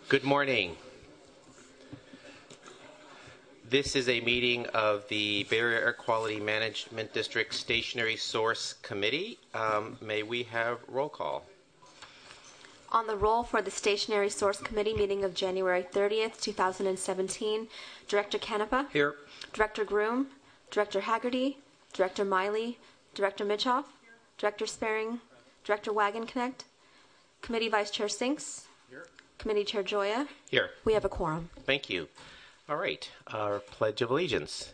Good morning. This is a meeting of the Bay Area Air Quality Management District Stationary Source Committee. May we have roll call? On the roll for the Stationary Source Committee meeting of January 30th, 2017, Director Canepa. Here. Director Groom, Director Haggerty, Director Miley, Director Mitchoff, Director Sparing, Director Wagenknecht, Committee Vice Chair Sinks, here. Committee Chair Joya. Here. We have a quorum. Thank you. All right. Our Pledge of Allegiance.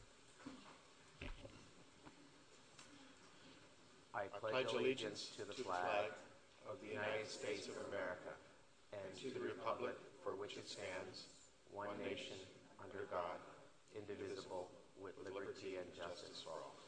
I pledge allegiance to the flag of the United States of America and to the republic for which it stands, one nation, under God, indivisible, with liberty and justice for all.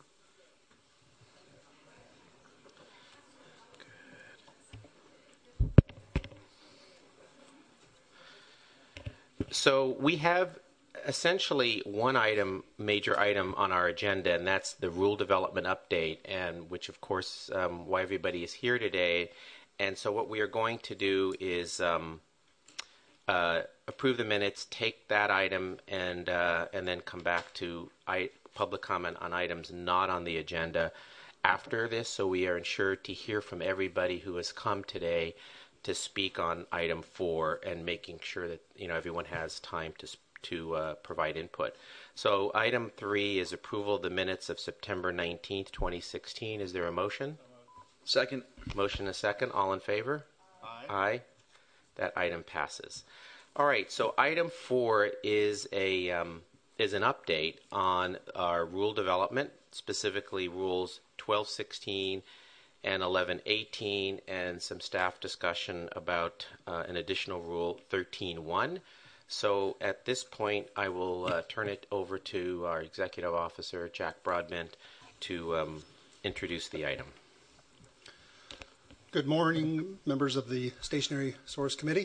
So we have essentially one major item on our agenda, and that's the rule development update, and which, of course, why everybody is here today. And so what we are going to do is approve the minutes, take that item, and then come back to public comment on items not on the agenda after this. So we are ensured to hear from everybody who has come today to speak on item 4 and making sure that everyone has time to provide input. So item 3 is approval of the minutes of September 19th, 2016. Is there a motion? Second. Motion and a second. All in favor? Aye. Aye. That item passes. All right. So item 4 is an update on our rule development, specifically rules 1216 and 1118, and some staff discussion about an additional rule 13.1. So at this point, I will turn it over to our Executive Officer, Jack Broadbent, to introduce the item. Good morning, members of the Stationary Source Committee.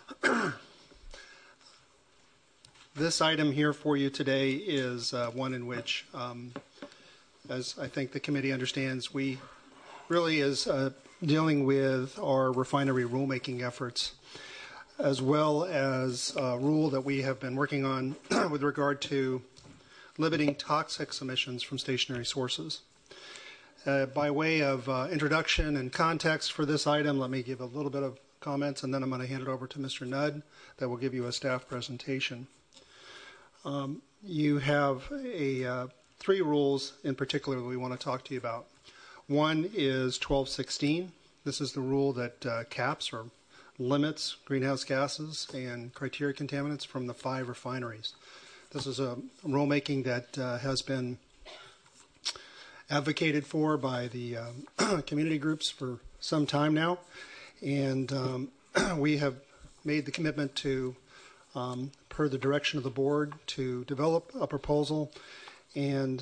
This item here for you today is one in which, as I think the committee understands, we really is dealing with our refinery rulemaking efforts, as well as a rule that we have been working on with regard to limiting toxic emissions from stationary sources. By way of introduction and context for this item, let me give a little bit of comments, and then I'm going to hand it over to Mr. Nudd that will give you a staff presentation. You have 3 rules in particular that we want to talk to you about. One is 1216. This is the rule that caps or limits greenhouse gases and criteria contaminants from the 5 refineries. This is a rulemaking that has been advocated for by the community groups for some time now, and we have made the commitment to, per the direction of the board, to develop a proposal, and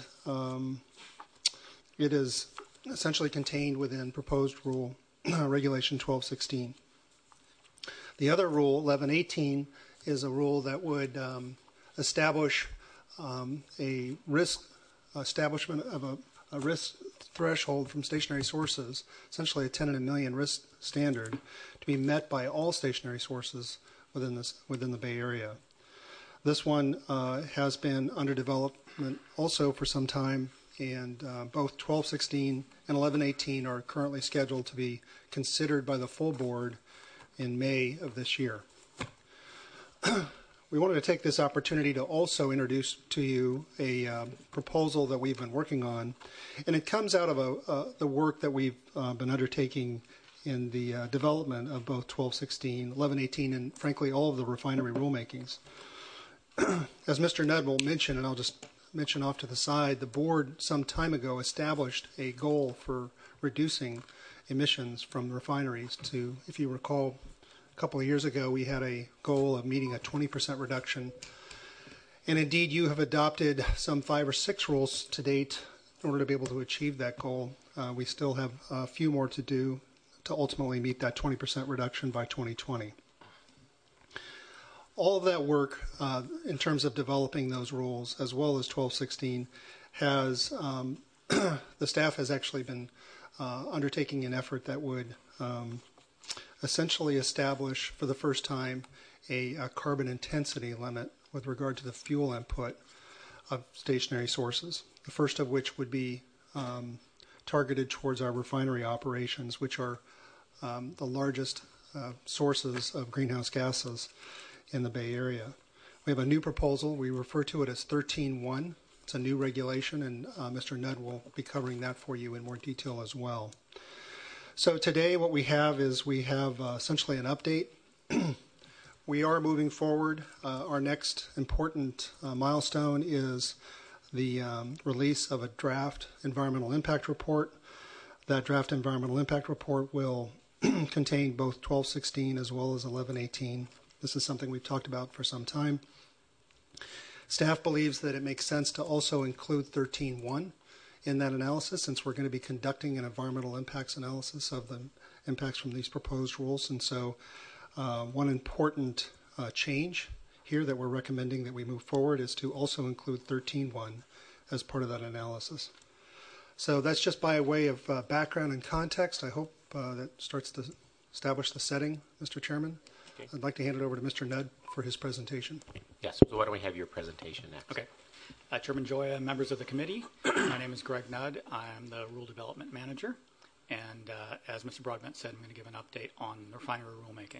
it is essentially contained within proposed rule regulation 1216. The other rule, 1118, is a rule that would establish a risk establishment of a risk threshold from stationary sources, essentially a 10 in a million risk standard, to be met by all stationary sources within the Bay Area. This one has been under development also for some time, and both 1216 and 1118 are currently scheduled to be considered by the full board in May of this year. We wanted to take this opportunity to also introduce to you a proposal that we've been working on, and it comes out of the work that we've been undertaking in the development of both 1216, 1118, and frankly all of the refinery rulemakings. As Mr. Nudd will mention, and I'll just mention off to the side, the board some time ago established a goal for reducing emissions from refineries to, if you recall, a couple of years ago we had a goal of meeting a 20% reduction, and indeed you have adopted some 5 or 6 rules to date in order to be able to achieve that goal. We still have a few more to do to ultimately meet that 20% reduction by 2020. All of that work in terms of developing those rules, as well as 1216, has the staff has actually been undertaking an effort that would essentially establish for the first time a carbon intensity limit with regard to the fuel input of stationary sources. The first of which would be targeted towards our refinery operations, which are the largest sources of greenhouse gases in the Bay Area. We have a new proposal. We refer to it as 13.1. It's a new regulation, and Mr. Nudd will be covering that for you in more detail as well. So today what we have is essentially an update. We are moving forward. Our next important milestone is the release of a draft environmental impact report. That draft environmental impact report will contain both 1216 as well as 1118. This is something we've talked about for some time. Staff believes that it makes sense to also include 13.1 in that analysis, since we're going to be conducting an environmental impacts analysis of the impacts from these proposed rules. And so one important change here that we're recommending that we move forward is to also include 13.1 as part of that analysis. So that's just by way of background and context. I hope that starts to establish the setting, Mr. Chairman. Okay. I'd like to hand it over to Mr. Nudd for his presentation. Yes, so why don't we have your presentation next? Okay. Chairman Joya, members of the committee, my name is Greg Nudd. I am the Rule Development Manager. And as Mr. Broadbent said, I'm going to give an update on refinery rulemaking.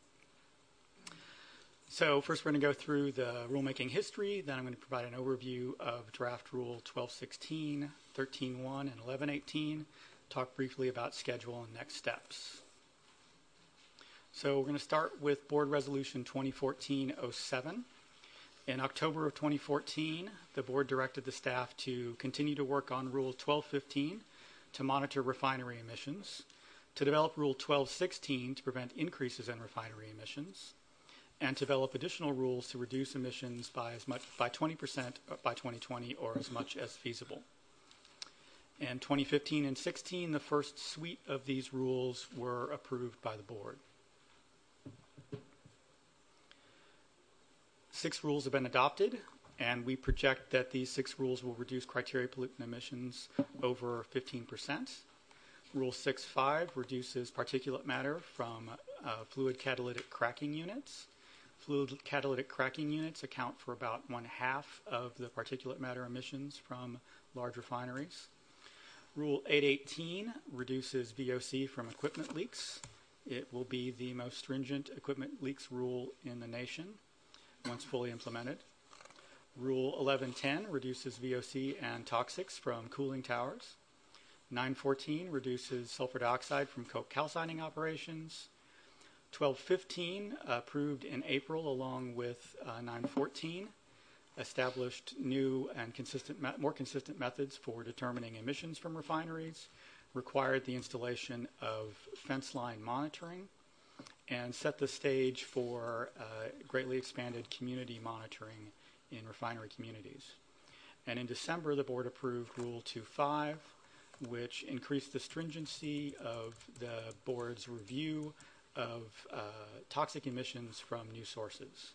So first we're going to go through the rulemaking history, then I'm going to provide an overview of Draft Rule 1216, 13.1, and 1118, talk briefly about schedule and next steps. So we're going to start with Board Resolution 2014-07. In October of 2014, the Board directed the staff to continue to work on Rule 1215 to monitor refinery emissions, to develop Rule 1216 to prevent increases in refinery emissions, and to develop additional rules to reduce emissions by 20% by 2020 or as much as feasible. In 2015 and 16, the first suite of these rules were approved by the Board. 6 rules have been adopted, and we project that these 6 rules will reduce criteria pollutant emissions over 15%. Rule 6.5 reduces particulate matter from fluid catalytic cracking units. Fluid catalytic cracking units account for about 1/2 of the particulate matter emissions from large refineries. Rule 818 reduces VOC from equipment leaks. It will be the most stringent equipment leaks rule in the nation once fully implemented. Rule 1110 reduces VOC and toxics from cooling towers. 914 reduces sulfur dioxide from coke calcining operations. 1215, approved in April along with 914, established new and more consistent methods for determining emissions from refineries, required the installation of fence line monitoring, and set the stage for greatly expanded community monitoring in refinery communities. And in December, the Board approved Rule 2.5, which increased the stringency of the Board's review of toxic emissions from new sources.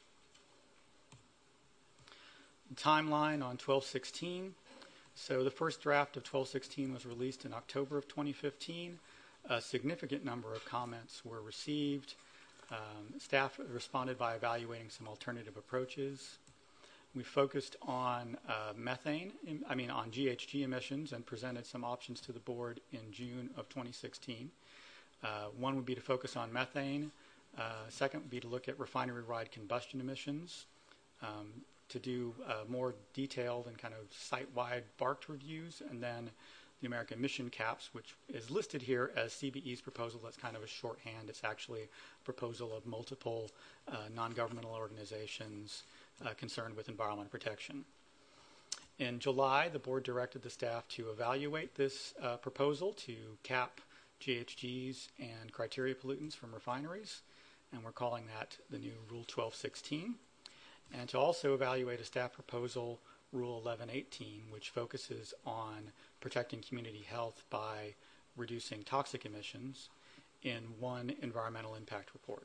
Timeline on 1216. So the first draft of 1216 was released in October of 2015. A significant number of comments were received. Staff responded by evaluating some alternative approaches. We focused on on GHG emissions and presented some options to the Board in June of 2016. One would be to focus on methane. Second would be to look at refinery-wide combustion emissions, to do more detailed and kind of site-wide BART reviews, and then the American Emission Caps, which is listed here as CBE's proposal. That's kind of a shorthand. It's actually a proposal of multiple non-governmental organizations concerned with environmental protection. In July, the Board directed the staff to evaluate this proposal to cap GHGs and criteria pollutants from refineries, and we're calling that the new Rule 1216, and to also evaluate a staff proposal, Rule 1118, which focuses on protecting community health by reducing toxic emissions in one environmental impact report.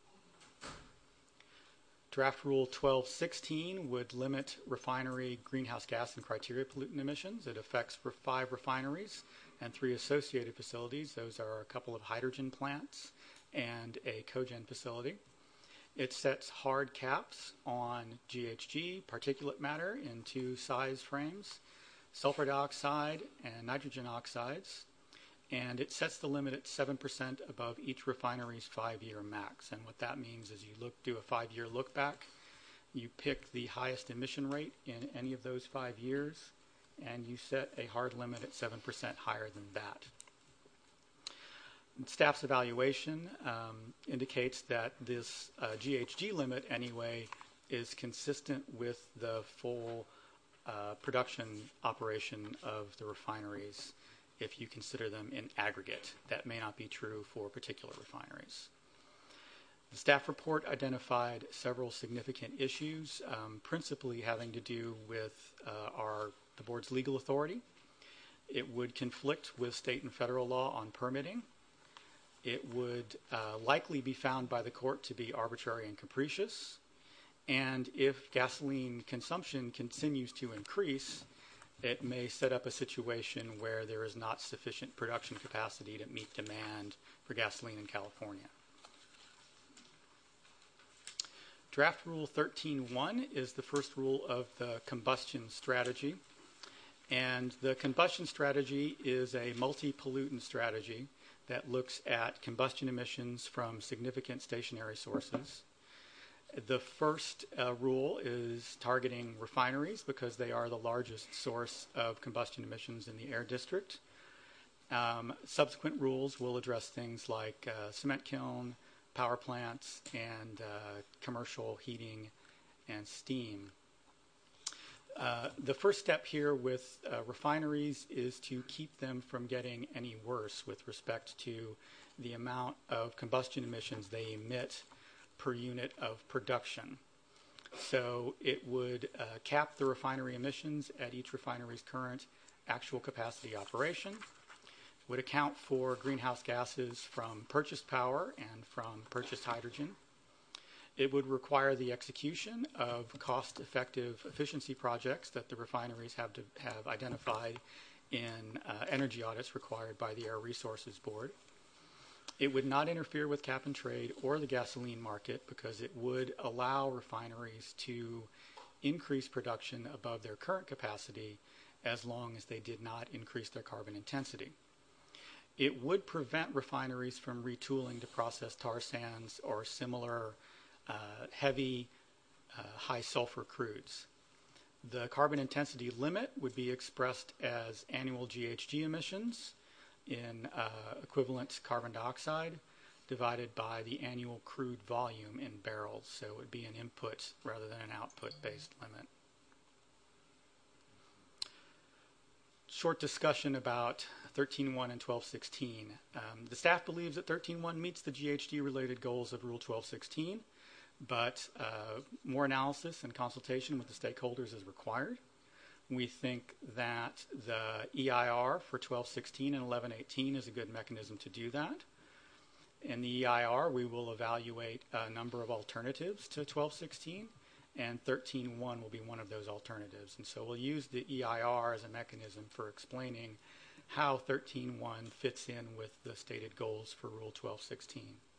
Draft Rule 1216 would limit refinery greenhouse gas and criteria pollutant emissions. It affects 5 refineries and 3 associated facilities. Those are a couple of hydrogen plants and a cogen facility. It sets hard caps on GHG, particulate matter, in 2 size frames, sulfur dioxide and nitrogen oxides, and it sets the limit at 7% above each refinery's 5-year max. And what that means is you do a 5-year look back, you pick the highest emission rate in any of those 5 years, and you set a hard limit at 7% higher than that. Staff's evaluation indicates that this GHG limit, anyway, is consistent with the full production operation of the refineries if you consider them in aggregate. That may not be true for particular refineries. The staff report identified several significant issues, principally having to do with the board's legal authority. It would conflict with state and federal law on permitting. It would likely be found by the court to be arbitrary and capricious. And if gasoline consumption continues to increase, it may set up a situation where there is not sufficient production capacity to meet demand for gasoline in California. Draft Rule 13.1 is the first rule of the combustion strategy. And the combustion strategy is a multi-pollutant strategy that looks at combustion emissions from significant stationary sources. The first rule is targeting refineries because they are the largest source of combustion emissions in the air district. Subsequent rules will address things like cement kiln, power plants, and commercial heating and steam. The first step here with refineries is to keep them from getting any worse with respect to the amount of combustion emissions they emit per unit of production. So it would cap the refinery emissions at each refinery's current actual capacity operation, would account for greenhouse gases from purchased power and from purchased hydrogen. It would require the execution of cost-effective efficiency projects that the refineries have identified in energy audits required by the Air Resources Board. It would not interfere with cap and trade or the gasoline market because it would allow refineries to increase production above their current capacity as long as they did not increase their carbon intensity. It would prevent refineries from retooling to process tar sands or similar heavy, high sulfur crudes. The carbon intensity limit would be expressed as annual GHG emissions in equivalent carbon dioxide divided by the annual crude volume in barrels. So it would be an input rather than an output-based limit. Short discussion about 13.1 and 12.16. The staff believes that 13.1 meets the GHG-related goals of Rule 12.16, but more analysis and consultation with the stakeholders is required. We think that the EIR for 12.16 and 11.18 is a good mechanism to do that. In the EIR, we will evaluate a number of alternatives to 12.16, and 13.1 will be one of those alternatives. And so we'll use the EIR as a mechanism for explaining how 13.1 fits in with the stated goals for Rule 12.16.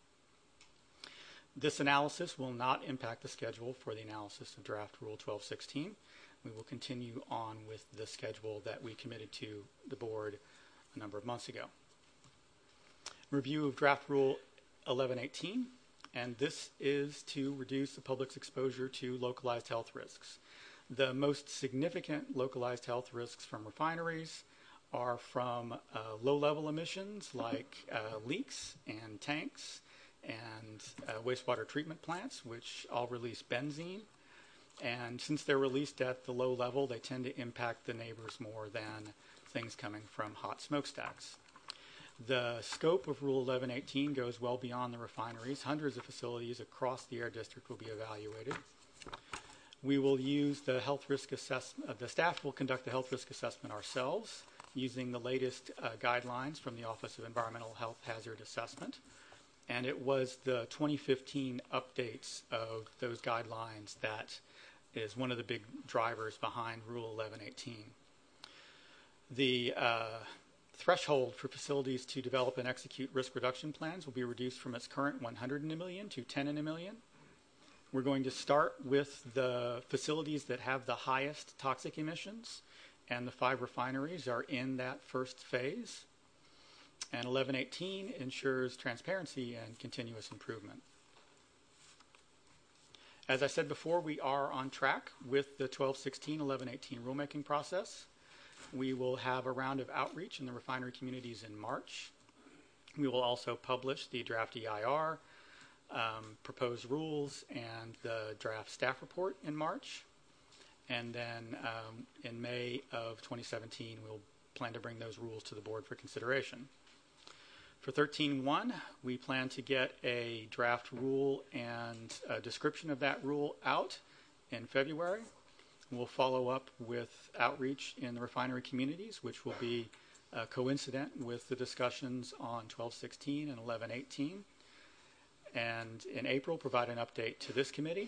This analysis will not impact the schedule for the analysis of Draft Rule 12.16. We will continue on with the schedule that we committed to the board a number of months ago. Review of Draft Rule 11.18, and this is to reduce the public's exposure to localized health risks. The most significant localized health risks from refineries are from low-level emissions like leaks and tanks and wastewater treatment plants, which all release benzene. And since they're released at the low level, they tend to impact the neighbors more than things coming from hot smokestacks. The scope of Rule 11.18 goes well beyond the refineries. Hundreds of facilities across the air district will be evaluated. We will use the health risk assessment. The staff will conduct the health risk assessment ourselves using the latest guidelines from the Office of Environmental Health Hazard Assessment. And it was the 2015 updates of those guidelines that is one of the big drivers behind Rule 11.18. The threshold for facilities to develop and execute risk reduction plans will be reduced from its current 100 in a million to 10 in a million. We're going to start with the facilities that have the highest toxic emissions, and the 5 refineries are in that first phase. And 1118 ensures transparency and continuous improvement. As I said before, we are on track with the 1216-1118 rulemaking process. We will have a round of outreach in the refinery communities in March. We will also publish the draft EIR, proposed rules, and the draft staff report in March. And then in May of 2017, we'll plan to bring those rules to the board for consideration. For 13.1, we plan to get a draft rule and a description of that rule out in February. We'll follow up with outreach in the refinery communities, which will be coincident with the discussions on 1216 and 1118. And in April, provide an update to this committee.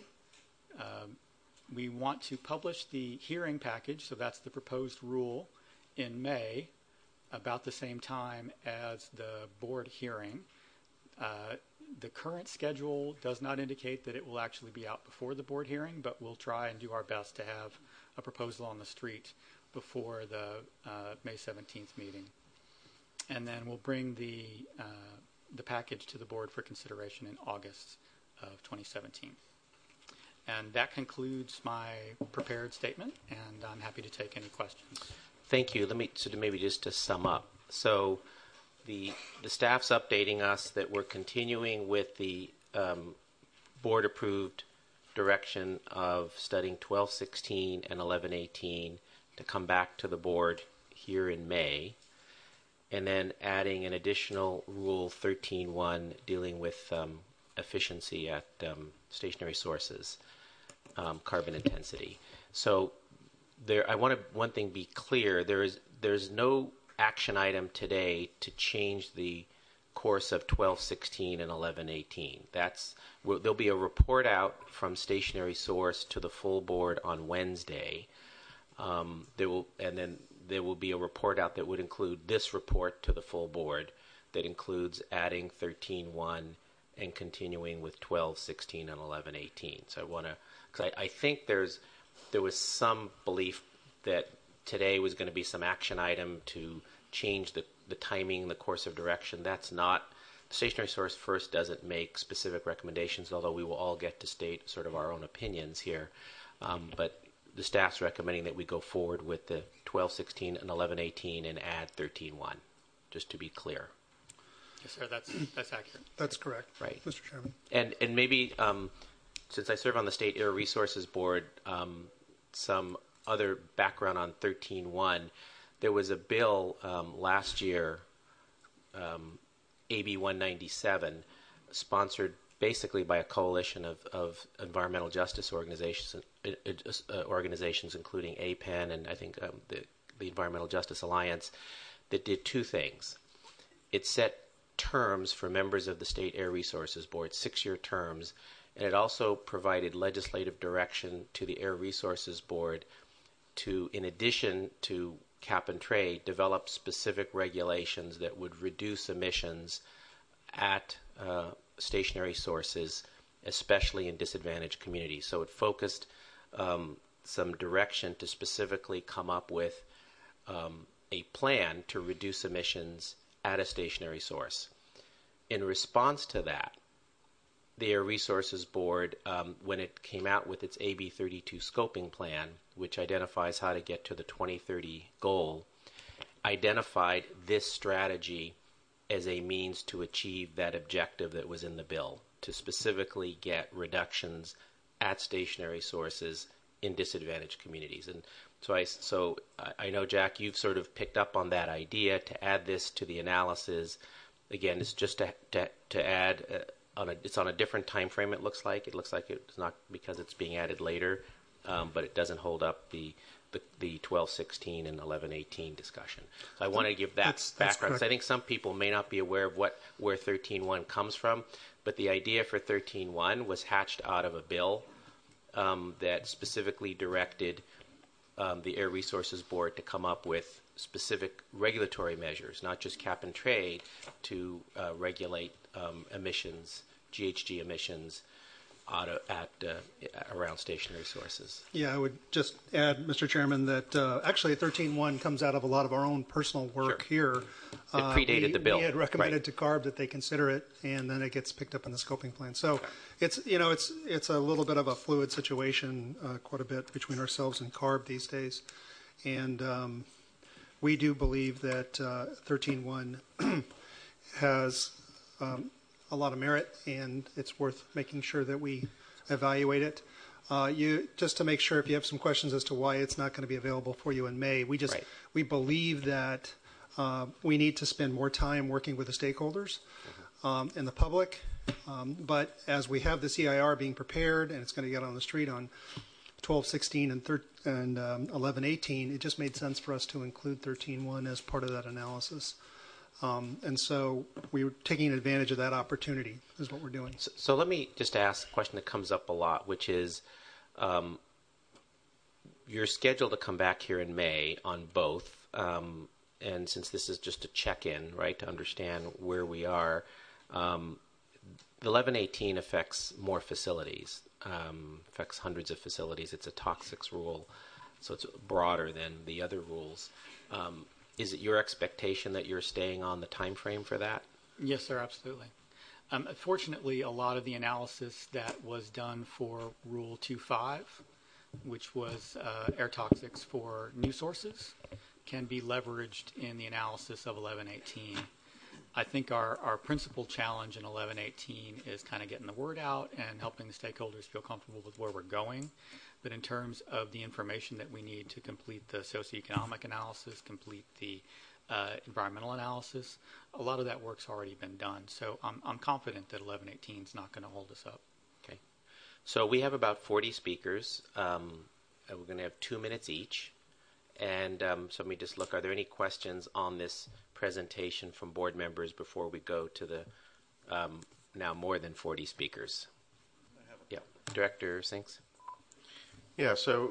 We want to publish the hearing package, so that's the proposed rule, in May, about the same time as the board hearing. The current schedule does not indicate that it will actually be out before the board hearing, but we'll try and do our best to have a proposal on the street before the May 17th meeting. And then we'll bring the package to the board for consideration in August of 2017. And that concludes my prepared statement, and I'm happy to take any questions. Thank you. Maybe just to sum up. So the staff's updating us that we're continuing with the board-approved direction of studying 1216 and 1118 to come back to the board here in May, and then adding an additional Rule 13.1 dealing with efficiency at stationary sources, carbon intensity. So I want one thing be clear. There's no action item today to change the course of 1216 and 1118. There'll be a report out from stationary source to the full board on Wednesday. There will be a report out that would include this report to the full board that includes adding 13.1 and continuing with 1216 and 1118. So I think there was some belief that today was going to be some action item to change the timing, the course of direction. That's not. The stationary source first doesn't make specific recommendations, although we will all get to state sort of our own opinions here. But the staff's recommending that we go forward with the 1216 and 1118 and add 13.1, just to be clear. Yes, sir, that's accurate. That's correct, right, Mr. Chairman. And maybe since I serve on the State Air Resources Board, some other background on 13.1. There was a bill last year, AB 197, sponsored basically by a coalition of environmental justice organizations, including APEN and I think the Environmental Justice Alliance, that did two things. It set terms for members of the State Air Resources Board, 6-year terms, and it also provided legislative direction to the Air Resources Board to, in addition to cap and trade, develop specific regulations that would reduce emissions at stationary sources, especially in disadvantaged communities. So it focused some direction to specifically come up with a plan to reduce emissions at a stationary source. In response to that, the Air Resources Board, when it came out with its AB 32 scoping plan, which identifies how to get to the 2030 goal, identified this strategy as a means to achieve that objective that was in the bill, to specifically get reductions at stationary sources in disadvantaged communities. And so I know, Jack, you've sort of picked up on that idea to add this to the analysis. Again, it's just to add, it's on a different time frame, it looks like. It looks like it's not because it's being added later, but it doesn't hold up the 1216 and 1118 discussion. So I want to give that background, because I think some people may not be aware of where 13.1 comes from, but the idea for 13.1 was hatched out of a bill that specifically directed the Air Resources Board to come up with specific regulatory measures, not just cap and trade, to regulate emissions, GHG emissions, around stationary sources. Yeah, I would just add, Mr. Chairman, that actually 13.1 comes out of a lot of our own personal work here. It predated the bill. We had recommended to CARB that they consider it, and then it gets picked up in the scoping plan. So it's a little bit of a fluid situation, quite a bit between ourselves and CARB these days, and we do believe that 13.1 has a lot of merit, and it's worth making sure that we evaluate it. Just to make sure, if you have some questions as to why it's not going to be available for you in May, we believe that we need to spend more time working with the stakeholders and the public. But as we have the CIR being prepared and it's going to get on the street on 12/16 and 11/18, it just made sense for us to include 13.1 as part of that analysis. And so we're taking advantage of that opportunity is what we're doing. So let me just ask a question that comes up a lot, which is you're scheduled to come back here in May on both. And since this is just a check-in, right, to understand where we are, the 11/18 affects more facilities, affects hundreds of facilities. It's a toxics rule, so it's broader than the other rules. Is it your expectation that you're staying on the time frame for that? Yes, sir, absolutely. Fortunately, a lot of the analysis that was done for Rule 2.5, which was air toxics for new sources, can be leveraged in the analysis of 11.18. I think our principal challenge in 11.18 is kind of getting the word out and helping the stakeholders feel comfortable with where we're going. But in terms of the information that we need to complete the socioeconomic analysis, complete the environmental analysis, a lot of that work's already been done. So I'm confident that 11.18 is not going to hold us up. Okay. So we have about 40 speakers. We're going to have 2 minutes each. And so let me just look. Are there any questions on this presentation from board members before we go to the now more than 40 speakers? Yeah. Director Sinks? Yeah, so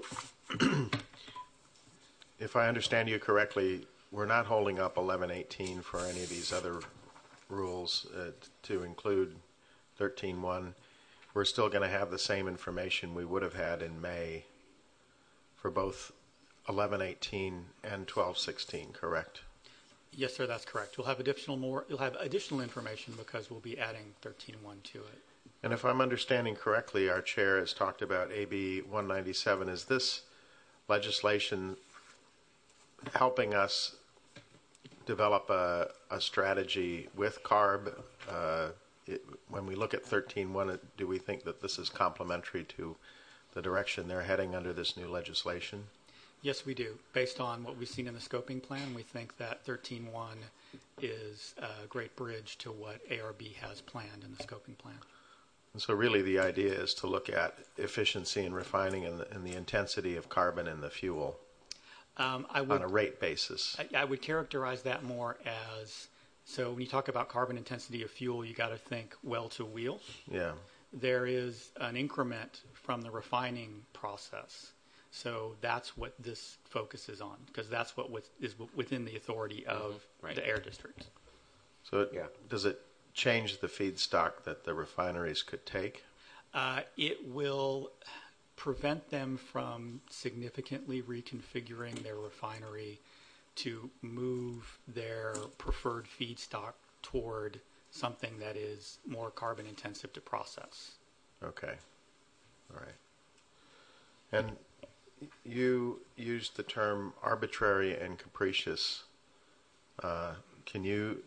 if I understand you correctly, we're not holding up 11.18 for any of these other rules to include 13.1. We're still going to have the same information we would have had in May for both 11.18 and 12.16, correct? Yes, sir, that's correct. You'll have additional information because we'll be adding 13.1 to it. And if I'm understanding correctly, our chair has talked about AB 197. Is this legislation helping us develop a strategy with CARB? When we look at 13.1, do we think that this is complementary to the direction they're heading under this new legislation? Yes, we do. Based on what we've seen in the scoping plan, we think that 13.1 is a great bridge to what ARB has planned in the scoping plan. And so really the idea is to look at efficiency in refining and the intensity of carbon in the fuel on a rate basis. I would characterize that more as, so when you talk about carbon intensity of fuel, you got to think well to wheel. Yeah. There is an increment from the refining process. So that's what this focuses on, because that's what is within the authority of the air district. So does it change the feedstock that the refineries could take? It will prevent them from significantly reconfiguring their refinery to move their preferred feedstock toward something that is more carbon intensive to process. Okay. All right. And you used the term arbitrary and capricious. Can you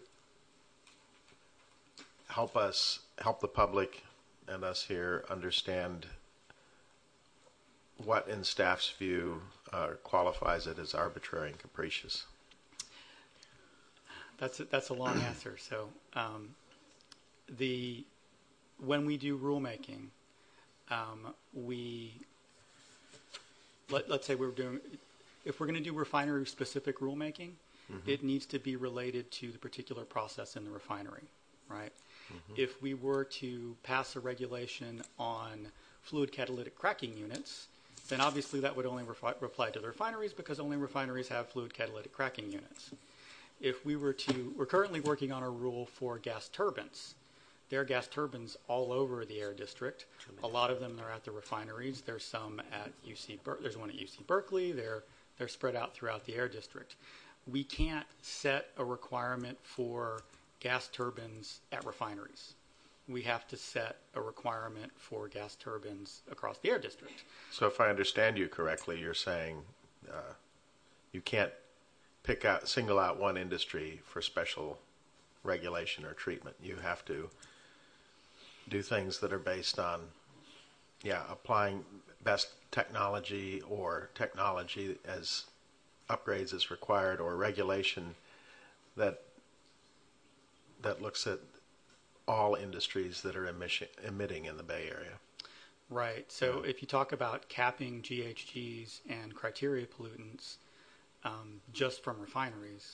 help the public and us here understand what in staff's view qualifies it as arbitrary and capricious? That's a long answer. So when we do rulemaking, let's say if we're going to do refinery specific rulemaking, it needs to be related to the particular process in the refinery, right? If we were to pass a regulation on fluid catalytic cracking units, then obviously that would only apply to the refineries because only refineries have fluid catalytic cracking units. If we were to, we're currently working on a rule for gas turbines. There are gas turbines all over the Air District. A lot of them are at the refineries. There's some at there's one at UC Berkeley. They're spread out throughout the Air District. We can't set a requirement for gas turbines at refineries. We have to set a requirement for gas turbines across the Air District. So if I understand you correctly, you're saying you can't single out one industry for special regulation or treatment. You have to do things that are based on, applying best technology or technology as upgrades as required, or regulation that looks at all industries that are emitting in the Bay Area. Right. So if you talk about capping GHGs and criteria pollutants just from refineries,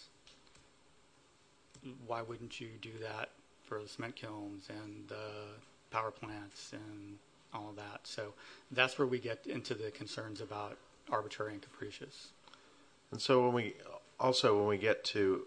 why wouldn't you do that for the cement kilns and the power plants and all of that? So that's where we get into the concerns about arbitrary and capricious. And so when we get to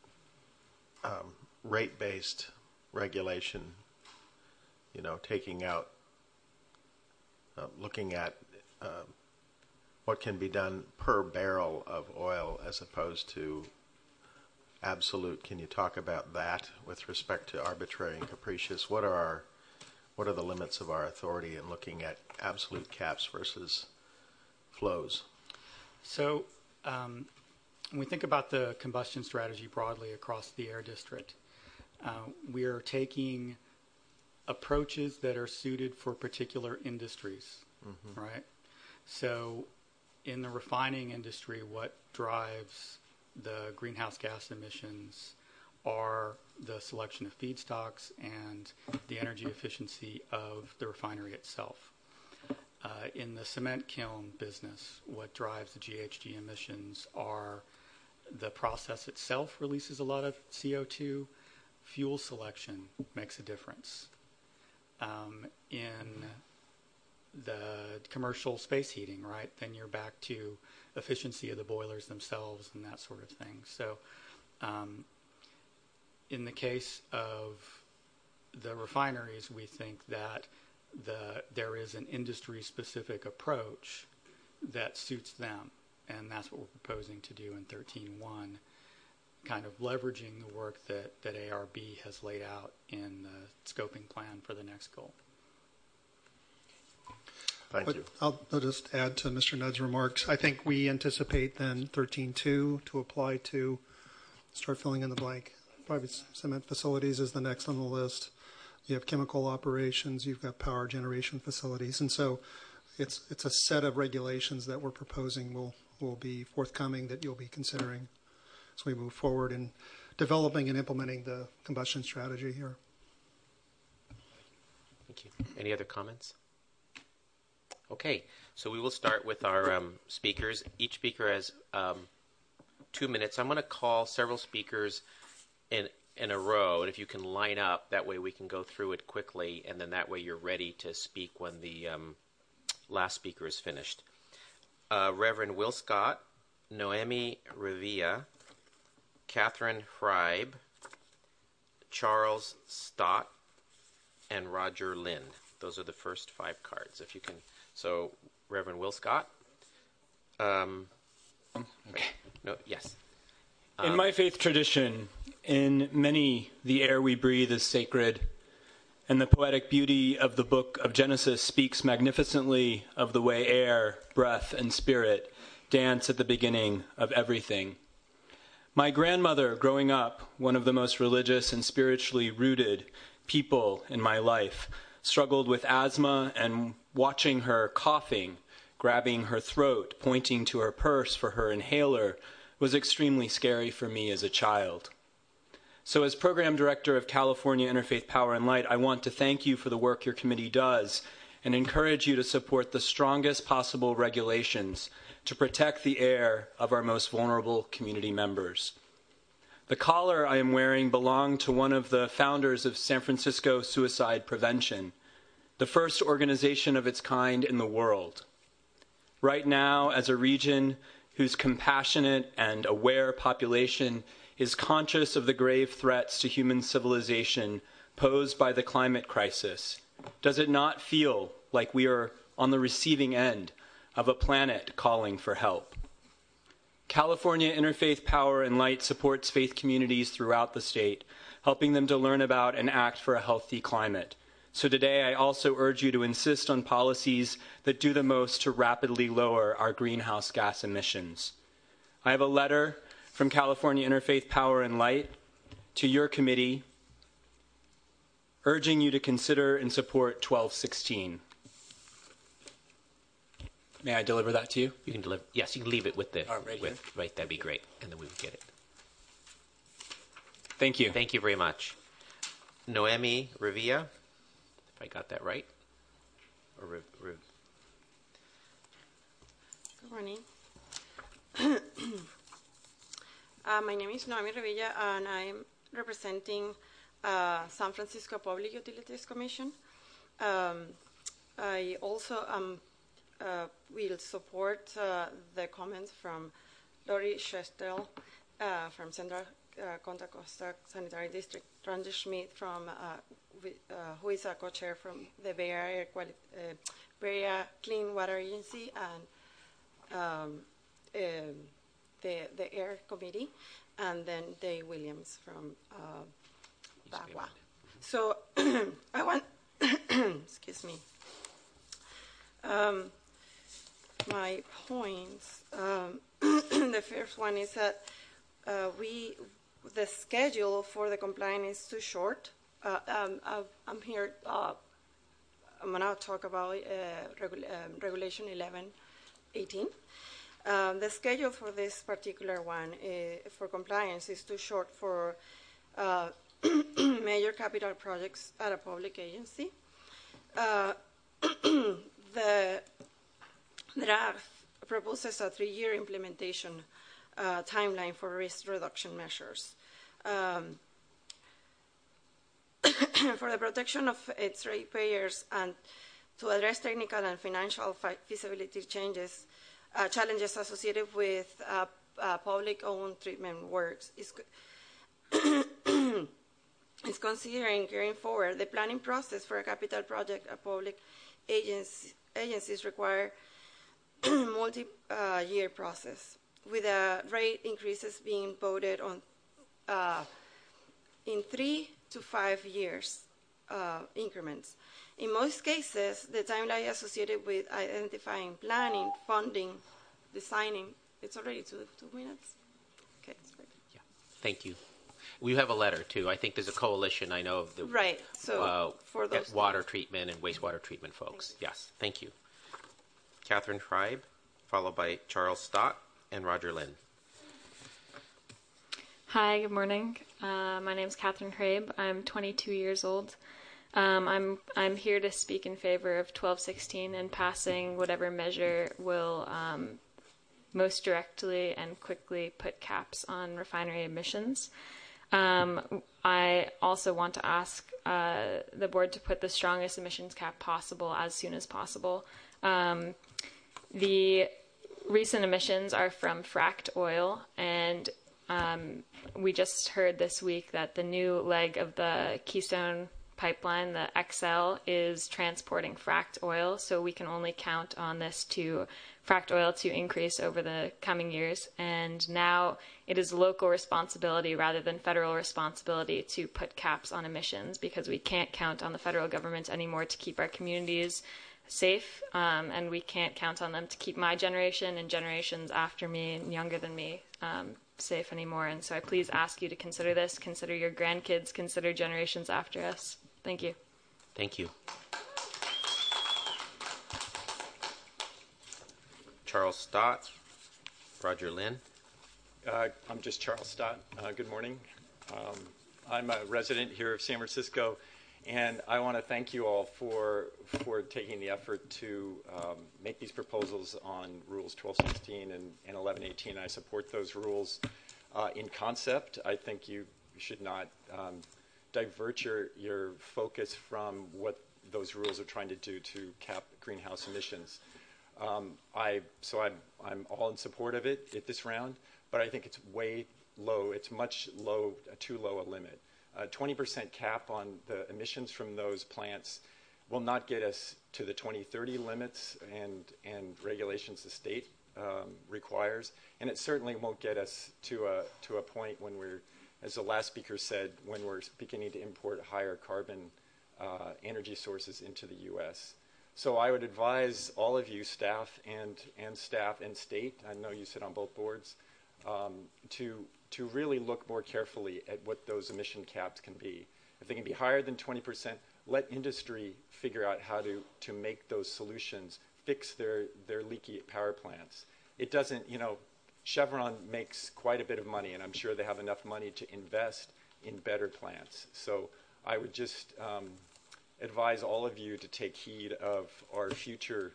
rate-based regulation, taking out, looking at what can be done per barrel of oil as opposed to absolute. Can you talk about that with respect to arbitrary and capricious? What are the limits of our authority in looking at absolute caps versus flows? So when we think about the combustion strategy broadly across the Air District, we are taking approaches that are suited for particular industries, right? So in the refining industry, what drives the greenhouse gas emissions are the selection of feedstocks and the energy efficiency of the refinery itself. In the cement kiln business, what drives the GHG emissions are the process itself releases a lot of CO2. Fuel selection makes a difference. In the commercial space heating, right, then you're back to efficiency of the boilers themselves and that sort of thing. So in the case of the refineries, we think that there is an industry-specific approach that suits them, and that's what we're proposing to do in 13.1, kind of leveraging the work that ARB has laid out in the scoping plan for the next goal. Thank you. I'll just add to Mr. Nudd's remarks. I think we anticipate then 13.2 to apply to, start filling in the blank. Private cement facilities is the next on the list. You have chemical operations, you've got power generation facilities, and so it's a set of regulations that we're proposing will be forthcoming that you'll be considering as we move forward in developing and implementing the combustion strategy here. Thank you. Any other comments? Okay, so we will start with our speakers. Each speaker has 2 minutes. I'm going to call several speakers in a row, and if you can line up, that way we can go through it quickly, and then that way you're ready to speak when the last speaker is finished. Reverend Will Scott, Noemi Revilla, Catherine Hribe, Charles Stott, and Roger Lynn. Those are the first 5 cards. If you can, so Reverend Will Scott. Okay. No, yes. In my faith tradition, in many, the air we breathe is sacred, and the poetic beauty of the book of Genesis speaks magnificently of the way air, breath, and spirit dance at the beginning of everything. My grandmother, growing up, one of the most religious and spiritually rooted people in my life, struggled with asthma, and watching her coughing, grabbing her throat, pointing to her purse for her inhaler, was extremely scary for me as a child. So as Program Director of California Interfaith Power and Light, I want to thank you for the work your committee does and encourage you to support the strongest possible regulations to protect the air of our most vulnerable community members. The collar I am wearing belonged to one of the founders of San Francisco Suicide Prevention, the first organization of its kind in the world. Right now, as a region whose compassionate and aware population is conscious of the grave threats to human civilization posed by the climate crisis, does it not feel like we are on the receiving end of a planet calling for help? California Interfaith Power and Light supports faith communities throughout the state, helping them to learn about and act for a healthy climate. So today, I also urge you to insist on policies that do the most to rapidly lower our greenhouse gas emissions. I have a letter from California Interfaith Power and Light to your committee urging you to consider and support 1216. May I deliver that to you? You can deliver. Yes, you can leave it with the. Right here. Right, that'd be great, and then we would get it. Thank you. Thank you very much, Noemi Revilla. If I got that right. Or Good morning. My name is Noemi Revilla, and I'm representing San Francisco Public Utilities Commission. I also will support the comments from Lori Schestel from Central Contra Costa Sanitary District, Randy Schmidt from who is a co-chair from the Bay Area Clean Water Agency, and the Air Committee, and then Dave Williams from Bagua. So I want, excuse me, my points. The first one is that the schedule for the compliance is too short. I'm here. I'm going to talk about Regulation 1118. The schedule for this particular one for compliance is too short for major capital projects at a public agency. The draft proposes a 3-year implementation timeline for risk reduction measures. For the protection of its ratepayers and to address technical and financial feasibility challenges associated with public-owned treatment works, is considering carrying forward the planning process for a capital project. A public agencies require multi-year process, with rate increases being voted on in 3 to 5 years increments. In most cases, the timeline associated with identifying, planning, funding, designing, it's already 2 minutes? Okay, that's great. Yeah, thank you. We have a letter, too. I think there's a coalition, I know, of the right. So for those water treatment and wastewater treatment folks. Yes, thank you. Catherine Schreiber, followed by Charles Stott and Roger Lynn. Hi, good morning. My name is Catherine Schreiber. I'm 22 years old. I'm here to speak in favor of 1216 and passing whatever measure will most directly and quickly put caps on refinery emissions. I also want to ask the board to put the strongest emissions cap possible as soon as possible. The recent emissions are from fracked oil, and we just heard this week that the new leg of the Keystone pipeline, the XL, is transporting fracked oil, so we can only count on this fracked oil to increase over the coming years. And now it is local responsibility rather than federal responsibility to put caps on emissions, because we can't count on the federal government anymore to keep our communities safe, and we can't count on them to keep my generation and generations after me and younger than me safe anymore. And so I please ask you to consider this, consider your grandkids, consider generations after us. Thank you. Thank you. Charles Stott, Roger Lynn. I'm just Charles Stott. Good morning. I'm a resident here of San Francisco, and I want to thank you all for taking the effort to make these proposals on Rules 1216 and 1118. I support those rules in concept. I think you should not divert your focus from what those rules are trying to do to cap greenhouse emissions. I'm all in support of it at this round, but I think it's way low. It's too low a limit. 20% cap on the emissions from those plants will not get us to the 2030 limits and regulations the state requires, and it certainly won't get us to a point when we're, as the last speaker said, when we're beginning to import higher carbon energy sources into the U.S. So I would advise all of you, staff and state, I know you sit on both boards, to really look more carefully at what those emission caps can be. If they can be higher than 20%, let industry figure out how to make those solutions, fix their leaky power plants. It doesn't, Chevron makes quite a bit of money, and I'm sure they have enough money to invest in better plants. So I would just advise all of you to take heed of our future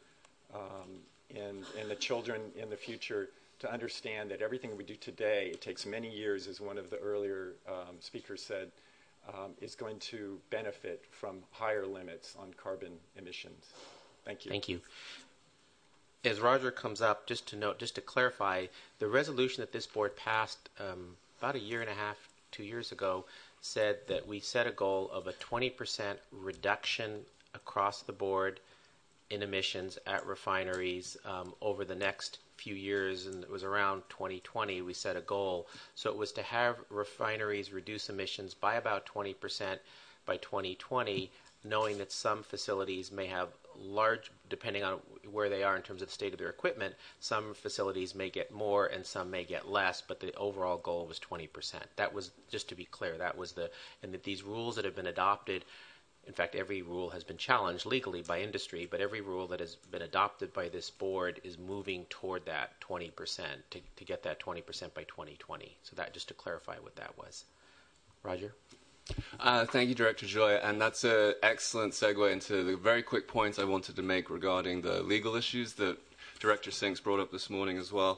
and the children in the future, to understand that everything we do today, it takes many years, as one of the earlier speakers said, is going to benefit from higher limits on carbon emissions. Thank you. Thank you. As Roger comes up, just to clarify, the resolution that this board passed about 1.5 years, 2 years ago, said that we set a goal of a 20% reduction across the board in emissions at refineries over the next few years, and it was around 2020 we set a goal. So it was to have refineries reduce emissions by about 20% by 2020, knowing that some facilities may have large, depending on where they are in terms of the state of their equipment, some facilities may get more and some may get less, but the overall goal was 20%. That was, just to be clear, and that these rules that have been adopted, in fact, every rule has been challenged legally by industry, but every rule that has been adopted by this board is moving toward that 20%, to get that 20% by 2020. So that, just to clarify what that was. Roger? Thank you, Director Joya, and that's an excellent segue into the very quick points I wanted to make regarding the legal issues that Director Sinks brought up this morning as well.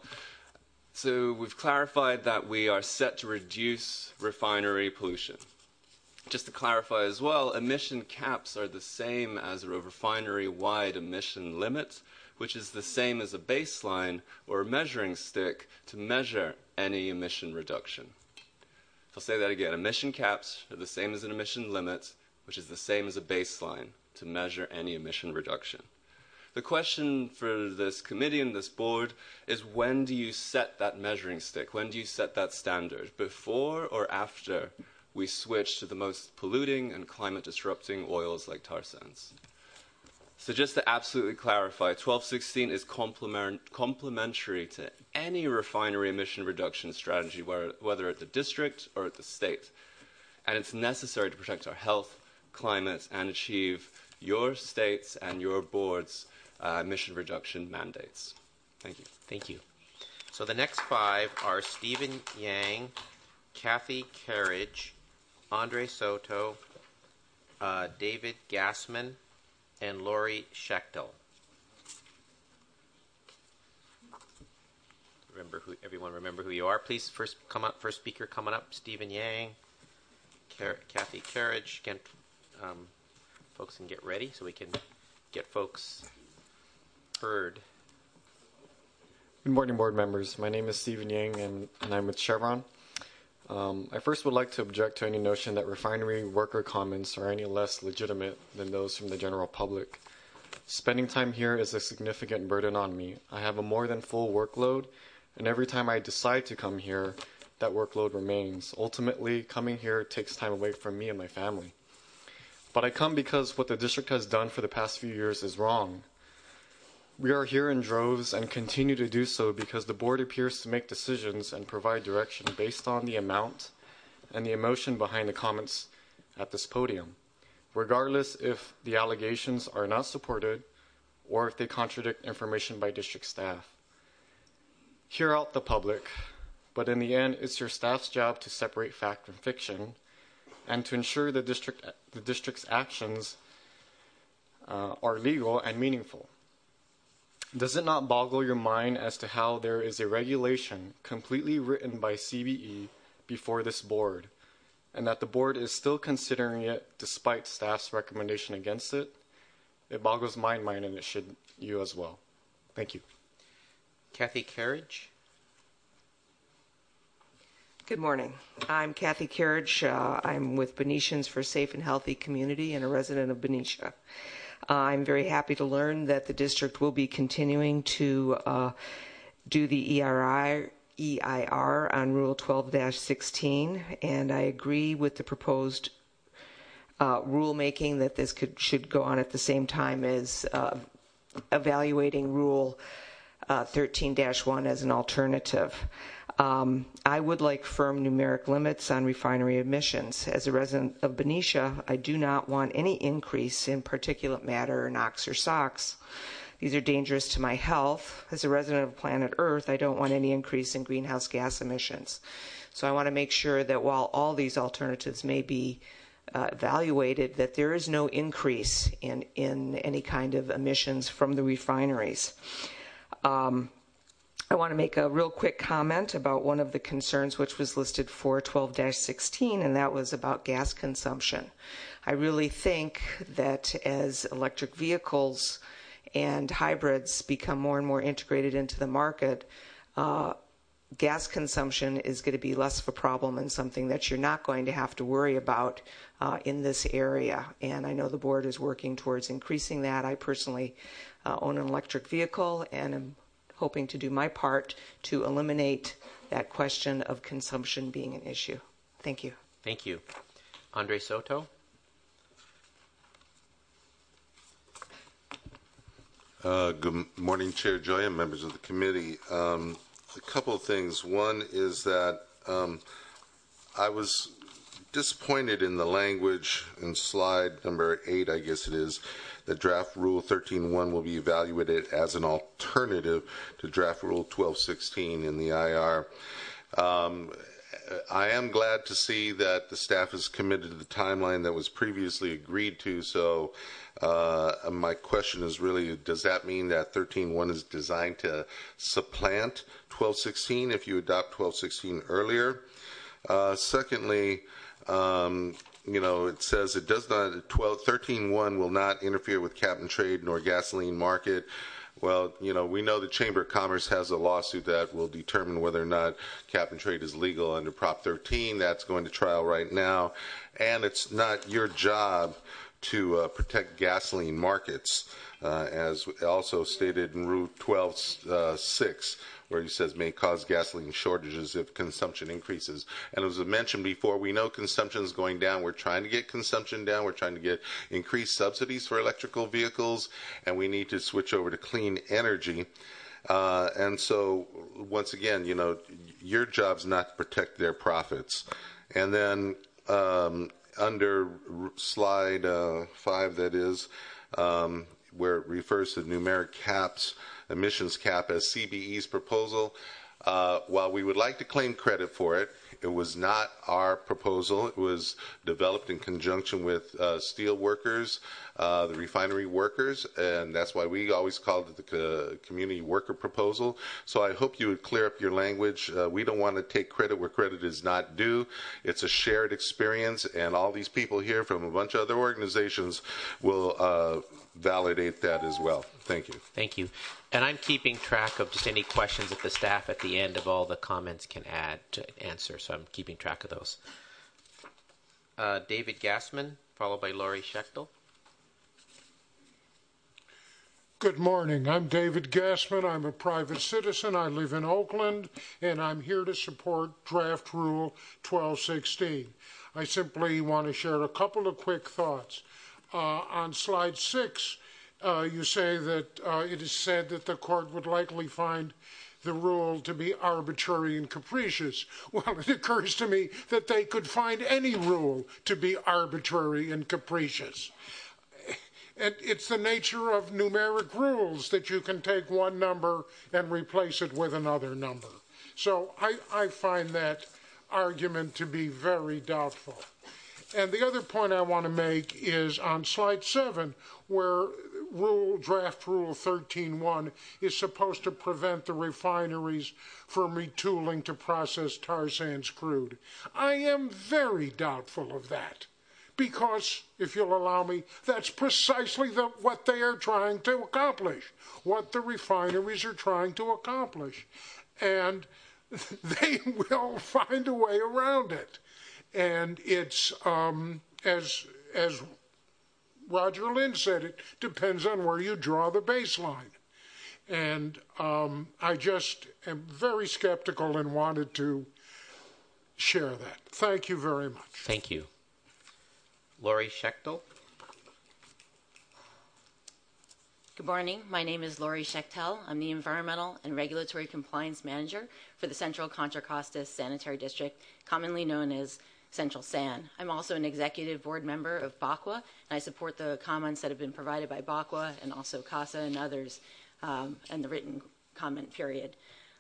So we've clarified that we are set to reduce refinery pollution. Just to clarify as well, emission caps are the same as a refinery-wide emission limit, which is the same as a baseline or a measuring stick to measure any emission reduction. I'll say that again. Emission caps are the same as an emission limit, which is the same as a baseline to measure any emission reduction. The question for this committee and this board is, when do you set that measuring stick? When do you set that standard? Before or after we switch to the most polluting and climate-disrupting oils like tar sands? So just to absolutely clarify, 1216 is complementary to any refinery emission reduction strategy, whether at the district or at the state. And it's necessary to protect our health, climate, and achieve your state's and your board's emission reduction mandates. Thank you. Thank you. So the next 5 are Stephen Yang, Kathy Carriage, Andre Soto, David Gassman, and Lori Schechtel. Everyone remember who you are. Please, first speaker coming up, Stephen Yang, Kathy Carriage. Again, folks can get ready so we can get folks heard. Good morning, board members. My name is Stephen Yang, and I'm with Chevron. I first would like to object to any notion that refinery worker comments are any less legitimate than those from the general public. Spending time here is a significant burden on me. I have a more than full workload, and every time I decide to come here, that workload remains. Ultimately, coming here takes time away from me and my family. But I come because what the district has done for the past few years is wrong. We are here in droves and continue to do so because the board appears to make decisions and provide direction based on the amount and the emotion behind the comments at this podium, regardless if the allegations are not supported or if they contradict information by district staff. Hear out the public, but in the end, it's your staff's job to separate fact from fiction and to ensure the district's actions are legal and meaningful. Does it not boggle your mind as to how there is a regulation completely written by CBE before this board, and that the board is still considering it despite staff's recommendation against it? It boggles my mind, and it should you as well. Thank you. Kathy Carriage. Good morning. I'm Kathy Carriage. I'm with Benicia for a Safe and Healthy Community and a resident of Benicia. I'm very happy to learn that the district will be continuing to do the EIR on Rule 12-16, and I agree with the proposed rulemaking that this should go on at the same time as evaluating Rule 13-1 as an alternative. I would like firm numeric limits on refinery emissions. As a resident of Benicia, I do not want any increase in particulate matter or NOx or SOx. These are dangerous to my health. As a resident of planet Earth, I don't want any increase in greenhouse gas emissions. So I want to make sure that while all these alternatives may be evaluated, that there is no increase in any kind of emissions from the refineries. I want to make a real quick comment about one of the concerns which was listed for 12-16, and that was about gas consumption. I really think that as electric vehicles and hybrids become more and more integrated into the market, gas consumption is going to be less of a problem and something that you're not going to have to worry about in this area. And I know the board is working towards increasing that. I personally own an electric vehicle and am hoping to do my part to eliminate that question of consumption being an issue. Thank you. Thank you. Andre Soto. Good morning, Chair Joy and members of the committee. A couple of things. One is that I was disappointed in the language in slide number 8, I guess it is, that draft Rule 13.1 will be evaluated as an alternative to draft Rule 12.16 in the IR. I am glad to see that the staff is committed to the timeline that was previously agreed to, so my question is really, does that mean that 13.1 is designed to supplant 12.16 if you adopt 12.16 earlier? Secondly, it says it does not, 13.1 will not interfere with cap and trade nor gasoline market. Well, we know the Chamber of Commerce has a lawsuit that will determine whether or not cap and trade is legal under Prop 13. That's going to trial right now. And it's not your job to protect gasoline markets, as also stated in Rule 12.6, where he says may cause gasoline shortages if consumption increases. And as I mentioned before, we know consumption is going down. We're trying to get consumption down. We're trying to get increased subsidies for electrical vehicles, and we need to switch over to clean energy. And so, once again, your job's not to protect their profits. And then under slide 5, that is, where it refers to numeric caps, emissions cap as CBE's proposal. While we would like to claim credit for it, it was not our proposal. It was developed in conjunction with steel workers, the refinery workers, and that's why we always called it the community worker proposal. So I hope you would clear up your language. We don't want to take credit where credit is not due. It's a shared experience, and all these people here from a bunch of other organizations will validate that as well. Thank you. Thank you. And I'm keeping track of just any questions that the staff at the end of all the comments can add to answer, so I'm keeping track of those. David Gassman, followed by Laurie Schechtel. Good morning. I'm David Gassman. I'm a private citizen. I live in Oakland, and I'm here to support Draft Rule 1216. I simply want to share a couple of quick thoughts. On slide 6, you say that it is said that the court would likely find the rule to be arbitrary and capricious. Well, it occurs to me that they could find any rule to be arbitrary and capricious. And it's the nature of numeric rules that you can take one number and replace it with another number. So I find that argument to be very doubtful. And the other point I want to make is on slide 7, where draft Rule 13.1 is supposed to prevent the refineries from retooling to process tar sands crude. I am very doubtful of that, because, if you'll allow me, that's precisely what they are trying to accomplish, what the refineries are trying to accomplish. And they will find a way around it. And it's, as Roger Lynn said, it depends on where you draw the baseline. And I just am very skeptical and wanted to share that. Thank you very much. Thank you. Lori Schechtel. Good morning. My name is Lori Schechtel. I'm the Environmental and Regulatory Compliance Manager for the Central Contra Costa Sanitary District, commonly known as Central SAN. I'm also an executive board member of BACWA, and I support the comments that have been provided by BACWA and also CASA and others and the written comment period.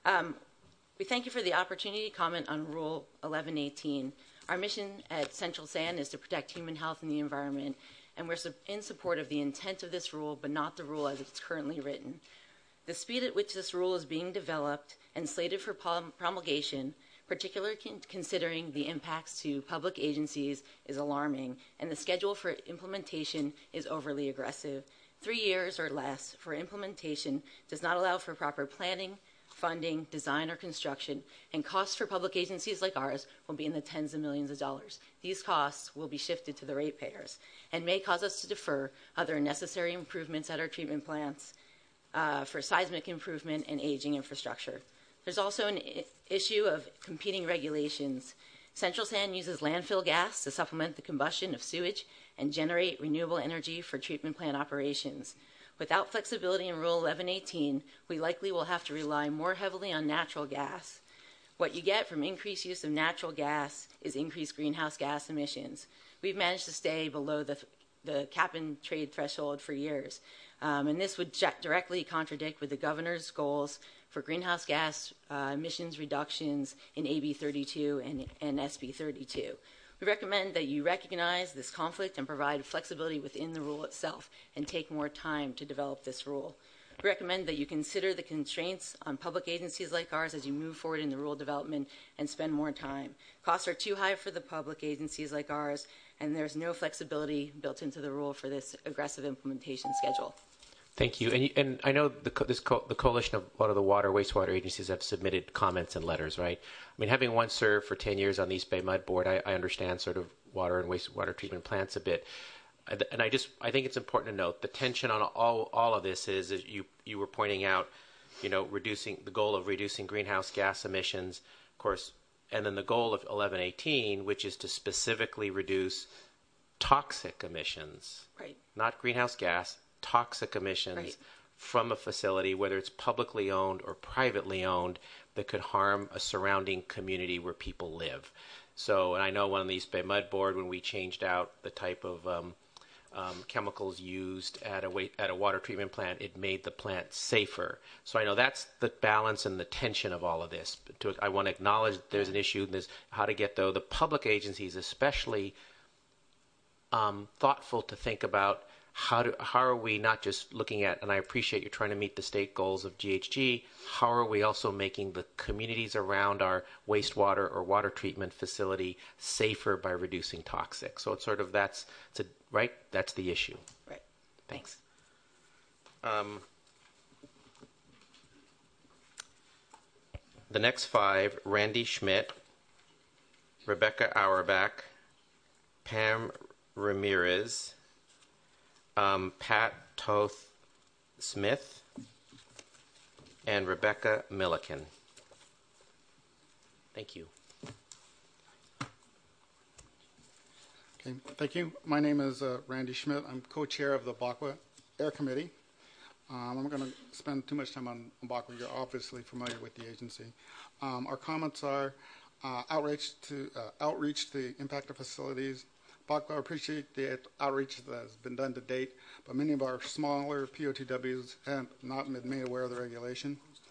We thank you for the opportunity to comment on Rule 1118. Our mission at Central SAN is to protect human health and the environment, and we're in support of the intent of this rule, but not the rule as it's currently written. The speed at which this rule is being developed and slated for promulgation, particularly considering the impacts to public agencies, is alarming, and the schedule for implementation is overly aggressive. 3 years or less for implementation does not allow for proper planning, funding, design, or construction, and costs for public agencies like ours will be in the tens of millions of dollars. These costs will be shifted to the ratepayers and may cause us to defer other necessary improvements at our treatment plants for seismic improvement and aging infrastructure. There's also an issue of competing regulations. Central SAN uses landfill gas to supplement the combustion of sewage and generate renewable energy for treatment plant operations. Without flexibility in Rule 1118, we likely will have to rely more heavily on natural gas. What you get from increased use of natural gas is increased greenhouse gas emissions. We've managed to stay below the cap and trade threshold for years, and this would directly contradict with the governor's goals for greenhouse gas emissions reductions in AB 32 and SB 32. We recommend that you recognize this conflict and provide flexibility within the rule itself and take more time to develop this rule. We recommend that you consider the constraints on public agencies like ours as you move forward in the rule development and spend more time. Costs are too high for the public agencies like ours, and there's no flexibility built into the rule for this aggressive implementation schedule. Thank you. And I know the coalition of a lot of the water, wastewater agencies have submitted comments and letters, right? I mean, having once served for 10 years on the East Bay Mud Board, I understand sort of water and wastewater treatment plants a bit. And I think it's important to note the tension on all of this is you were pointing out, reducing the goal of reducing greenhouse gas emissions, of course, and then the goal of 1118, which is to specifically reduce toxic emissions, right? Not greenhouse gas. Toxic emissions from a facility, whether it's publicly owned or privately owned, that could harm a surrounding community where people live. So, and I know on the East Bay Mud Board, when we changed out the type of chemicals used at a water treatment plant, it made the plant safer. So I know that's the balance and the tension of all of this. I want to acknowledge that there's an issue, and there's how to get, though, the public agencies especially thoughtful to think about how are we not just looking at, and I appreciate you're trying to meet the state goals of GHG, how are we also making the communities around our wastewater or water treatment facility safer by reducing toxic? So it's sort of that's the issue. Right. Thanks. The next 5, Randy Schmidt, Rebecca Auerbach, Pam Ramirez, Pat Toth Smith, and Rebecca Milliken. Thank you. Okay, thank you. My name is Randy Schmidt. I'm co-chair of the BACWA Air Committee. I'm not going to spend too much time on BACWA. You're obviously familiar with the agency. Our comments are outreach to the impact of facilities. BACWA appreciate the outreach that has been done to date, but many of our smaller POTWs have not been made aware of the regulation.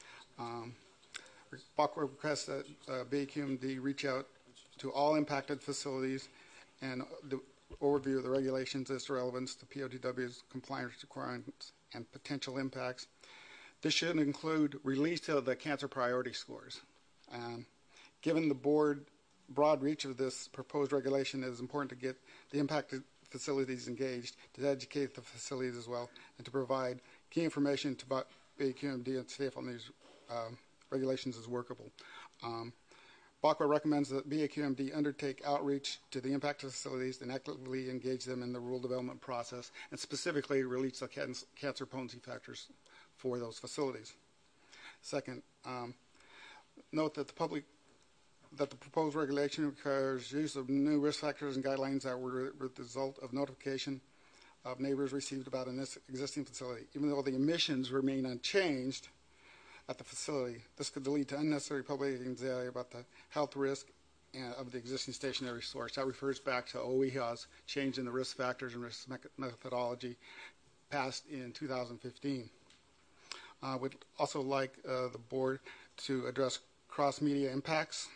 BACWA requests that BAQMD reach out to all impacted facilities and the overview of the regulations as to relevance to POTW's compliance requirements and potential impacts. This should include release of the cancer priority scores. Given the board broad reach of this proposed regulation, it is important to get the impacted facilities engaged, to educate the facilities as well, and to provide key information to BAQMD and staff on these regulations is workable. BAQA recommends that BAQMD undertake outreach to the impacted facilities and actively engage them in the rule development process, and specifically release the cancer potency factors for those facilities. Second, note that the proposed regulation requires use of new risk factors and guidelines that were the result of notification of neighbors received about an existing facility. Even though the emissions remain unchanged at the facility, this could lead to unnecessary public anxiety about the health risk of the existing stationary source. That refers back to OEHA's change in the risk factors and risk methodology passed in 2015. We'd also like the board to address cross-media impacts.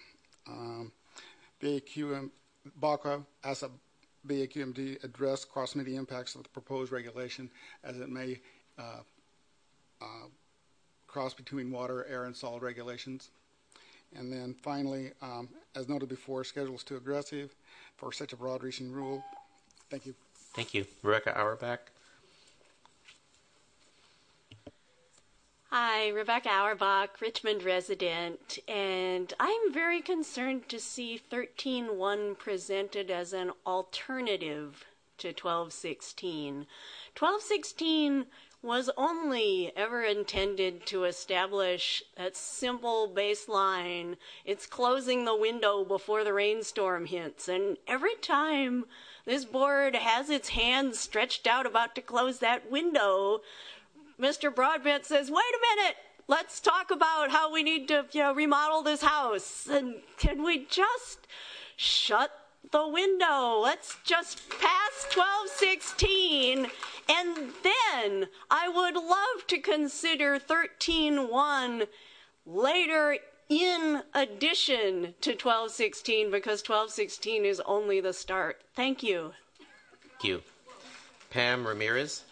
BAQA asks that BAQMD address cross-media impacts of the proposed regulation as it may cross between water, air, and solid regulations. And then finally, as noted before, schedule is too aggressive for such a broad-reaching rule. Thank you. Thank you. Rebecca Auerbach. Hi, Rebecca Auerbach, Richmond resident, and I'm very concerned to see 13.1 presented as an alternative to 12.16. 12.16 was only ever intended to establish a simple baseline. It's closing the window before the rainstorm hits, and every time this board has its hands stretched out about to close that window, Mr. Broadbent says, wait a minute, let's talk about how we need to remodel this house. And can we just shut the window? Let's just pass 12.16. And then I would love to consider 13.1 later in addition to 12.16 because 12.16 is only the start. Thank you. Thank you. Pam Ramirez.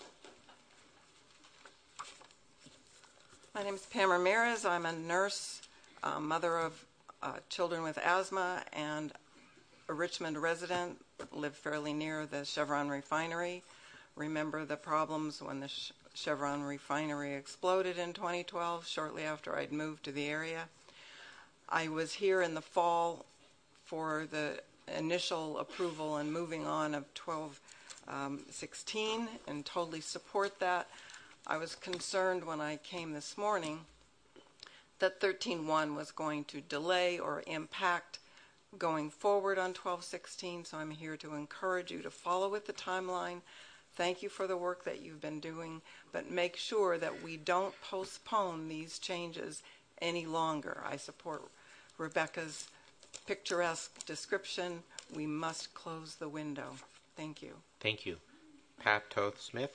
My name is Pam Ramirez. I'm a nurse, mother of children with asthma, and a Richmond resident. Live fairly near the Chevron refinery. Remember the problems when the Chevron refinery exploded in 2012, shortly after I'd moved to the area. I was here in the fall for the initial approval and moving on of 12.16 and totally support that. I was concerned when I came this morning that 13.1 was going to delay or impact going forward on 12.16, so I'm here to encourage you to follow with the timeline. Thank you for the work that you've been doing, but make sure that we don't postpone these changes any longer. I support Rebecca's picturesque description. We must close the window. Thank you. Thank you. Pat Toth Smith.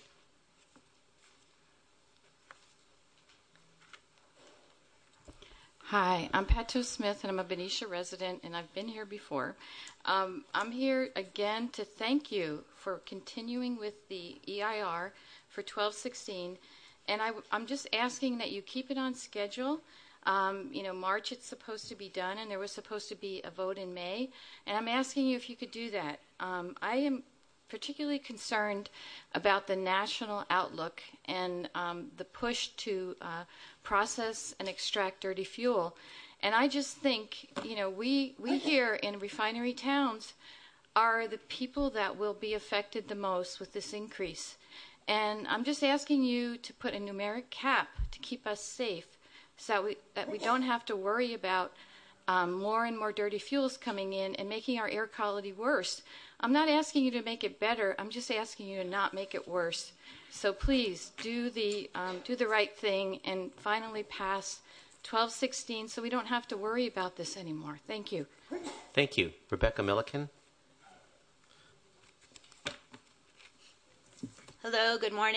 Hi, I'm Pat Toth Smith, and I'm a Benicia resident, and I've been here before. I'm here again to thank you for continuing with the EIR for 12.16, and I'm just asking that you keep it on schedule. March it's supposed to be done, and there was supposed to be a vote in May, and I'm asking you if you could do that. I am particularly concerned about the national outlook and the push to process and extract dirty fuel. And I just think, we here in refinery towns are the people that will be affected the most with this increase. And I'm just asking you to put a numeric cap to keep us safe so that we don't have to worry about more and more dirty fuels coming in and making our air quality worse. I'm not asking you to make it better. I'm just asking you to not make it worse. So please do the right thing and finally pass 12.16 so we don't have to worry about this anymore. Thank you. Thank you. Rebecca Milliken. Hello, good morning.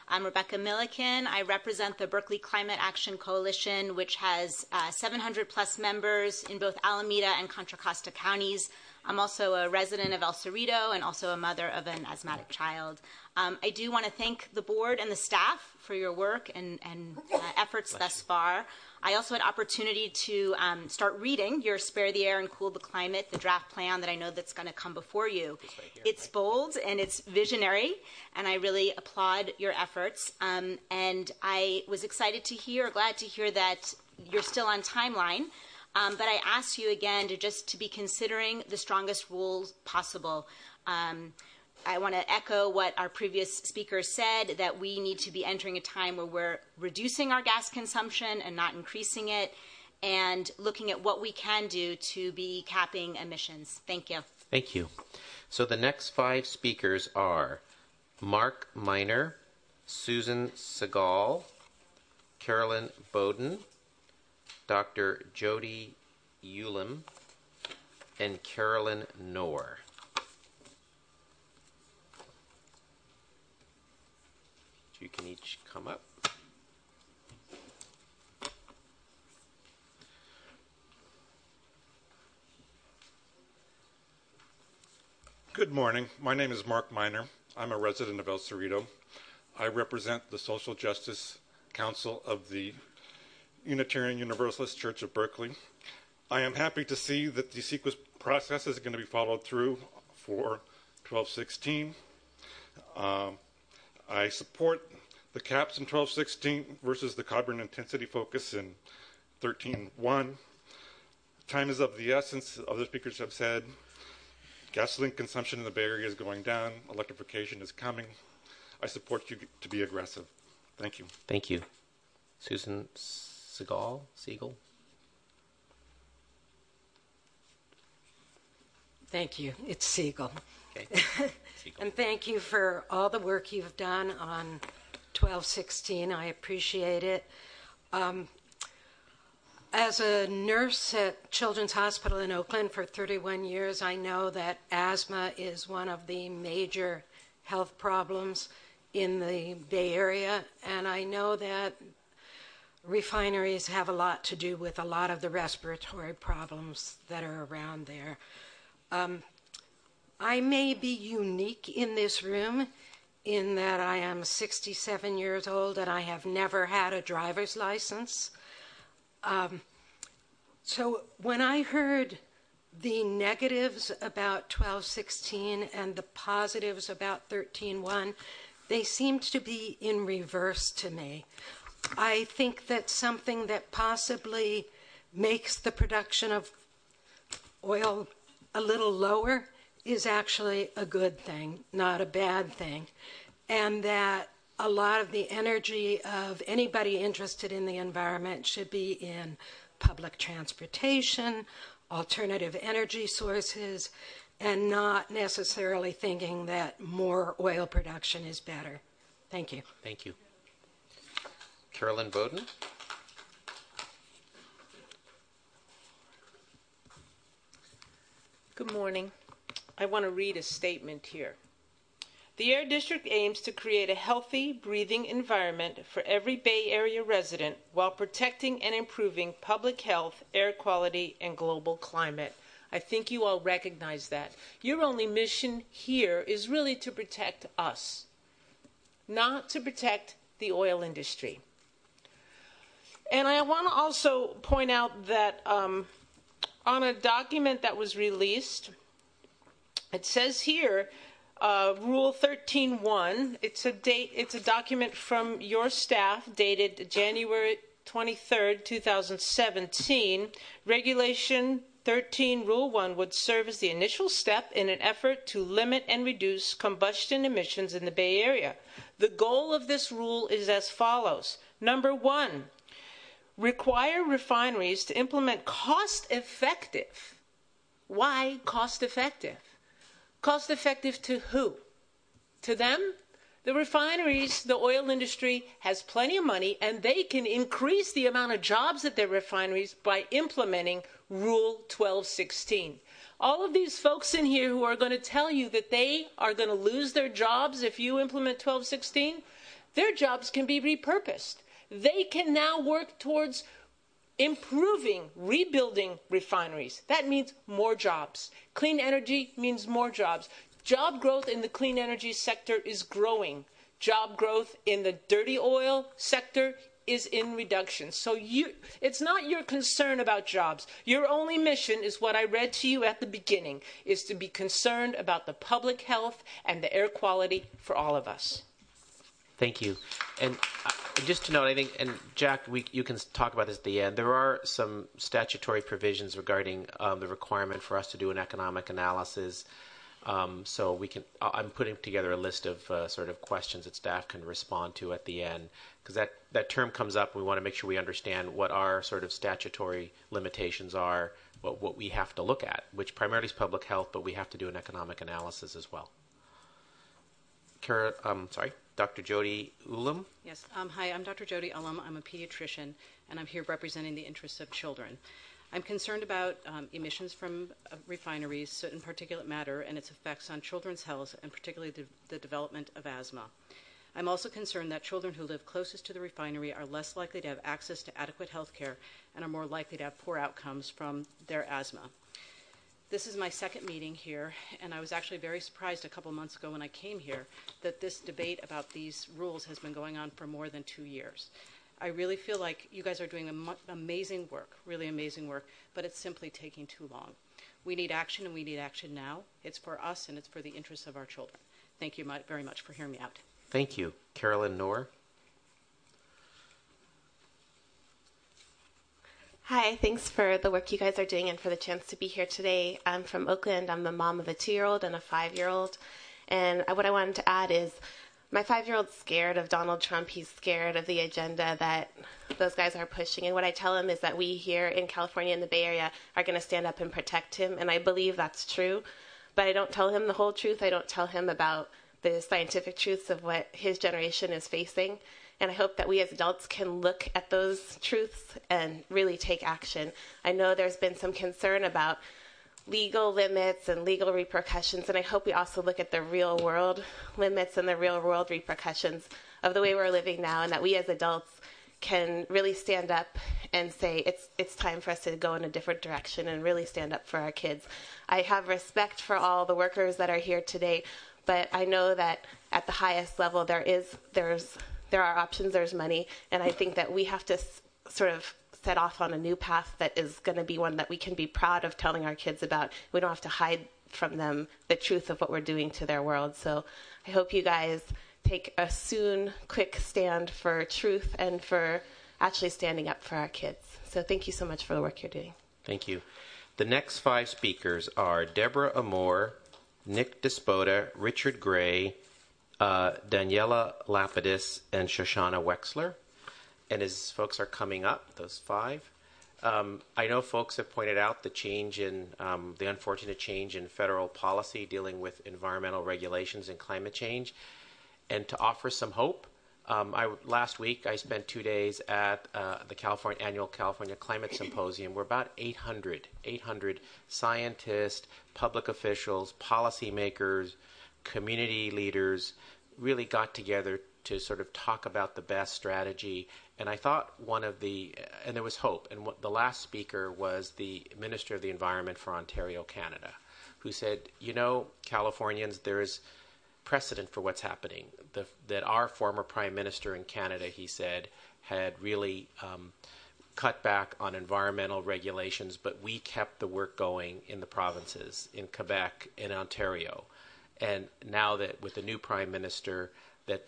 I'm Rebecca Milliken. I represent the Berkeley Climate Action Coalition, which has 700 plus members in both Alameda and Contra Costa counties. I'm also a resident of El Cerrito and also a mother of an asthmatic child. I do want to thank the board and the staff for your work and efforts thus far. I also had opportunity to start reading your Spare the Air and Cool the Climate, the draft plan that I know that's going to come before you. It's bold and it's visionary, and I really applaud your efforts. And I was excited to hear, glad to hear that you're still on timeline. But I ask you again to be considering the strongest rules possible. I want to echo what our previous speaker said, that we need to be entering a time where we're reducing our gas consumption and not increasing it, and looking at what we can do to be capping emissions. Thank you. Thank you. So the next 5 speakers are Mark Miner, Susan Segal, Carolyn Bowden, Dr. Jody Ulam, and Carolyn Knorr. You can each come up. Good morning. My name is Mark Miner. I'm a resident of El Cerrito. I represent the Social Justice Council of the Unitarian Universalist Church of Berkeley. I am happy to see that the CEQA process is going to be followed through for 1216. I support the caps in 1216 versus the carbon intensity focus in 13.1. Time is of the essence. Other speakers have said gasoline consumption in the Bay Area is going down. Electrification is coming. I support you to be aggressive. Thank you. Thank you. Susan Segal? Thank you. It's Siegel. Okay. Siegel. And thank you for all the work you've done on 1216. I appreciate it. As a nurse at Children's Hospital in Oakland for 31 years, I know that asthma is one of the major health problems in the Bay Area, and I know that refineries have a lot to do with a lot of the respiratory problems that are around there. I may be unique in this room in that I am 67 years old and I have never had a driver's license. So when I heard the negatives about 1216 and the positives about 13.1, they seemed to be in reverse to me. I think that something that possibly makes the production of oil a little lower is actually a good thing, not a bad thing. And that a lot of the energy of anybody interested in the environment should be in public transportation, alternative energy sources, and not necessarily thinking that more oil production is better. Thank you. Thank you. Carolyn Bowden. Good morning. I want to read a statement here. The Air District aims to create a healthy, breathing environment for every Bay Area resident while protecting and improving public health, air quality, and global climate. I think you all recognize that. Your only mission here is really to protect us, not to protect the oil industry. And I want to also point out that on a document that was released, it says here, Rule 13.1, it's a document from your staff dated January 23rd, 2017. Regulation 13, Rule 1 would serve as the initial step in an effort to limit and reduce combustion emissions in the Bay Area. The goal of this rule is as follows. Number 1, require refineries to implement cost-effective. Why cost-effective? Cost-effective to who? To them? The refineries, the oil industry has plenty of money, and they can increase the amount of jobs at their refineries by implementing Rule 1216. All of these folks in here who are going to tell you that they are going to lose their jobs if you implement 1216, their jobs can be repurposed. They can now work towards improving, rebuilding refineries. That means more jobs. Clean energy means more jobs. Job growth in the clean energy sector is growing. Job growth in the dirty oil sector is in reduction. So it's not your concern about jobs. Your only mission is what I read to you at the beginning, is to be concerned about the public health and the air quality for all of us. Thank you. And just to note, I think, and Jack, you can talk about this at the end, there are some statutory provisions regarding the requirement for us to do an economic analysis. So we can. I'm putting together a list of sort of questions that staff can respond to at the end, because that term comes up. We want to make sure we understand what our sort of statutory limitations are, what we have to look at, which primarily is public health, but we have to do an economic analysis as well. Dr. Jody Ulam. Yes. Hi, I'm Dr. Jody Ulam. I'm a pediatrician, and I'm here representing the interests of children. I'm concerned about emissions from refineries, soot and particulate matter, and its effects on children's health, and particularly the development of asthma. I'm also concerned that children who live closest to the refinery are less likely to have access to adequate health care and are more likely to have poor outcomes from their asthma. This is my second meeting here, and I was actually very surprised a couple months ago when I came here that this debate about these rules has been going on for more than 2 years. I really feel like you guys are doing amazing work, really amazing work, but it's simply taking too long. We need action, and we need action now. It's for us, and it's for the interests of our children. Thank you very much for hearing me out. Thank you. Carolyn Knorr. Hi, thanks for the work you guys are doing and for the chance to be here today. I'm from Oakland. I'm the mom of a 2-year-old and a 5-year-old. And what I wanted to add is my 5-year-old's scared of Donald Trump. He's scared of the agenda that those guys are pushing. And what I tell him is that we here in California in the Bay Area are going to stand up and protect him. And I believe that's true. But I don't tell him the whole truth. I don't tell him about the scientific truths of what his generation is facing. And I hope that we as adults can look at those truths and really take action. I know there's been some concern about legal limits and legal repercussions, and I hope we also look at the real world limits and the real world repercussions of the way we're living now, and that we as adults can really stand up and say it's time for us to go in a different direction and really stand up for our kids. I have respect for all the workers that are here today, but I know that at the highest level there are options, there's money, and I think that we have to sort of set off on a new path that is going to be one that we can be proud of telling our kids about. We don't have to hide from them the truth of what we're doing to their world. So I hope you guys take a quick stand for truth and for actually standing up for our kids. So thank you so much for the work you're doing. Thank you. The next 5 speakers are Deborah Amore, Nick Despota, Richard Gray, Daniela Lapidus, and Shoshana Wexler. And as folks are coming up, those 5, I know folks have pointed out the change in the unfortunate change in federal policy dealing with environmental regulations and climate change. And to offer some hope, last week I spent 2 days at the annual California Climate Symposium, where about 800 scientists, public officials, policymakers, community leaders really got together to sort of talk about the best strategy. And I thought and there was hope. And the last speaker was the Minister of the Environment for Ontario, Canada, who said, Californians, there is precedent for what's happening. That our former Prime Minister in Canada, he said, had really cut back on environmental regulations, but we kept the work going in the provinces, in Quebec, in Ontario. And now that with the new Prime Minister, that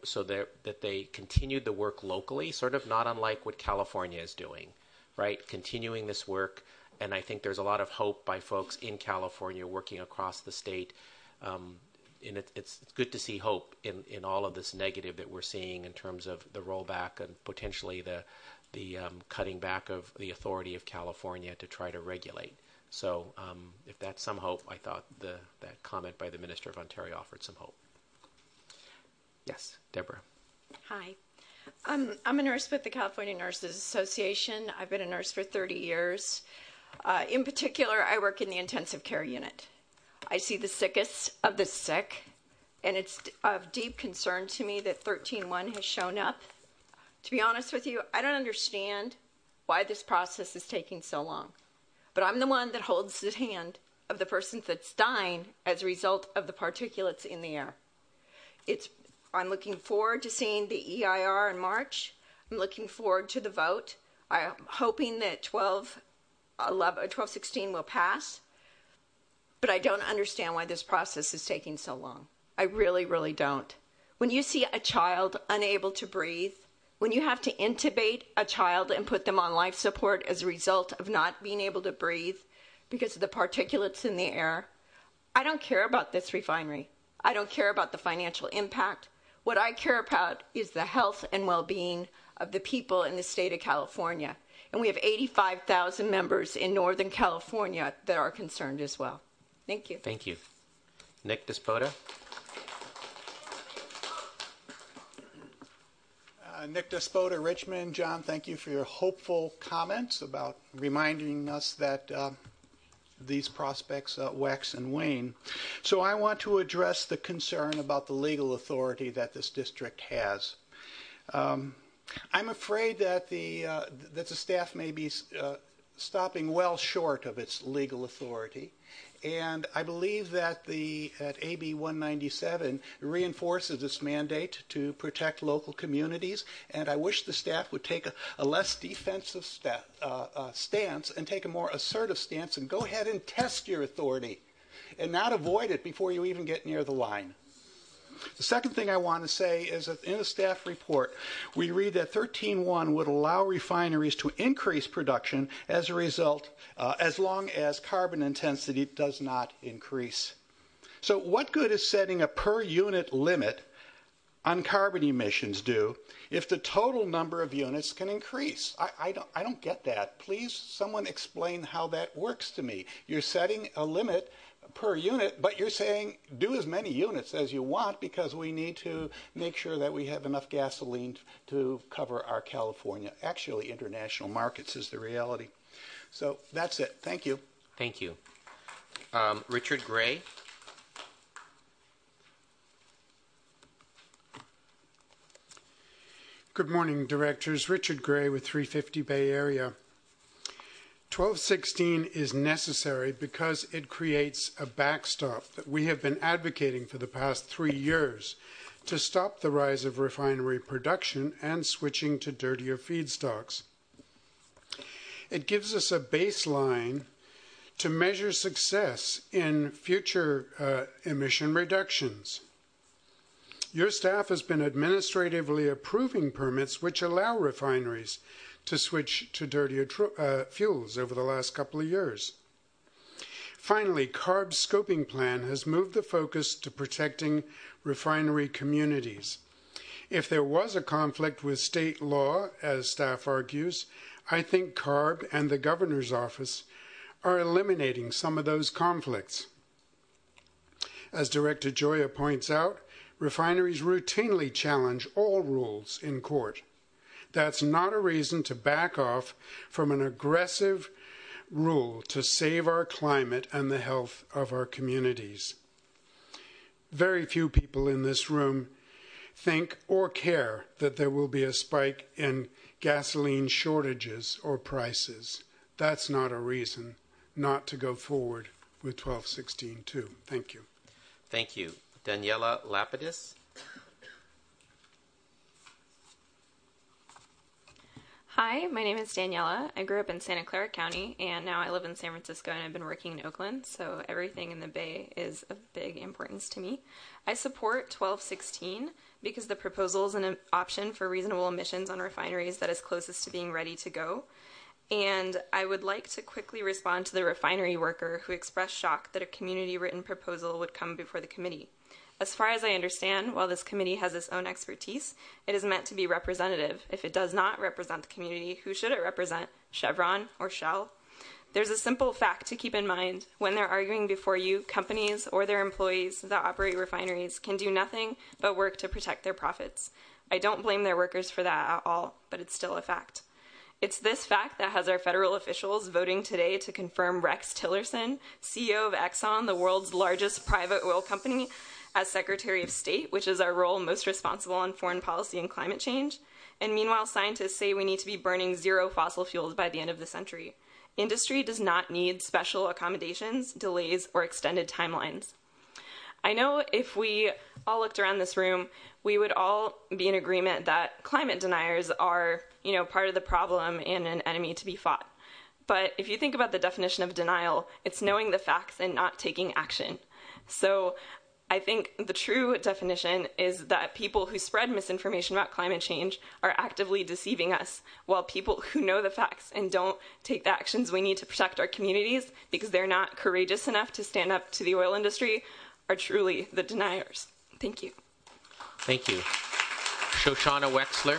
they continued the work locally, sort of not unlike what California is doing, right? Continuing this work. And I think there's a lot of hope by folks in California working across the state. And it's good to see hope in all of this negative that we're seeing in terms of the rollback and potentially the cutting back of the authority of California to try to regulate. So if that's some hope, I thought that comment by the Minister of Ontario offered some hope. Yes, Deborah. Hi. I'm a nurse with the California Nurses Association. I've been a nurse for 30 years. In particular, I work in the intensive care unit. I see the sickest of the sick, and it's of deep concern to me that 13.1 has shown up. To be honest with you, I don't understand why this process is taking so long. But I'm the one that holds the hand of the person that's dying as a result of the particulates in the air. I'm looking forward to seeing the EIR in March. I'm looking forward to the vote. I'm hoping that 1216 will pass. But I don't understand why this process is taking so long. I really, really don't. When you see a child unable to breathe, when you have to intubate a child and put them on life support as a result of not being able to breathe because of the particulates in the air, I don't care about this refinery. I don't care about the financial impact. What I care about is the health and well-being of the people in the state of California. And we have 85,000 members in Northern California that are concerned as well. Thank you. Thank you. Nick Despota. Nick Despota, Richmond. John, thank you for your hopeful comments about reminding us that these prospects wax and wane. So I want to address the concern about the legal authority that this district has. I'm afraid that the staff may be stopping well short of its legal authority. And I believe that AB 197 reinforces its mandate to protect local communities. And I wish the staff would take a less defensive stance and take a more assertive stance and go ahead and test your authority and not avoid it before you even get near the line. The second thing I want to say is that in the staff report, we read that 13.1 would allow refineries to increase production as a result, as long as carbon intensity does not increase. So what good is setting a per unit limit on carbon emissions do if the total number of units can increase? I don't get that. Please, someone explain how that works to me. You're setting a limit per unit, but you're saying do as many units as you want because we need to make sure that we have enough gasoline to cover our California, actually international markets is the reality. So that's it. Thank you. Thank you. Richard Gray. Good morning, directors. Richard Gray with 350 Bay Area. 1216 is necessary because it creates a backstop that we have been advocating for the past 3 years to stop the rise of refinery production and switching to dirtier feedstocks. It gives us a baseline to measure success in future emission reductions. Your staff has been administratively approving permits which allow refineries to switch to dirtier fuels over the last couple of years. Finally, CARB's scoping plan has moved the focus to protecting refinery communities. If there was a conflict with state law, as staff argues, I think CARB and the governor's office are eliminating some of those conflicts. As Director Gioia points out, refineries routinely challenge all rules in court. That's not a reason to back off from an aggressive rule to save our climate and the health of our communities. Very few people in this room think or care that there will be a spike in gasoline shortages or prices. That's not a reason not to go forward with 1216-2. Thank you. Thank you. Daniela Lapidus. Hi, my name is Daniela. I grew up in Santa Clara County, and now I live in San Francisco, and I've been working in Oakland, so everything in the Bay is of big importance to me. I support 1216 because the proposal is an option for reasonable emissions on refineries that is closest to being ready to go. And I would like to quickly respond to the refinery worker who expressed shock that a community-written proposal would come before the committee. As far as I understand, while this committee has its own expertise, it is meant to be representative. If it does not represent the community, who should it represent? Chevron or Shell? There's a simple fact to keep in mind. When they're arguing before you, companies or their employees that operate refineries can do nothing but work to protect their profits. I don't blame their workers for that at all, but it's still a fact. It's this fact that has our federal officials voting today to confirm Rex Tillerson, CEO of Exxon, the world's largest private oil company, as Secretary of State, which is our role most responsible on foreign policy and climate change. And meanwhile, scientists say we need to be burning 0 fossil fuels by the end of the century. Industry does not need special accommodations, delays, or extended timelines. I know if we all looked around this room, we would all be in agreement that climate deniers are, part of the problem and an enemy to be fought. But if you think about the definition of denial, it's knowing the facts and not taking action. So I think the true definition is that people who spread misinformation about climate change are actively deceiving us, while people who know the facts and don't take the actions we need to protect our communities because they're not courageous enough to stand up to the oil industry are truly the deniers. Thank you. Thank you. Shoshana Wexler.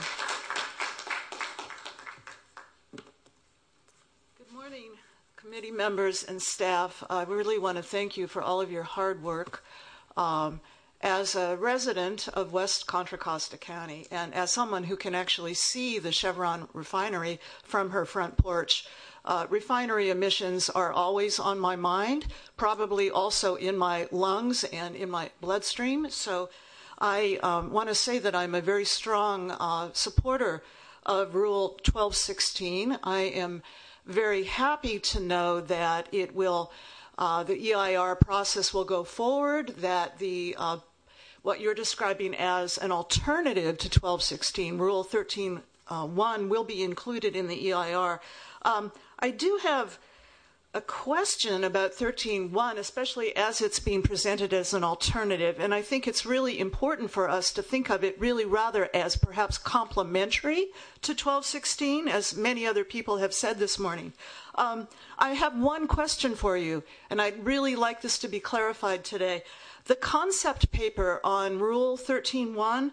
Good morning, committee members and staff. I really want to thank you for all of your hard work. As a resident of West Contra Costa County and as someone who can actually see the Chevron refinery from her front porch, refinery emissions are always on my mind, probably also in my lungs and in my bloodstream. So I want to say that I'm a very strong supporter of Rule 1216. I am very happy to know that it will the EIR process will go forward, that the what you're describing as an alternative to 1216, Rule 13.1, will be included in the EIR. I do have a question about 13.1, especially as it's being presented as an alternative, and I think it's really important for us to think of it really rather as perhaps complementary to 1216, as many other people have said this morning. I have one question for you, and I'd really like this to be clarified today. The concept paper on Rule 13.1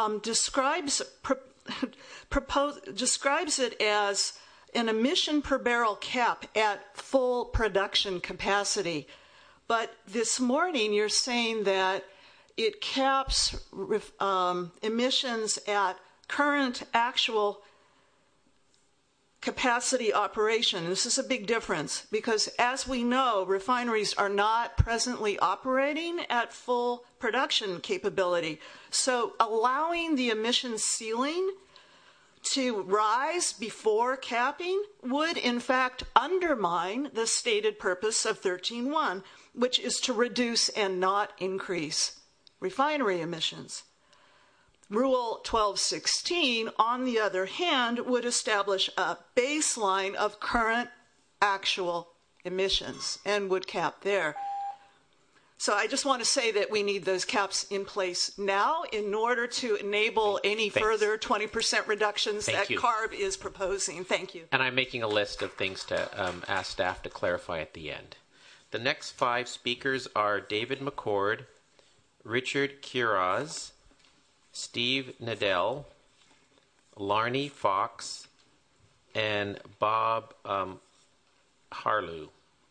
describes it as an emission per barrel cap at full production capacity. But this morning you're saying that it caps emissions at current actual capacity operation. This is a big difference because, as we know, refineries are not presently operating at full production capability. So allowing the emission ceiling to rise before capping would, in fact, undermine the stated purpose of 13.1, which is to reduce and not increase refinery emissions. Rule 1216, on the other hand, would establish a baseline of current actual emissions and would cap there. So I just want to say that we need those caps in place now in order to enable any further 20% reductions that CARB is proposing. Thank you. And I'm making a list of things to ask staff to clarify at the end. The next 5 speakers are David McCord, Richard Quiroz, Steve Nadell, Larnie Fox, and Bob Harlew.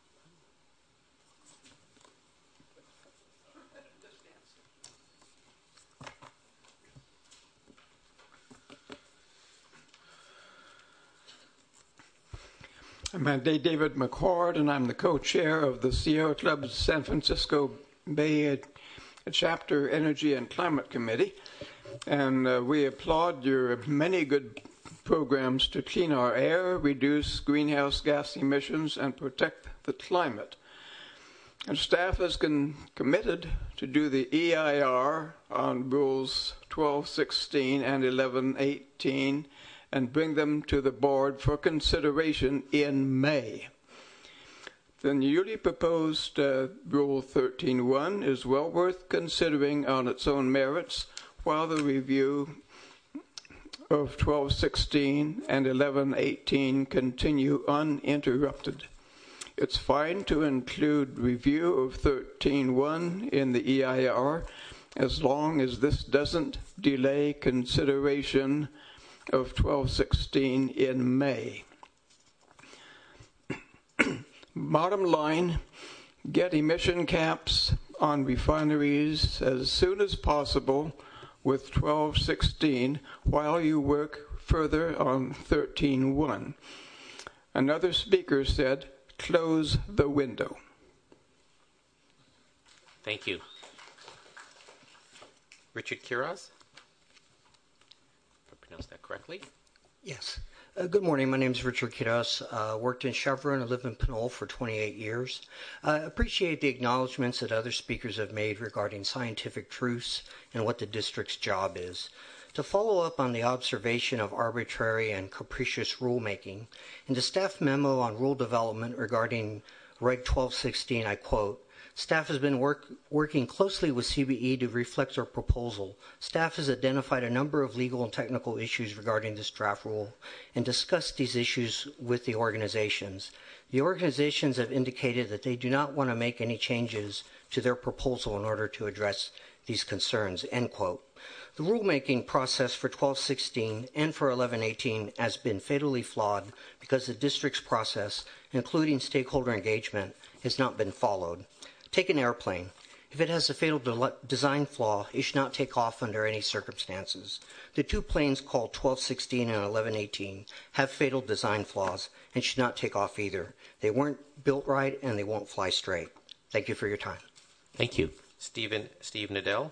I'm David McCord, and I'm the co-chair of the Sierra Club's San Francisco Bay Chapter Energy and Climate Committee. And we applaud your many good programs to clean our air, reduce greenhouse gas emissions, and protect the climate. And staff is committed to do the EIR on Rules 1216 and 1118 and bring them to the board for consideration in May. The newly proposed Rule 13.1 is well worth considering on its own merits while the review of 1216 and 1118 continue uninterrupted. It's fine to include review of 13.1 in the EIR as long as this doesn't delay consideration of 1216 in May. Bottom line, get emission caps on refineries as soon as possible with 1216 while you work further on 13.1. Another speaker said, close the window. Thank you. Richard Quiroz. If I pronounced that correctly. Yes. Good morning. My name is Richard Quiroz. Worked in Chevron. I live in Pinole for 28 years. Appreciate the acknowledgments that other speakers have made regarding scientific truths and what the district's job is. To follow up on the observation of arbitrary and capricious rulemaking, in the staff memo on rule development regarding Reg 1216, I quote, "Staff has been working closely with CBE to reflect our proposal. Staff has identified a number of legal and technical issues regarding this draft rule and discussed these issues with the organizations. The organizations have indicated that they do not want to make any changes to their proposal in order to address these concerns," end quote. The rulemaking process for 1216 and for 1118 has been fatally flawed because the district's process, including stakeholder engagement, has not been followed. Take an airplane. If it has a fatal design flaw, it should not take off under any circumstances. The two planes called 1216 and 1118 have fatal design flaws and should not take off either. They weren't built right and they won't fly straight. Thank you for your time. Thank you. Steve Nadell.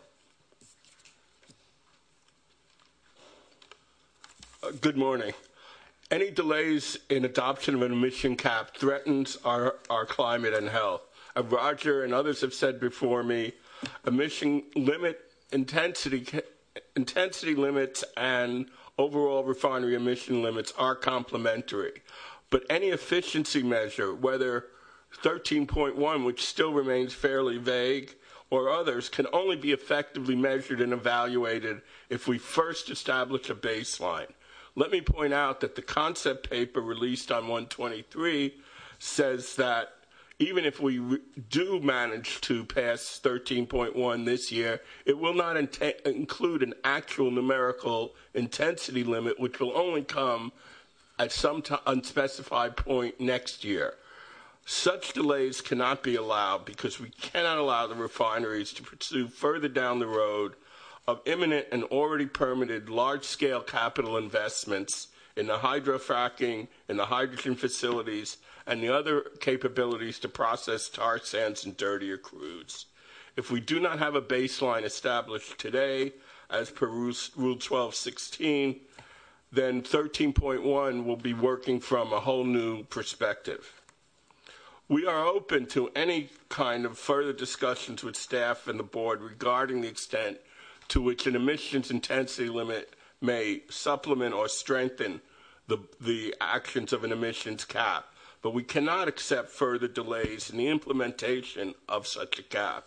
Good morning. Any delays in adoption of an emission cap threatens our climate and health. Roger and others have said before me, emission limit intensity limits and overall refinery emission limits are complementary. But any efficiency measure, whether 13.1, which still remains fairly vague, or others, can only be effectively measured and evaluated if we first establish a baseline. Let me point out that the concept paper released on 123 says that even if we do manage to pass 13.1 this year, it will not include an actual numerical intensity limit, which will only come at some unspecified point next year. Such delays cannot be allowed because we cannot allow the refineries to pursue further down the road of imminent and already permitted large-scale capital investments in the hydrofracking, in the hydrogen facilities, and the other capabilities to process tar sands and dirtier crudes. If we do not have a baseline established today, as per Rule 1216, then 13.1 will be working from a whole new perspective. We are open to any kind of further discussions with staff and the board regarding the extent to which an emissions intensity limit may supplement or strengthen the actions of an emissions cap, but we cannot accept further delays in the implementation of such a cap.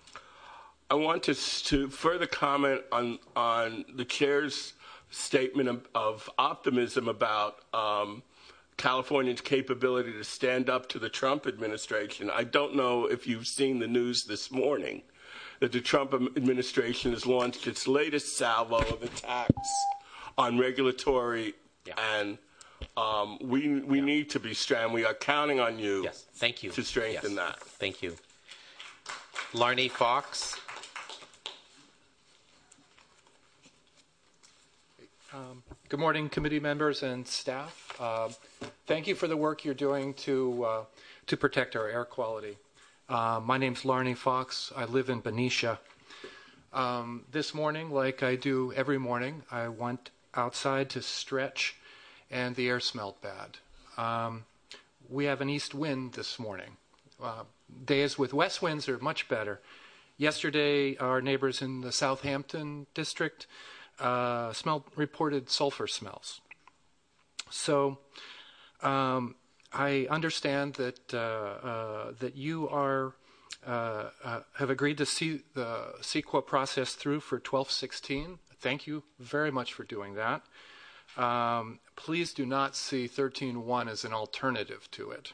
I want to further comment on the chair's statement of optimism about California's capability to stand up to the Trump administration. I don't know if you've seen the news this morning that the Trump administration has launched its latest salvo of attacks on regulatory, and we need to be strong. We are counting on you. Yes, thank you. To strengthen that. Thank you. Larney Fox. Good morning, committee members and staff. Thank you for the work you're doing to protect our air quality. My name's Larney Fox. I live in Benicia. This morning, like I do every morning, I went outside to stretch, and the air smelled bad. We have an east wind this morning. Days with west winds are much better. Yesterday, our neighbors in the Southampton district reported sulfur smells. So I understand that that you have agreed to see the CEQA process through for 1216. Thank you very much for doing that. Please do not see 13.1 as an alternative to it.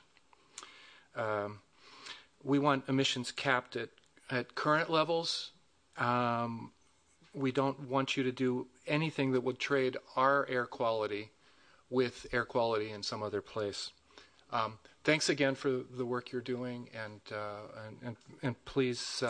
We want emissions capped at current levels. We don't want you to do anything that would trade our air quality with air quality in some other place. Thanks again for the work you're doing, and please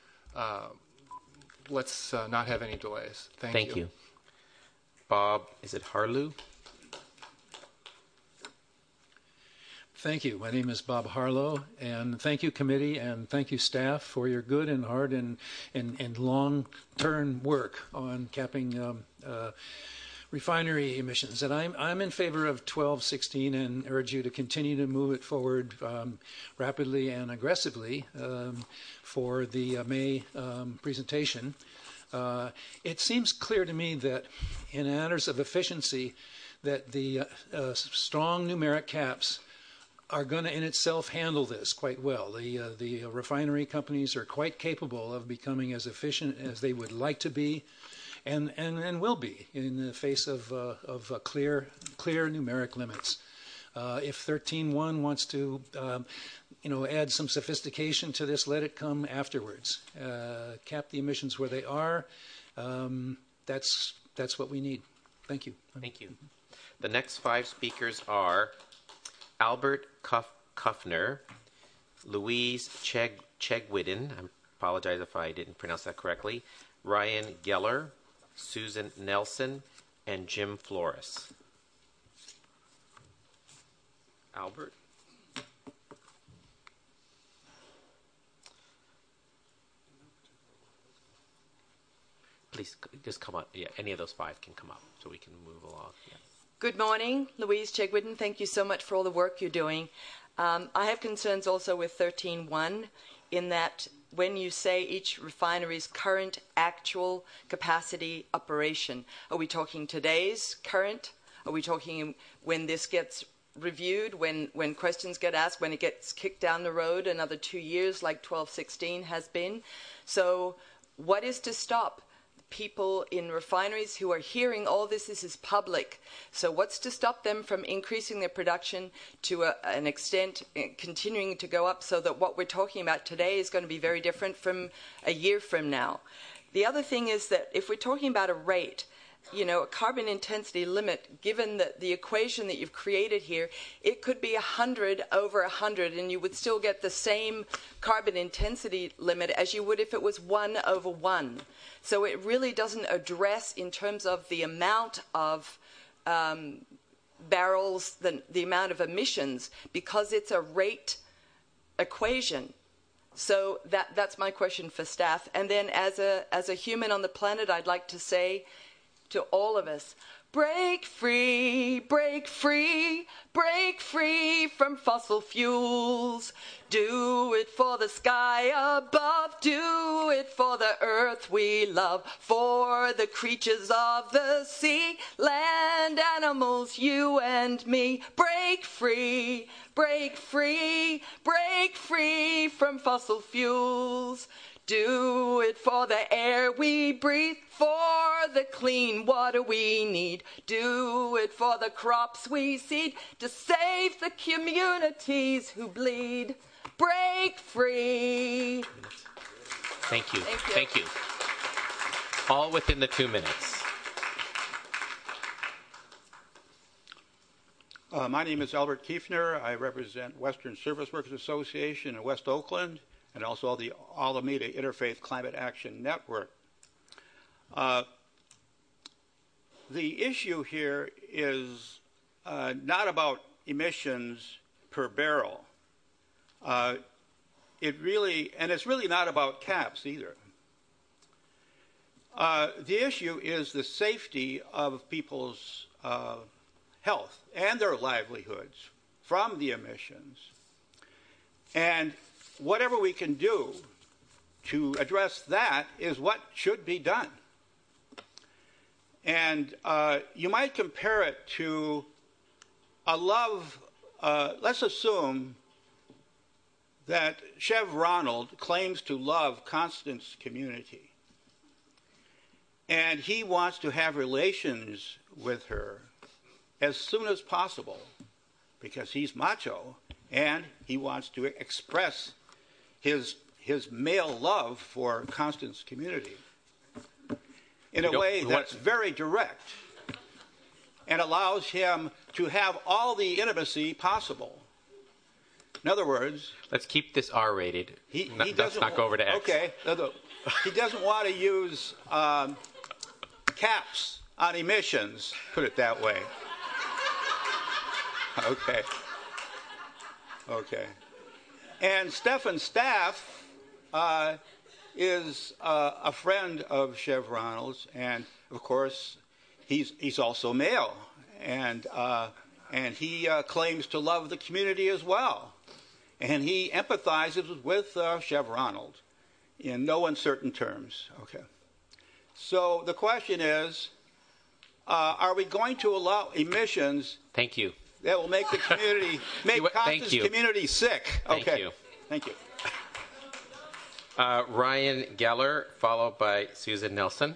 let's not have any delays. Thank you. Bob, is it Harlow? Thank you. My name is Bob Harlow, and thank you, committee, and thank you, staff, for your good and hard and long-term work on capping refinery emissions. And I'm in favor of 1216 and urge you to continue to move it forward rapidly and aggressively for the May presentation. It seems clear to me that in matters of efficiency, that the strong numeric caps are going to in itself handle this quite well. The refinery companies are quite capable of becoming as efficient as they would like to be, and will be in the face of clear numeric limits. If 13.1 wants to add some sophistication to this, let it come afterwards. Cap the emissions where they are. That's what we need. Thank you. Thank you. The next 5 speakers are Albert Kuffner, Louise Chegwidden, I apologize if I didn't pronounce that correctly, Ryan Geller, Susan Nelson, and Jim Flores. Albert? Please just come up. Yeah, any of those 5 can come up so we can move along. Yeah. Good morning, Louise Chegwidden. Thank you so much for all the work you're doing. I have concerns also with 13.1 in that when you say each refinery's current actual capacity operation, are we talking today's current? Are we talking when this gets reviewed, when questions get asked, when it gets kicked down the road another 2 years like 1216 has been? So what is to stop people in refineries who are hearing all this? This is public. So what's to stop them from increasing their production to an extent, continuing to go up, so that what we're talking about today is going to be very different from a year from now? The other thing is that if we're talking about a rate, a carbon intensity limit, given the equation that you've created here, it could be 100 over 100, and you would still get the same carbon intensity limit as you would if it was 1 over 1. So it really doesn't address, in terms of the amount of barrels, the amount of emissions, because it's a rate equation. So that's my question for staff. And then as a human on the planet, I'd like to say to all of us, break free, break free, break free from fossil fuels. Do it for the sky above, do it for the earth we love, for the creatures of the sea, land animals, you and me. Break free, break free, break free from fossil fuels. Do it for the air we breathe, for the clean water we need. Do it for the crops we seed, to save the communities who bleed. Break free. Thank you. Thank you. All within the 2 minutes. My name is Albert Kiefner. I represent Western Service Workers Association in West Oakland, and also the Alameda Interfaith Climate Action Network. The issue here is not about emissions per barrel. It's really not about caps either. The issue is the safety of people's health and their livelihoods from the emissions. And whatever we can do to address that is what should be done. And you might compare it to a love. Let's assume that Chev Ronald claims to love Constance Community, and he wants to have relations with her as soon as possible because he's macho and he wants to express his male love for Constance Community in a way that's very direct and allows him to have all the intimacy possible. In other words, let's keep this R-rated. Let's not go over to X. Okay. He doesn't want to use caps on emissions, put it that way. Okay. Okay. And Stefan Staff is a friend of Chev Ronald's, and of course, he's also male, and he claims to love the community as well, and he empathizes with Chev Ronald in no uncertain terms. Okay. So the question is, are we going to allow emissions? Thank you. That will make the community, Constance community sick. Okay. Thank you. Thank you. Ryan Geller, followed by Susan Nelson.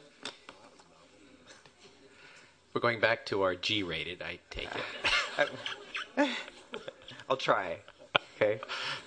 We're going back to our G-rated, I take it. I'll try. Okay.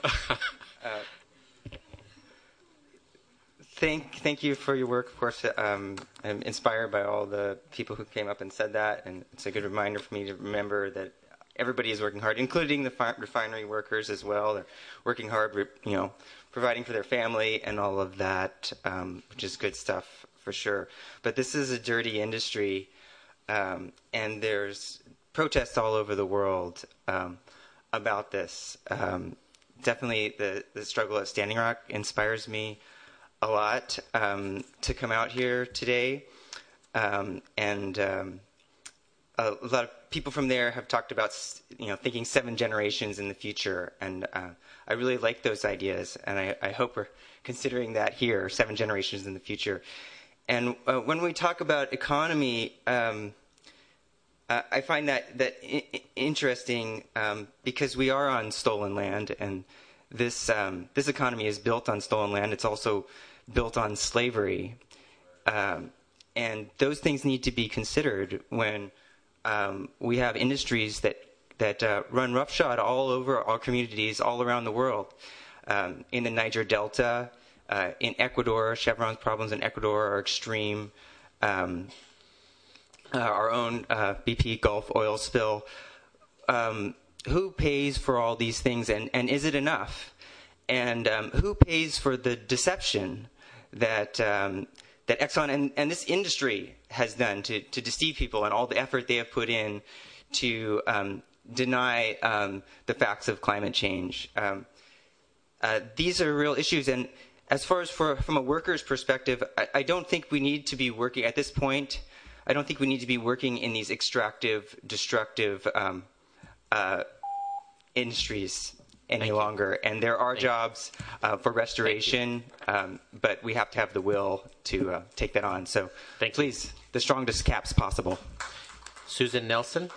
Thank you for your work. Of course, I'm inspired by all the people who came up and said that, and it's a good reminder for me to remember that everybody is working hard, including the refinery workers as well. They're working hard, providing for their family and all of that, which is good stuff for sure. But this is a dirty industry, and there's protests all over the world about this. Definitely the struggle at Standing Rock inspires me a lot to come out here today. A lot of people from there have talked about, thinking 7 generations in the future, and I really like those ideas, and I hope we're considering that here, 7 generations in the future. And when we talk about economy, I find that interesting because we are on stolen land, and this economy is built on stolen land. It's also built on slavery, and those things need to be considered when we have industries that run roughshod all over our communities all around the world. In the Niger Delta, in Ecuador, Chevron's problems in Ecuador are extreme. Our own BP Gulf oil spill. Who pays for all these things, and is it enough? And who pays for the deception that Exxon and this industry has done to deceive people, and all the effort they have put in to deny the facts of climate change? These are real issues, and as far as from a worker's perspective, I don't think we need to be working at this point. I don't think we need to be working in these extractive, destructive industries any longer. And there are jobs for restoration, but we have to have the will to take that on. So please, the strongest caps possible. Susan Nelson.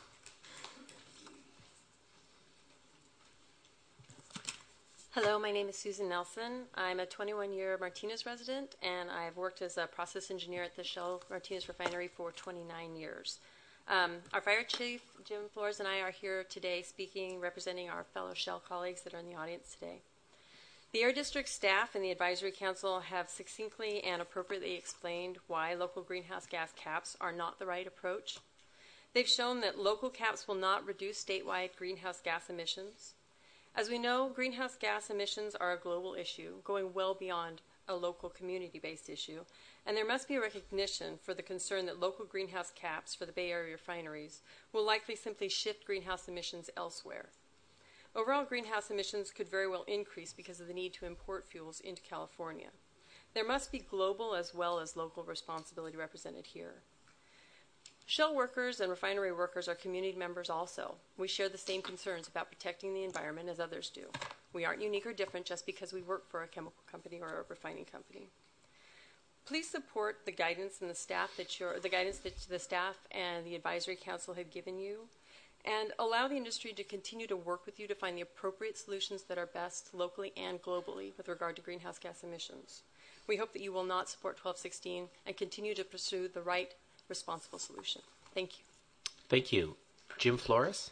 Hello, my name is Susan Nelson. I'm a 21-year Martinez resident, and I've worked as a process engineer at the Shell Martinez refinery for 29 years. Our fire chief, Jim Flores, and I are here today speaking, representing our fellow Shell colleagues that are in the audience today. The Air District staff and the Advisory Council have succinctly and appropriately explained why local greenhouse gas caps are not the right approach. They've shown that local caps will not reduce statewide greenhouse gas emissions. As we know, greenhouse gas emissions are a global issue, going well beyond a local community-based issue, and there must be a recognition for the concern that local greenhouse caps for the Bay Area refineries will likely simply shift greenhouse emissions elsewhere. Overall greenhouse emissions could very well increase because of the need to import fuels into California. There must be global as well as local responsibility represented here. Shell workers and refinery workers are community members also. We share the same concerns about protecting the environment as others do. We aren't unique or different just because we work for a chemical company or a refining company. Please support the guidance and the guidance that the staff and the Advisory Council have given you, and allow the industry to continue to work with you to find the appropriate solutions that are best locally and globally with regard to greenhouse gas emissions. We hope that you will not support 1216 and continue to pursue the right responsible solution. Thank you. Thank you. Jim Flores.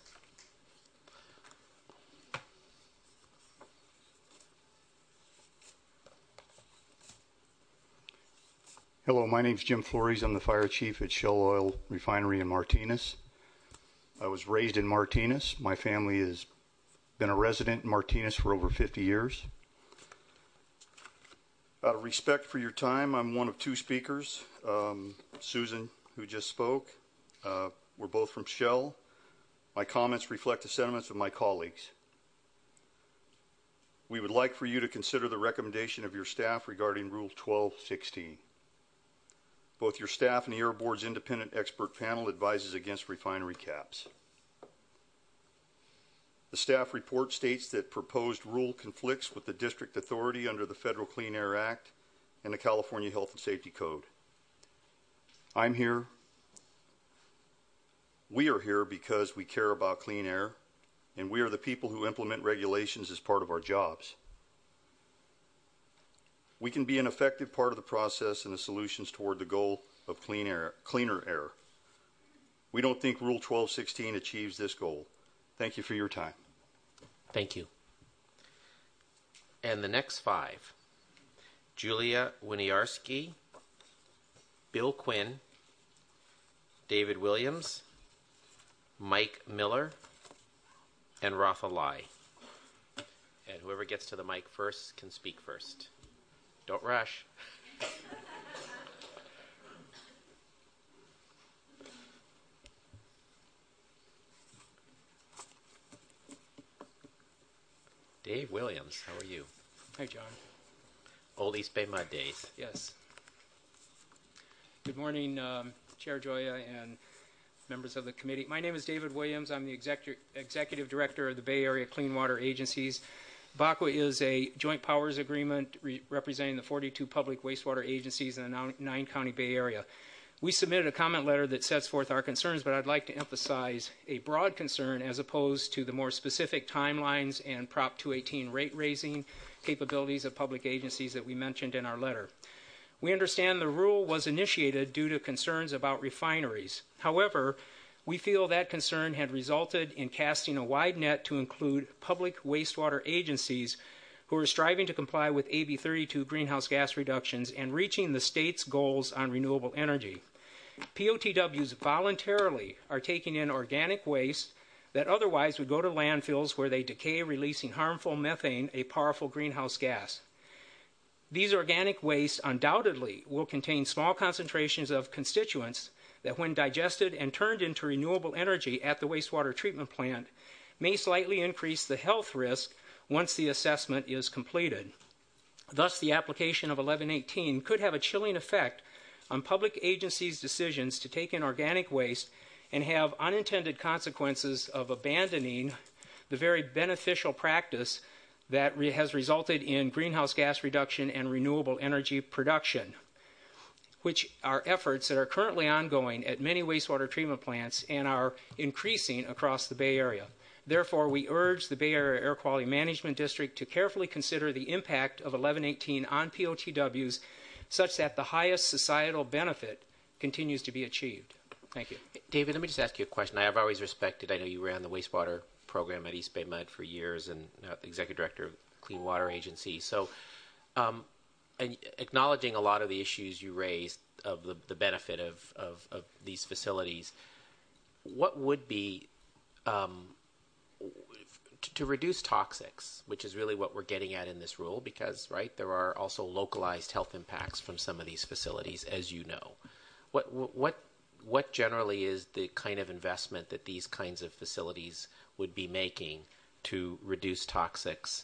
Hello, my name's Jim Flores. I'm the fire chief at Shell Oil Refinery in Martinez. I was raised in Martinez. My family has been a resident in Martinez for over 50 years. Out of respect for your time, I'm one of 2 speakers. Susan, who just spoke, we're both from Shell. My comments reflect the sentiments of my colleagues. We would like for you to consider the recommendation of your staff regarding Rule 1216. Both your staff and the Air Board's independent expert panel advises against refinery caps. The staff report states that proposed rule conflicts with the district authority under the Federal Clean Air Act and the California Health and Safety Code. I'm here. We are here because we care about clean air, and we are the people who implement regulations as part of our jobs. We can be an effective part of the process and the solutions toward the goal of cleaner air. We don't think Rule 1216 achieves this goal. Thank you for your time. Thank you. And the next 5, Julia Winiarski, Bill Quinn, David Williams, Mike Miller, and Rotha Lai. And whoever gets to the mic first can speak first. Don't rush. Dave Williams, how are you? Hi, John. Old East Bay Mud days. Yes. Good morning, Chair Joya and members of the committee. My name is David Williams. I'm the Executive Director of the Bay Area Clean Water Agencies. BACWA is a joint powers agreement representing the 42 public wastewater agencies in the 9-county Bay Area. We submitted a comment letter that sets forth our concerns, but I'd like to emphasize a broad concern as opposed to the more specific timelines and Prop 218 rate-raising capabilities of public agencies that we mentioned in our letter. We understand the rule was initiated due to concerns about refineries. However, we feel that concern had resulted in casting a wide net to include public wastewater agencies who are striving to comply with AB 32 greenhouse gas reductions and reaching the state's goals on renewable energy. POTWs voluntarily are taking in organic waste that otherwise would go to landfills where they decay, releasing harmful methane, a powerful greenhouse gas. These organic wastes undoubtedly will contain small concentrations of constituents that, when digested and turned into renewable energy at the wastewater treatment plant, may slightly increase the health risk once the assessment is completed. Thus, the application of 1118 could have a chilling effect on public agencies' decisions to take in organic waste and have unintended consequences of abandoning the very beneficial practice that has resulted in greenhouse gas reduction and renewable energy production, which are efforts that are currently ongoing at many wastewater treatment plants and are increasing across the Bay Area. Therefore, we urge the Bay Area Air Quality Management District to carefully consider the impact of 1118 on POTWs such that the highest societal benefit continues to be achieved. Thank you. David, let me just ask you a question. I have always respected, I know you ran the wastewater program at East Bay Mud for years and now the Executive Director of the Clean Water Agency. So, and acknowledging a lot of the issues you raised of the benefit of these facilities, what would be, to reduce toxics, which is really what we're getting at in this rule, because, right, there are also localized health impacts from some of these facilities, as you know. What generally is the kind of investment that these kinds of facilities would be making to reduce toxics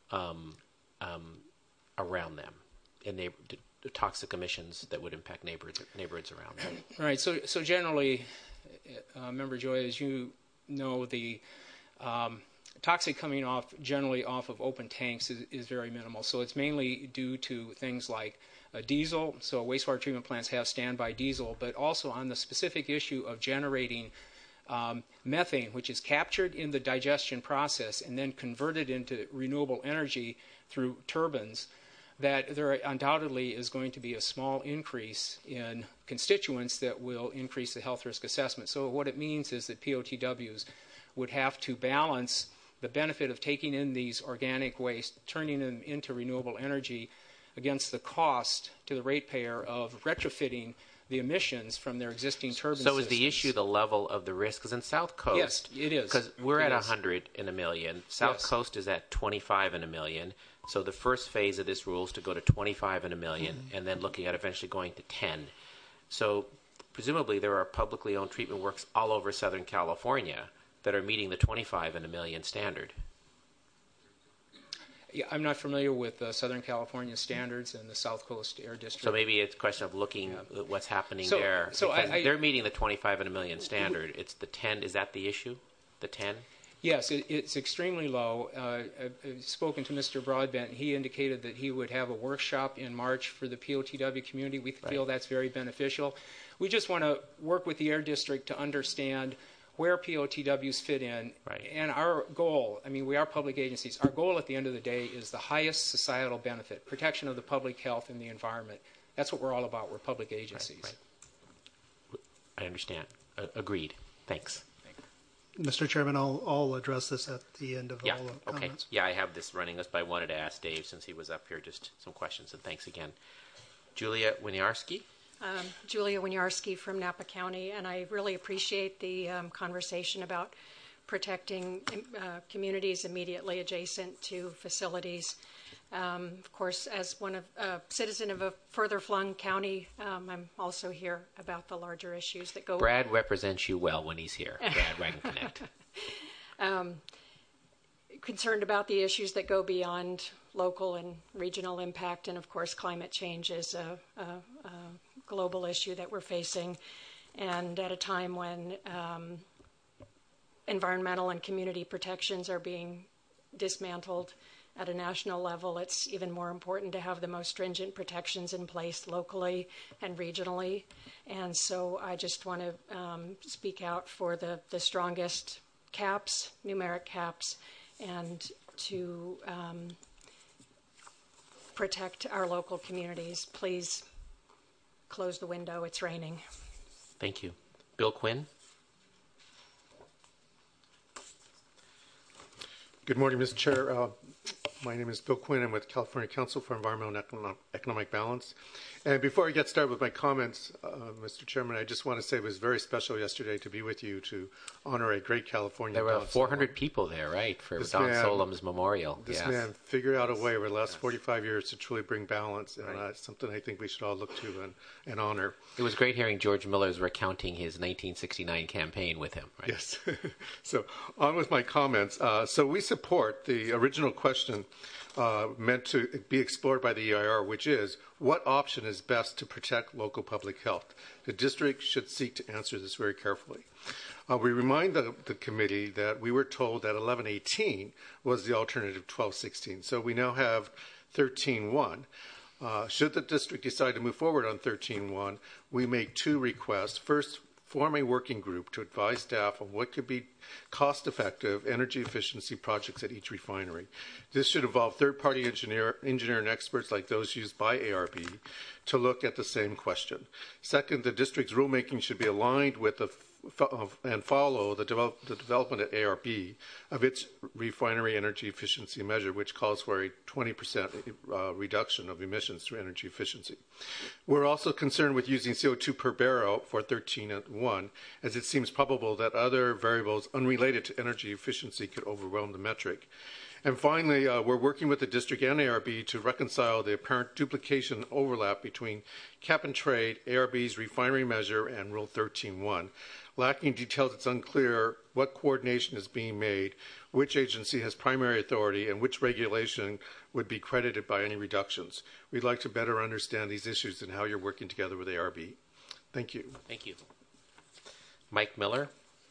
around them, and the toxic emissions that would impact neighborhoods around them? All right. So generally, Member Joy, as you know, the toxic coming generally off of open tanks is very minimal. So it's mainly due to things like diesel. So wastewater treatment plants have standby diesel, but also on the specific issue of generating methane, which is captured in the digestion process and then converted into renewable energy through turbines, that there undoubtedly is going to be a small increase in constituents that will increase the health risk assessment. So what it means is that POTWs would have to balance the benefit of taking in these organic waste, turning them into renewable energy, against the cost to the ratepayer of retrofitting the emissions from their existing turbine systems. So is the issue the level of the risk? Because in South Coast, yes, it is. Because we're at 100 in a million. South Coast is at 25 in a million. So the first phase of this rule is to go to 25 in a million, and then looking at eventually going to 10. So presumably there are publicly owned treatment works all over Southern California that are meeting the 25 in a million standard. I'm not familiar with Southern California standards and the South Coast Air District. So maybe it's a question of looking at what's happening So- there. so Because I- they're meeting the 25 in a million standard. It's the 10. Is that the issue? The 10? Yes, it's extremely low. I've spoken to Mr. Broadbent. He indicated that he would have a workshop in March for the POTW community. We feel that's very beneficial. We just want to work with the Air District to understand where POTWs fit in. And our goal, I mean, we are public agencies. Our goal at the end of the day is the highest societal benefit, protection of the public health and the environment. That's what we're all about. We're public agencies. I understand. Agreed. Thanks. Mr. Chairman, I'll address this at the end of all the Okay. comments. Yeah, I have this running list, but I wanted to ask Dave, since he was up here, just some questions, and thanks again. Julia Winiarski? Julia Winiarski from Napa County, and I really appreciate the conversation about protecting communities immediately adjacent to facilities. Of course, as a citizen of a further flung county, I'm also here about the larger issues that go. Brad represents you well when he's here. Brad Wagenknecht. Concerned about the issues that go beyond local and regional impact, and of course, climate change is a global issue that we're facing, and at a time when environmental and community protections are being dismantled at a national level, it's even more important to have the most stringent protections in place locally and regionally. And so I just want to speak out for the strongest caps, numeric caps, and to protect our local communities. Please close the window. It's raining. Thank you. Bill Quinn? Good morning, Mr. Chair. My name is Bill Quinn. I'm with California Council for Environmental and Economic Balance. And before I get started with my comments, Mr. Chairman, I just want to say it was very special yesterday to be with you to honor a great California. There were 400 people there, right, for Don Solom's memorial. This man figured out a way over the last 45 years to truly bring balance, and it's something I think we should all look to and honor. It was great hearing George Miller's recounting his 1969 campaign with him. Right? Yes. So on with my comments. So we support the original question meant to be explored by the EIR, which is, what option is best to protect local public health? The district should seek to answer this very carefully. We remind the committee that we were told that 1118 was the alternative 1216. So we now have 13.1. Should the district decide to move forward on 13.1, we make two requests. First, form a working group to advise staff on what could be cost-effective energy efficiency projects at each refinery. This should involve third-party engineer and experts like those used by ARB to look at the same question. Second, the district's rulemaking should be aligned with and follow the development at ARB of its refinery energy efficiency measure, which calls for a 20% reduction of emissions through energy efficiency. We're also concerned with using CO2 per barrel for 13.1, as it seems probable that other variables unrelated to energy efficiency could overwhelm the metric. And finally, we're working with the district and ARB to reconcile the apparent duplication overlap between cap and trade, ARB's refinery measure, and Rule 13.1. Lacking details, it's unclear what coordination is being made, which agency has primary authority, and which regulation would be credited by any reductions. We'd like to better understand these issues and how you're working together with ARB. Thank you. Thank you. Mike Miller.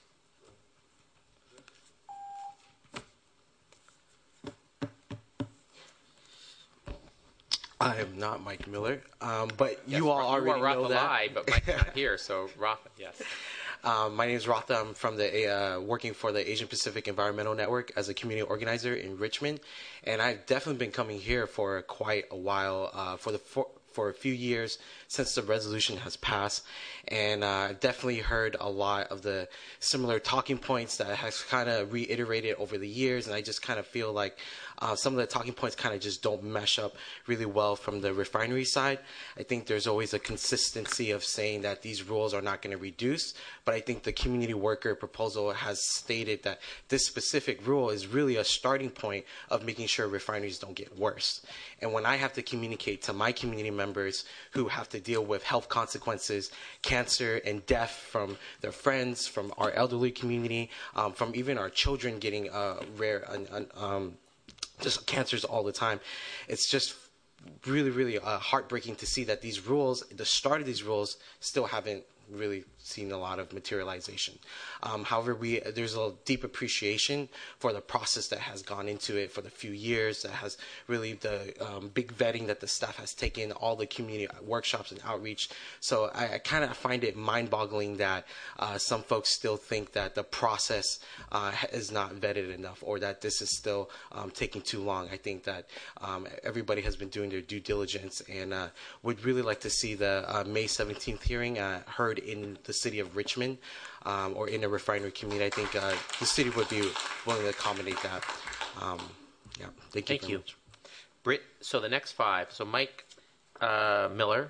I am not Mike Miller, but you all already know that. Lie, but Mike's not here, so Rafa, yes. My name is Rafa. I'm from the working for the Asian Pacific Environmental Network as a community organizer in Richmond, and I've definitely been coming here for quite a while, for a few years since the resolution has passed, and I've definitely heard a lot of the similar talking points that has kind of reiterated over the years, and I just kind of feel like some of the talking points kind of just don't mesh up really well from the refinery side. I think there's always a consistency of saying that these rules are not going to reduce, but I think the community worker proposal has stated that this specific rule is really a starting point of making sure refineries don't get worse. And when I have to communicate to my community members who have to deal with health consequences, cancer and death from their friends, from our elderly community, from even our children getting rare just cancers all the time. It's just really, really heartbreaking to see that these rules, the start of these rules, still haven't really seen a lot of materialization. However, there's a deep appreciation for the process that has gone into it for the few years, that has really the big vetting that the staff has taken, all the community workshops and outreach. So I kind of find it mind-boggling that some folks still think that the process is not vetted enough, or that this is still taking too long. I think that everybody has been doing their due diligence, and would really like to see the May 17th hearing heard in the city of Richmond, or in a refinery community. I think the city would be willing to accommodate that. Yeah, thank you. Britt, so the next 5. So Mike Miller.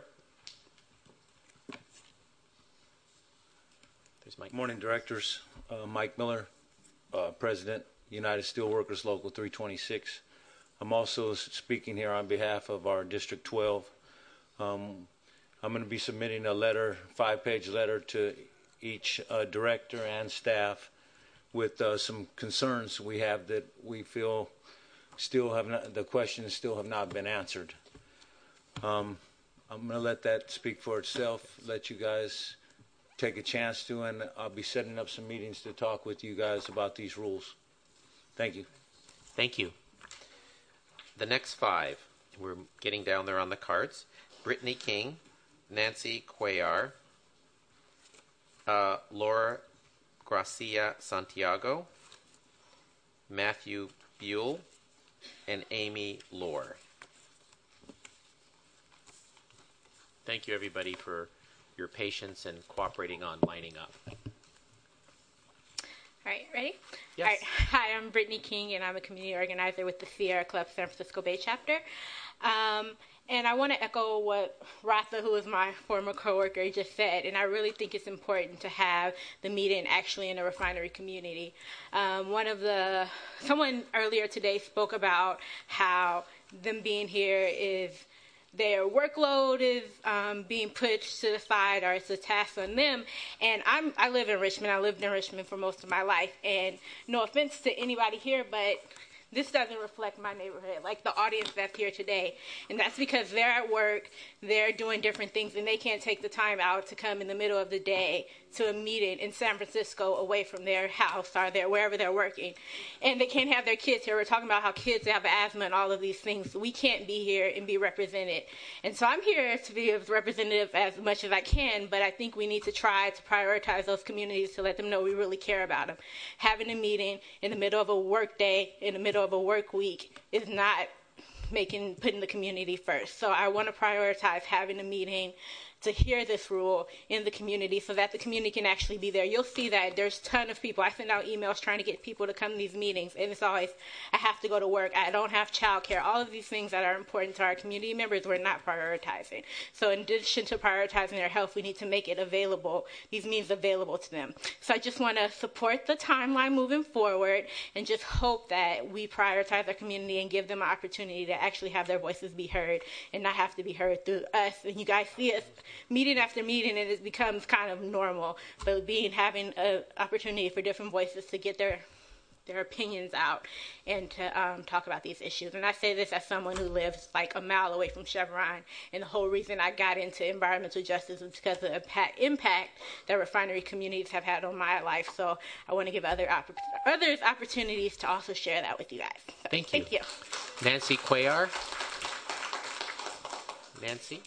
There's Mike. Good morning, directors. Mike Miller, President, United Steelworkers Local 326. I'm also speaking here on behalf of our District 12. I'm going to be submitting a letter, 5-page letter to each director and staff with some concerns we have that we feel still have not, the questions still have not been answered. I'm going to let that speak for itself, let you guys take a chance to, and I'll be setting up some meetings to talk with you guys about these rules. Thank you. Thank you. The next 5, we're getting down there on the cards. Brittany King, Nancy Cuellar, Laura Gracia Santiago, Matthew Buell, and Amy Lohr. Thank you, everybody, for your patience and cooperating on lining up. All right, ready? Yes. All right. Hi, I'm Brittany King, and I'm a community organizer with the Sierra Club San Francisco Bay chapter. And I want to echo what Ratha, who is my former coworker, just said. And I really think it's important to have the meeting actually in a refinery community. Someone earlier today spoke about how them being here is their workload is being pushed to the side, or it's a task on them. And I live in Richmond. I lived in Richmond for most of my life. And no offense to anybody here, but this doesn't reflect my neighborhood, like the audience that's here today. And that's because they're at work, they're doing different things, and they can't take the time out to come in the middle of the day to a meeting in San Francisco away from their house or wherever they're working. And they can't have their kids here. We're talking about how kids have asthma and all of these things. We can't be here and be represented. And so I'm here to be as representative as much as I can, but I think we need to try to prioritize those communities to let them know we really care about them. Having a meeting in the middle of a work day, in the middle of a work week, is not putting the community first. So I want to prioritize having a meeting to hear this rule in the community so that the community can actually be there. You'll see that there's a ton of people. I send out emails trying to get people to come to these meetings, and it's always, I have to go to work, I don't have childcare. All of these things that are important to our community members, we're not prioritizing. So in addition to prioritizing their health, we need to make it available, these means available to them. So I just want to support the timeline moving forward and just hope that we prioritize our community and give them an opportunity to actually have their voices be heard and not have to be heard through us. And you guys see us meeting after meeting, and it becomes kind of normal. But having an opportunity for different voices to get their opinions out and to talk about these issues. And I say this as someone who lives like a mile away from Chevron, and the whole reason I got into environmental justice was because of the impact that refinery communities have had on my life. So I want to give others opportunities to also share that with you guys. So, Thank you. Thank you. Nancy Cuellar. Nancy?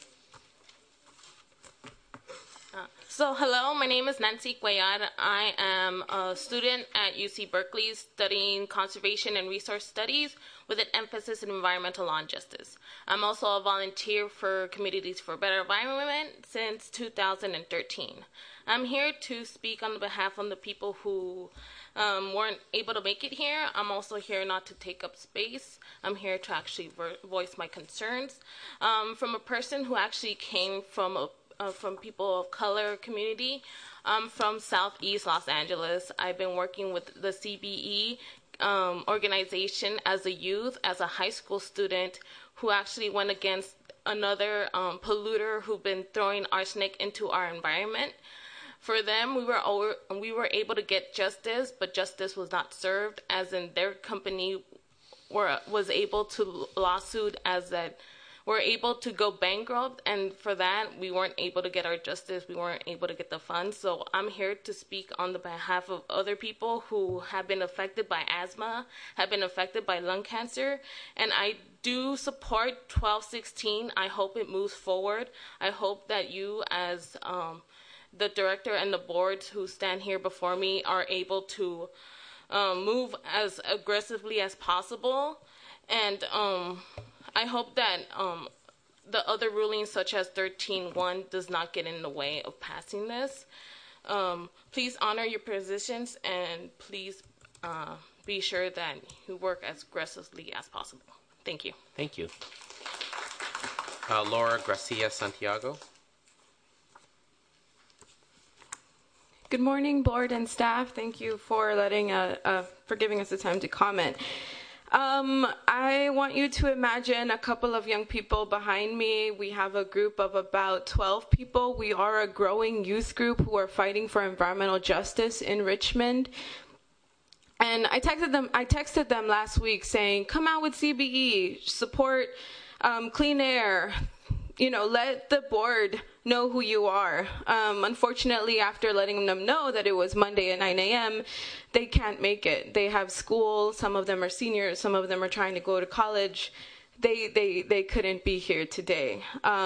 So hello, my name is Nancy Cuellar. I am a student at UC Berkeley studying conservation and resource studies with an emphasis in environmental law and justice. I'm also a volunteer for Communities for a Better Environment since 2013. I'm here to speak on behalf of the people who weren't able to make it here. I'm also here not to take up space. I'm here to actually voice my concerns. From a person who actually came from people of color community. I'm from Southeast Los Angeles. I've been working with the CBE organization as a youth, as a high school student who actually went against another polluter who'd been throwing arsenic into our environment. For them, we were able to get justice, but justice was not served, as in their company was able to lawsuit as that we're able to go bankrupt, and for that we weren't able to get our justice, we weren't able to get the funds. So I'm here to speak on the behalf of other people who have been affected by asthma, have been affected by lung cancer, and I do support 1216. I hope it moves forward. I hope that you as the director and the boards who stand here before me are able to move as aggressively as possible, and I hope that the other rulings, such as 13.1, does not get in the way of passing this. Please honor your positions, and please be sure that you work as aggressively as possible. Thank you. Thank you. Laura Gracia Santiago. Good morning, board and staff. Thank you for for giving us the time to comment. I want you to imagine a couple of young people behind me. We have a group of about 12 people. We are a growing youth group who are fighting for environmental justice in Richmond. And I texted them last week saying, come out with CBE, support clean air, let the board know who you are. Unfortunately, after letting them know that it was Monday at 9 a.m., they can't make it. They have school. Some of them are seniors. Some of them are trying to go to college. They couldn't be here today.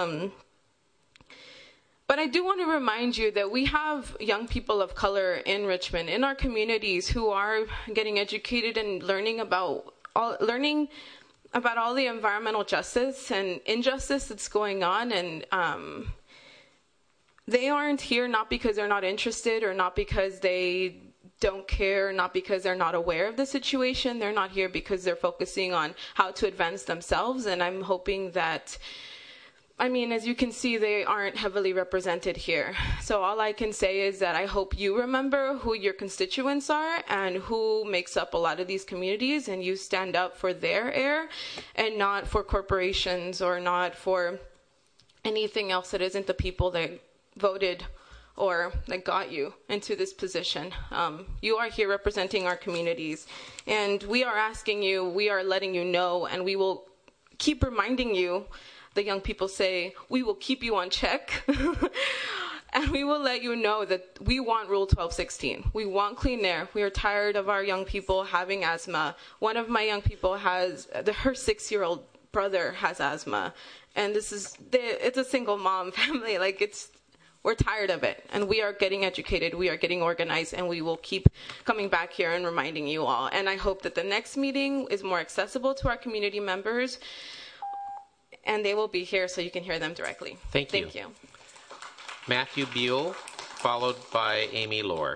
But I do want to remind you that we have young people of color in Richmond, in our communities, who are getting educated and learning about all the environmental justice and injustice that's going on, and they aren't here not because they're not interested or not because they don't care, not because they're not aware of the situation. They're not here because they're focusing on how to advance themselves, and I'm hoping that, as you can see, they aren't heavily represented here. So all I can say is that I hope you remember who your constituents are and who makes up a lot of these communities, and you stand up for their air and not for corporations or not for anything else that isn't the people that voted or that got you into this position. You are here representing our communities, and we are asking you, we are letting you know, and we will keep reminding you. The young people say, we will keep you on check, and we will let you know that we want Rule 1216. We want clean air. We are tired of our young people having asthma. One of my young people her 6-year-old brother has asthma, and it's a single mom family. We're tired of it, and we are getting educated, we are getting organized, and we will keep coming back here and reminding you all. And I hope that the next meeting is more accessible to our community members, and they will be here so you can hear them directly. Thank you. Matthew Buell, followed by Amy Lohr.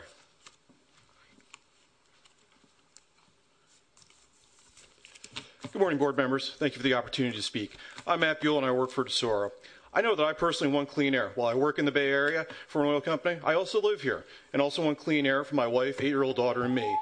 Good morning, board members. Thank you for the opportunity to speak. I'm Matt Buell, and I work for Tesoro. I know that I personally want clean air. While I work in the Bay Area for an oil company, I also live here and also want clean air for my wife, 8-year-old daughter, and me.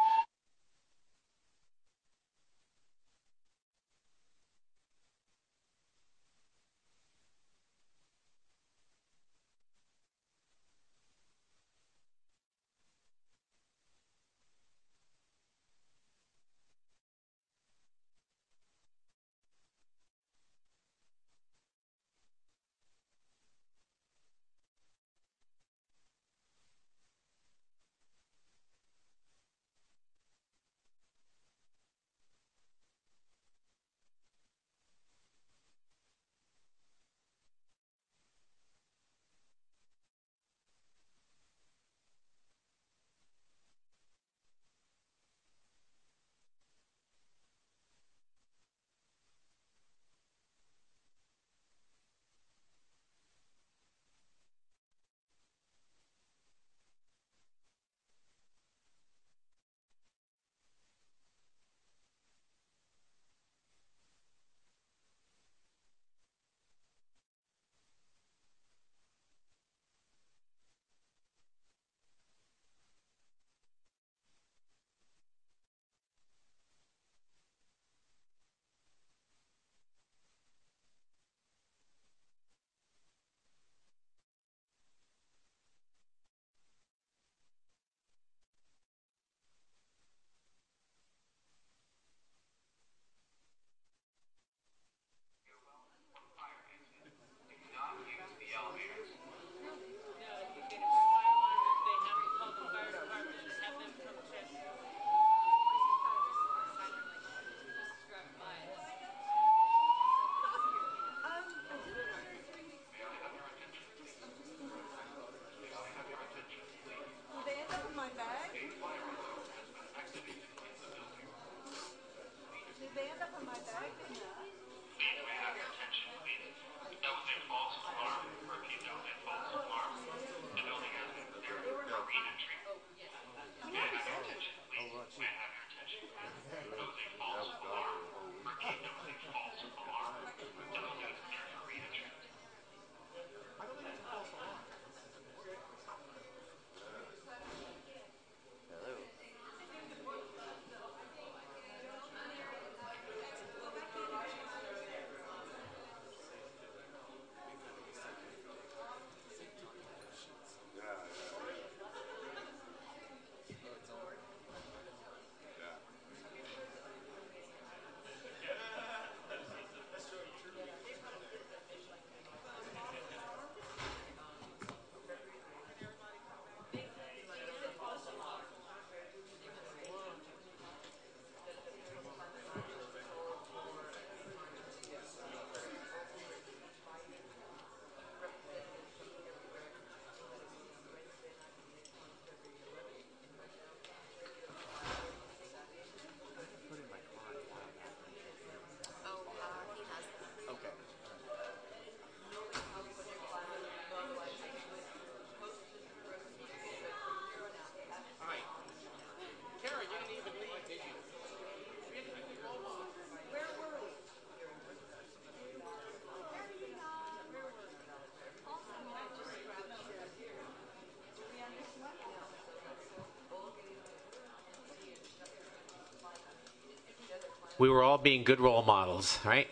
We were all being good role models, right?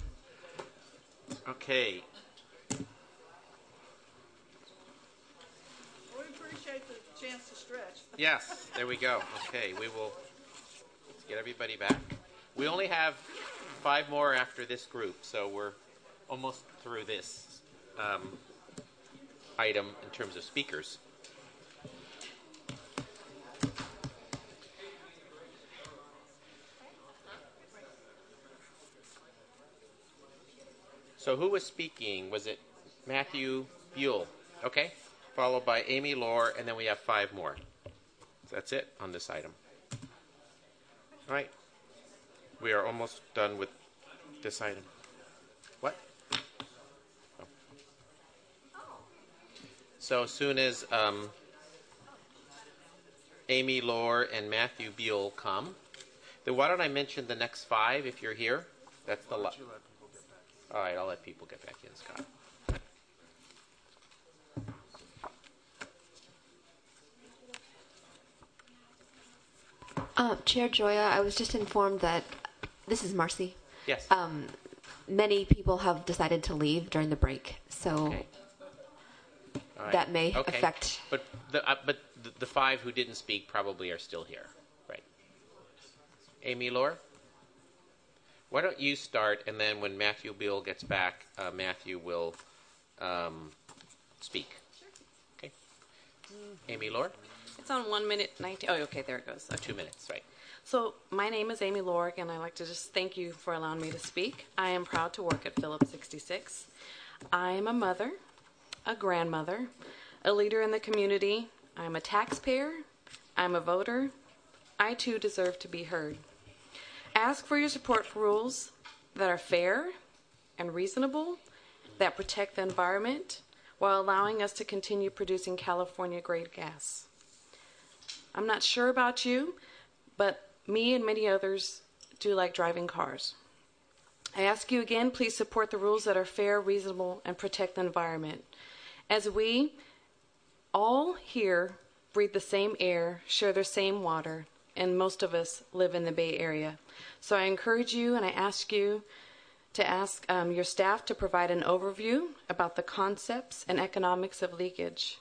Okay. We appreciate the chance to stretch. Yes, there we go. Okay, we will get everybody back. We only have 5 more after this group, so we're almost through this item in terms of speakers. So who was speaking? Was it Matthew Buell? Okay. Followed by Amy Lohr, and then we have 5 more. So that's it on this item. All right. We are almost done with this item. What? Oh. So as soon as Amy Lohr and Matthew Buell come, then why don't I mention the next 5 if you're here? That's the lot. All right, I'll let people get back in, Scott. Chair Joya, I was just informed that this is Marcy. Yes. Many people have decided to leave during the break, so Okay. All right. that may Okay. affect. But the 5 who didn't speak probably are still here, right? Amy Lohr, why don't you start, and then when Matthew Buell gets back, Matthew will speak. Okay. Amy Lohr. It's on 1 minute 19. Oh, okay, there it goes. Okay. 2 minutes, right? So my name is Amy Lohr, and I'd like to just thank you for allowing me to speak. I am proud to work at Phillips 66. I am a mother, a grandmother, a leader in the community. I'm a taxpayer. I'm a voter. I too deserve to be heard. Ask for your support for rules that are fair and reasonable, that protect the environment while allowing us to continue producing California-grade gas. I'm not sure about you, but me and many others do like driving cars. I ask you again, please support the rules that are fair, reasonable, and protect the environment. As we all here breathe the same air, share the same water, and most of us live in the Bay Area. So I encourage you and I ask you to ask your staff to provide an overview about the concepts and economics of leakage.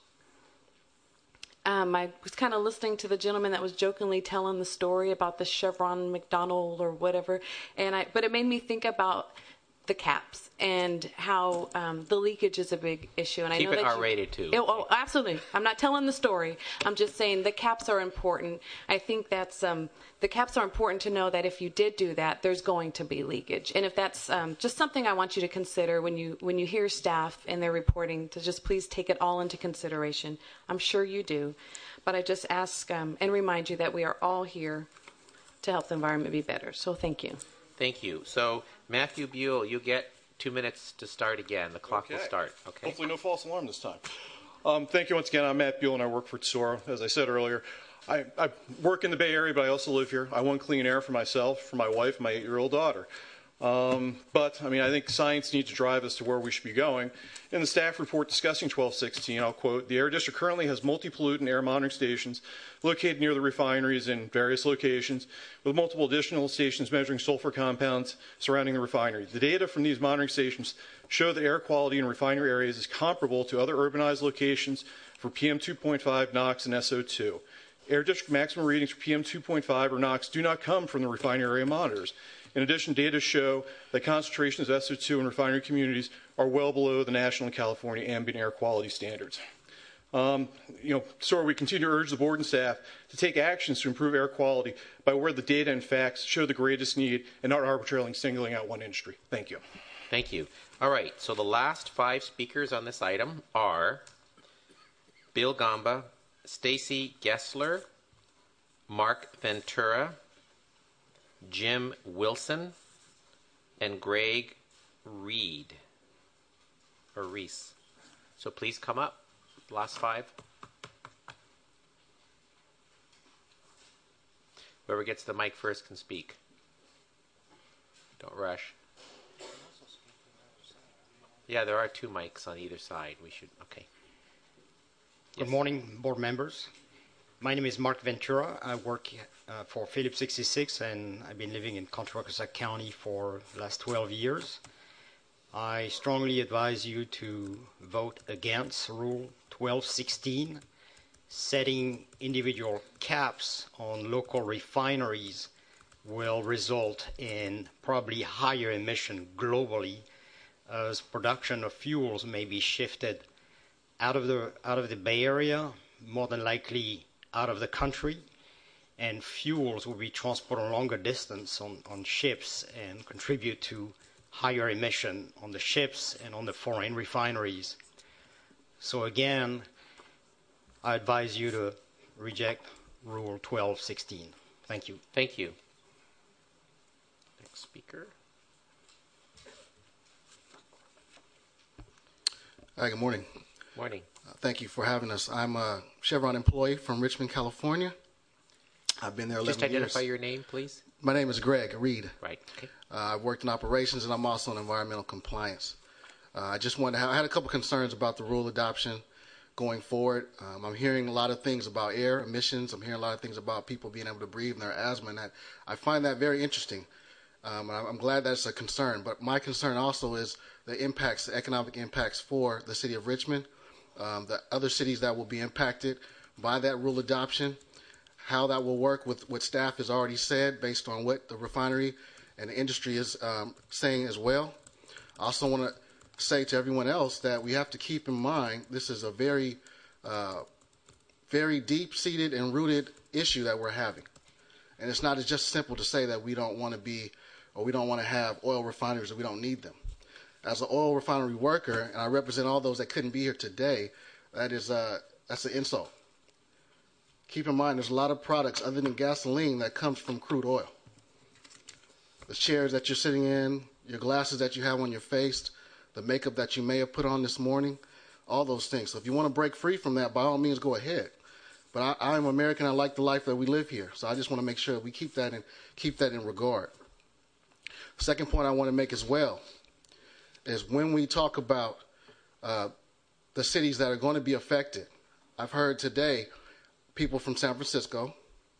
I was kind of listening to the gentleman that was jokingly telling the story about the Chevron McDonald or whatever, but it made me think about the caps and how the leakage is a big issue. And Keep I know it that R-rated too. Oh, absolutely. I'm not telling the story. I'm just saying the caps are important. I think that's the caps are important to know that if you did do that, there's going to be leakage. And if that's just something I want you to consider when you hear staff and their reporting, to just please take it all into consideration. I'm sure you do. But I just ask and remind you that we are all here to help the environment be better. So thank you. Thank you. So, Matthew Buell, you get 2 minutes to start again. The clock will start. Okay. Hopefully no false alarm this time. Thank you once again. I'm Matt Buell, and I work for Tesoro. As I said earlier, I work in the Bay Area, but I also live here. I want clean air for myself, for my wife, and my 8-year-old daughter. But, I mean, I think science needs to drive us to where we should be going. In the staff report discussing 1216, I'll quote, "The Air District currently has multi-pollutant air monitoring stations located near the refineries in various locations, with multiple additional stations measuring sulfur compounds surrounding the refinery. The data from these monitoring stations show that air quality in refinery areas is comparable to other urbanized locations for PM2.5, NOx, and SO2. Air District maximum readings for PM2.5 or NOx do not come from the refinery area monitors. In addition, data show that concentrations of SO2 in refinery communities are well below the national and California ambient air quality standards." So we continue to urge the board and staff to take actions to improve air quality by where the data and facts show the greatest need and not arbitrarily singling out one industry. Thank you. Thank you. All right, so the last 5 speakers on this item are Bill Gamba, Stacy Gessler, Mark Ventura, Jim Wilson, and Greg Reese. So please come up. Last 5. Whoever gets the mic first can speak. Don't rush. Yeah, there are 2 mics on either side. We should, okay. Good morning, board members. My name is Mark Ventura. I work for Phillips 66, and I've been living in Contra Costa County for the last 12 years. I strongly advise you to vote against Rule 1216. Setting individual caps on local refineries will result in probably higher emission globally, as production of fuels may be shifted out of the Bay Area, more than likely out of the country, and fuels will be transported a longer distance on ships and contribute to higher emission on the ships and on the foreign refineries. So again, I advise you to reject Rule 1216. Thank you. Thank you. Next speaker. Hi, good morning. Morning. Thank you for having us. I'm a Chevron employee from Richmond, California. I've been there 11 years. Just identify your name, please. My name is Greg Reed. Right. Okay. I've worked in operations, and I'm also in environmental compliance. I just wanted to I had a couple concerns about the rule adoption going forward. I'm hearing a lot of things about air emissions. I'm hearing a lot of things about people being able to breathe and their asthma, and I find that very interesting. I'm glad that's a concern. But my concern also is the impacts, the economic impacts for the city of Richmond, the other cities that will be impacted by that rule adoption, how that will work with what staff has already said based on what the refinery and the industry is saying as well. I also want to say to everyone else that we have to keep in mind this is a very, very deep-seated and rooted issue that we're having. And it's not just simple to say that we don't want to be or we don't want to have oil refineries or we don't need them. As an oil refinery worker, and I represent all those that couldn't be here today, that's an insult. Keep in mind there's a lot of products other than gasoline that comes from crude oil. The chairs that you're sitting in, your glasses that you have on your face, the makeup that you may have put on this morning, all those things. So if you want to break free from that, by all means, go ahead. But I'm American. I like the life that we live here. So I just want to make sure that we keep that in regard. Second point I want to make as well is when we talk about the cities that are going to be affected. I've heard today people from San Francisco,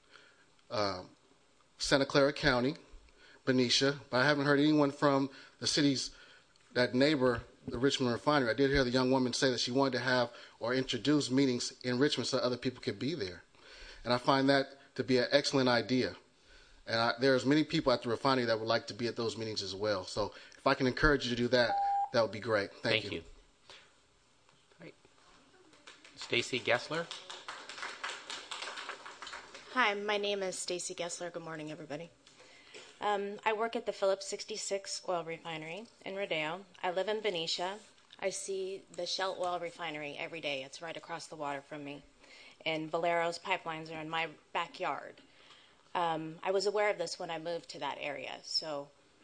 Santa Clara County, Benicia, but I haven't heard anyone from the cities that neighbor the Richmond refinery. I did hear the young woman say that she wanted to have or introduce meetings in Richmond so other people could be there. And I find that to be an excellent idea. And there's many people at the refinery that would like to be at those meetings as well. So if I can encourage you to do that, that would be great. Thank you. Right. Stacy Gessler. Hi, my name is Stacy Gessler. Good morning, everybody. I work at the Phillips 66 oil refinery in Rodeo. I live in Benicia. I see the Shell oil refinery every day. It's right across the water from me. And Valero's pipelines are in my backyard. I was aware of this when I moved to that area. So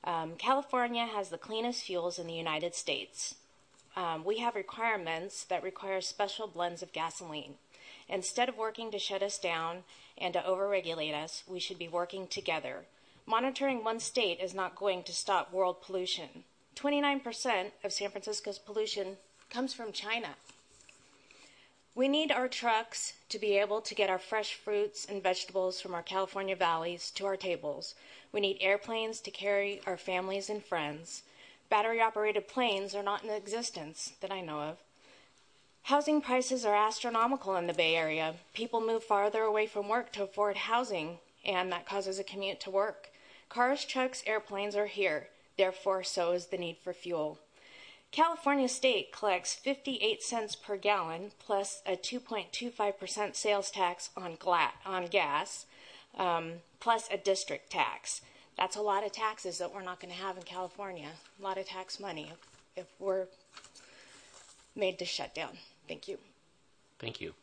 California has the cleanest fuels in the United States. We have requirements that require special blends of gasoline. Instead of working to shut us down and to overregulate us, we should be working together. Monitoring one state is not going to stop world pollution. 29% of San Francisco's pollution comes from China. We need our trucks to be able to get our fresh fruits and vegetables from our California valleys to our tables. We need airplanes to carry our families and friends. Battery-operated planes are not in existence that I know of. Housing prices are astronomical in the Bay Area. People move farther away from work to afford housing, and that causes a commute to work. Cars, trucks, airplanes are here. Therefore, so is the need for fuel. California State collects 58 cents per gallon plus a 2.25% sales tax on gas, plus a district tax. That's a lot of taxes that we're not going to have in California. A lot of tax money if we're made to shut down. Thank you. Thank you.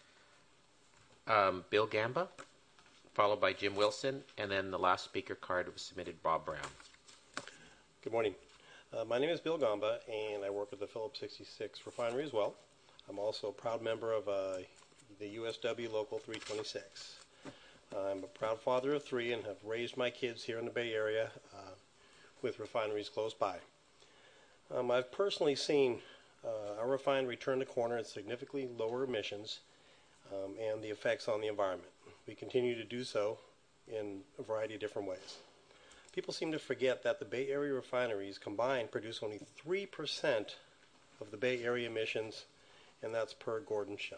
Bill Gamba, followed by Jim Wilson, and then the last speaker card was submitted, Bob Brown. Good morning. My name is Bill Gamba, and I work at the Phillips 66 refinery as well. I'm also a proud member of the USW Local 326. I'm a proud father of 3 and have raised my kids here in the Bay Area with refineries close by. I've personally seen our refinery turn the corner at significantly lower emissions and the effects on the environment. We continue to do so in a variety of different ways. People seem to forget that the Bay Area refineries combined produce only 3% of the Bay Area emissions, and that's per Gordon Shemp.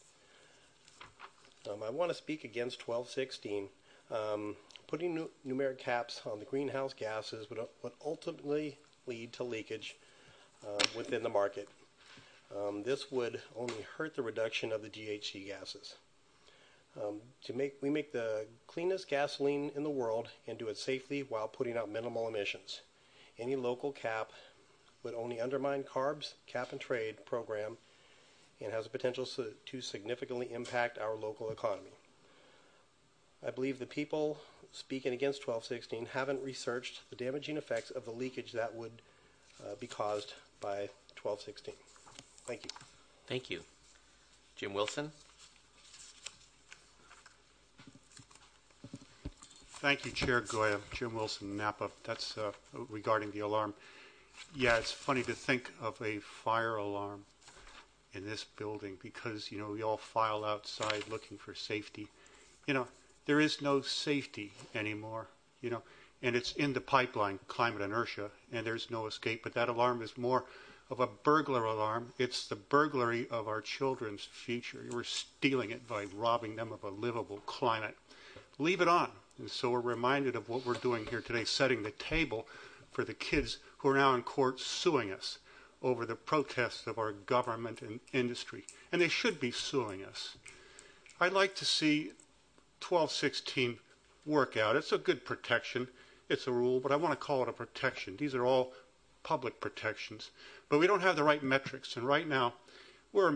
I want to speak against 1216. Putting numeric caps on the greenhouse gases would ultimately lead to leakage within the market. This would only hurt the reduction of the GHG gases. We make the cleanest gasoline in the world and do it safely while putting out minimal emissions. Any local cap would only undermine CARB's cap-and-trade program and has the potential to significantly impact our local economy. I believe the people speaking against 1216 haven't researched the damaging effects of the leakage that would be caused by 1216. Thank you. Thank you. Jim Wilson. Thank you, Chair Goya. Jim Wilson, Napa. That's regarding the alarm. Yeah, it's funny to think of a fire alarm in this building because, we all file outside looking for safety. There is no safety anymore, and it's in the pipeline, climate inertia, and there's no escape. But that alarm is more of a burglar alarm. It's the burglary of our children's future. We're stealing it by robbing them of a livable climate. Leave it on. And so we're reminded of what we're doing here today, setting the table for the kids who are now in court suing us over the protests of our government and industry. And they should be suing us. I'd like to see 1216 work out. It's a good protection. It's a rule, but I want to call it a protection. These are all public protections. But we don't have the right metrics. And right now, we're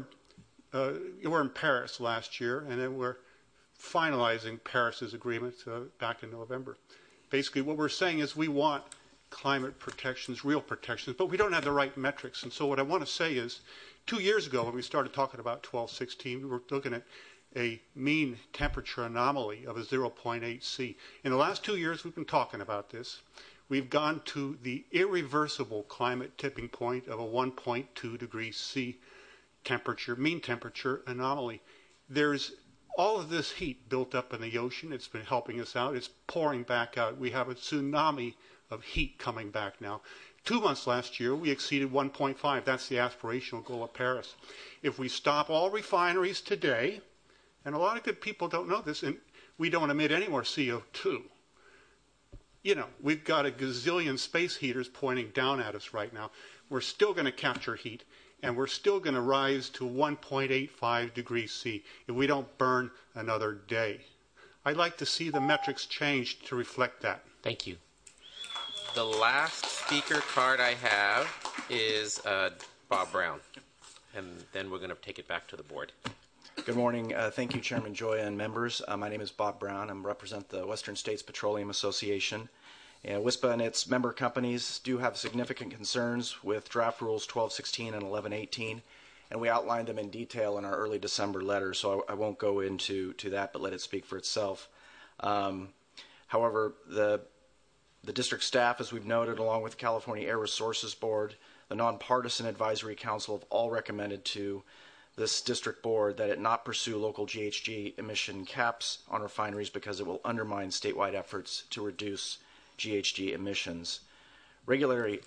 in Paris last year, and then we're finalizing Paris's agreement back in November. Basically, what we're saying is we want climate protections, real protections, but we don't have the right metrics. And so what I want to say is 2 years ago when we started talking about 1216, we were looking at a mean temperature anomaly of a 0.8 C. In the last 2 years, we've been talking about this. We've gone to the irreversible climate tipping point of a 1.2 degrees C temperature, mean temperature anomaly. There's all of this heat built up in the ocean. It's been helping us out. It's pouring back out. We have a tsunami of heat coming back now. 2 months last year, we exceeded 1.5. That's the aspirational goal of Paris. If we stop all refineries today, and a lot of good people don't know this, and we don't emit any more CO2. We've got a gazillion space heaters pointing down at us right now. We're still going to capture heat, and we're still going to rise to 1.85 degrees C if we don't burn another day. I'd like to see the metrics changed to reflect that. Thank you. The last speaker card I have is Bob Brown, and then we're going to take it back to the board. Good morning. Thank you, Chairman Joya and members. My name is Bob Brown. I represent the Western States Petroleum Association, And WISPA and its member companies do have significant concerns with draft rules 1216 and 1118, and we outlined them in detail in our early December letter, so I won't go into that, but let it speak for itself. However, the district staff, as we've noted, along with the California Air Resources Board, the Nonpartisan Advisory Council, have all recommended to this district board that it not pursue local GHG emission caps on refineries because it will undermine statewide efforts to reduce GHG emissions. Regulatory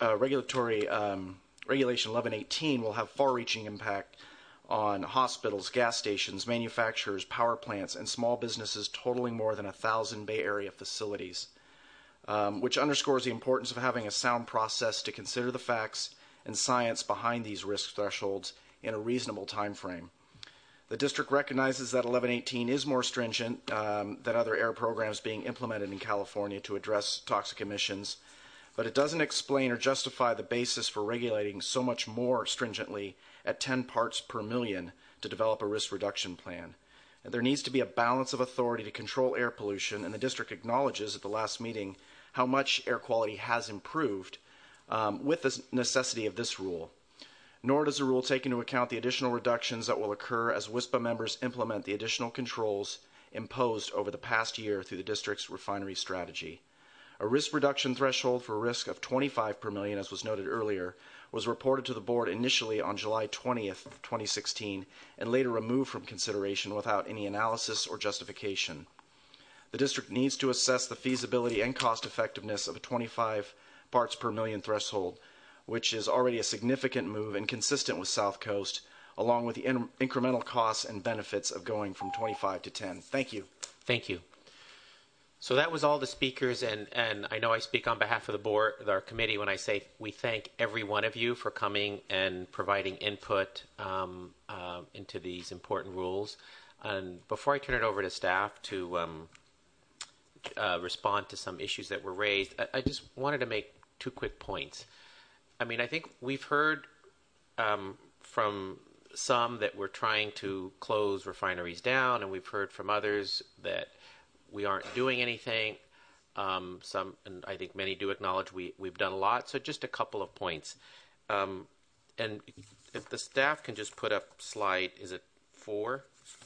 Regulation 1118 will have far-reaching impact on hospitals, gas stations, manufacturers, power plants, and small businesses totaling more than 1,000 Bay Area facilities, which underscores the importance of having a sound process to consider the facts and science behind these risk thresholds in a reasonable time frame. The district recognizes that 1118 is more stringent than other air programs being implemented in California to address toxic emissions, but it doesn't explain or justify the basis for regulating so much more stringently at 10 parts per million to develop a risk reduction plan. And there needs to be a balance of authority to control air pollution, and the district acknowledges at the last meeting how much air quality has improved with the necessity of this rule. Nor does the rule take into account the additional reductions that will occur as WISPA members implement the additional controls imposed over the past year through the district's refinery strategy. A risk reduction threshold for a risk of 25 per million, as was noted earlier, was reported to the board initially on July 20th, 2016, and later removed from consideration without any analysis or justification. The district needs to assess the feasibility and cost effectiveness of a 25 parts per million threshold, which is already a significant move and consistent with South Coast, along with the incremental costs and benefits of going from 25 to 10. Thank you. Thank you. So that was all the speakers, and I know I speak on behalf of the board, our committee, when I say we thank every one of you for coming and providing input into these important rules. And before I turn it over to staff to respond to some issues that were raised, I just wanted to make two quick points. I mean, I think we've heard from some that we're trying to close refineries down, and we've heard from others that we aren't doing anything. Some, and I think many do acknowledge we've done a lot. So just a couple of points. And if the staff can just put up slide, is it 4?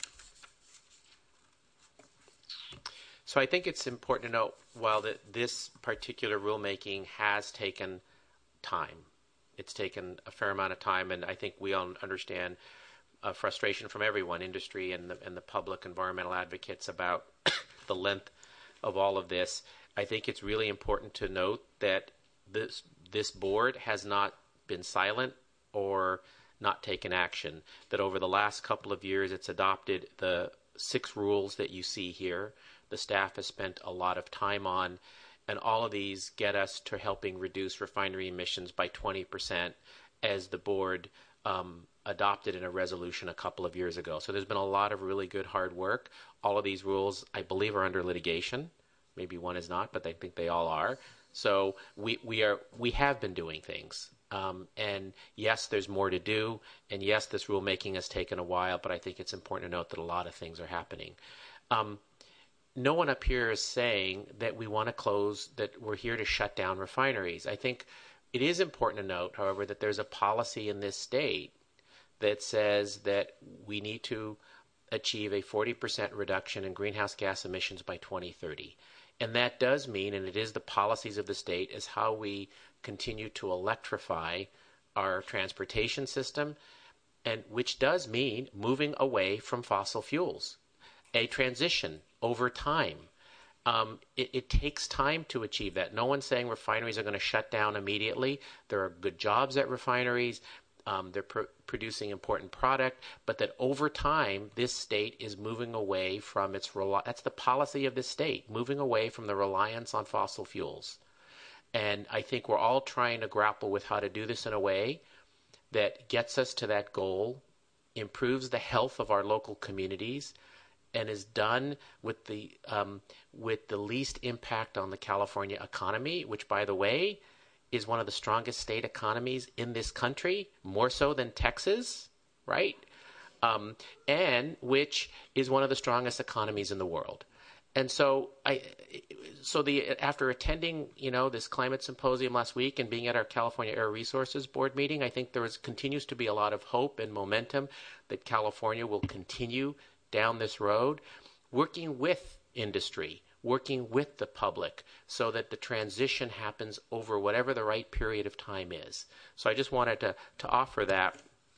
So I think it's important to note, while this particular rulemaking has taken time, it's taken a fair amount of time, and I think we all understand frustration from everyone, industry and the public, environmental advocates, about the length of all of this. I think it's really important to note that this board has not been silent or not taken action, that over the last couple of years it's adopted the 6 rules that you see here. The staff has spent a lot of time on, and all of these get us to helping reduce refinery emissions by 20%, as the board adopted in a resolution a couple of years ago. So there's been a lot of really good hard work. All of these rules, I believe, are under litigation. Maybe one is not, but I think they all are. So we have been doing things. And yes, there's more to do. And yes, this rulemaking has taken a while, but I think it's important to note that a lot of things are happening. No one up here is saying that we want to close, that we're here to shut down refineries. I think it is important to note, however, that there's a policy in this state that says that we need to achieve a 40% reduction in greenhouse gas emissions by 2030. And that does mean, and it is the policies of the state, is how we continue to electrify our transportation system, and which does mean moving away from fossil fuels. A transition over time. It takes time to achieve that. No one's saying refineries are going to shut down immediately. There are good jobs at refineries. They're producing important product, but that over time, this state is moving away from its that's the policy of this state, moving away from the reliance on fossil fuels. And I think we're all trying to grapple with how to do this in a way that gets us to that goal, improves the health of our local communities, and is done with the least impact on the California economy, which, by the way, is one of the strongest state economies in this country, more so than Texas, right? And which is one of the strongest economies in the world. And so after attending, this climate symposium last week and being at our California Air Resources Board meeting, I think continues to be a lot of hope and momentum that California will continue down this road, working with industry, working with the public, so that the transition happens over whatever the right period of time is. So I just wanted to offer that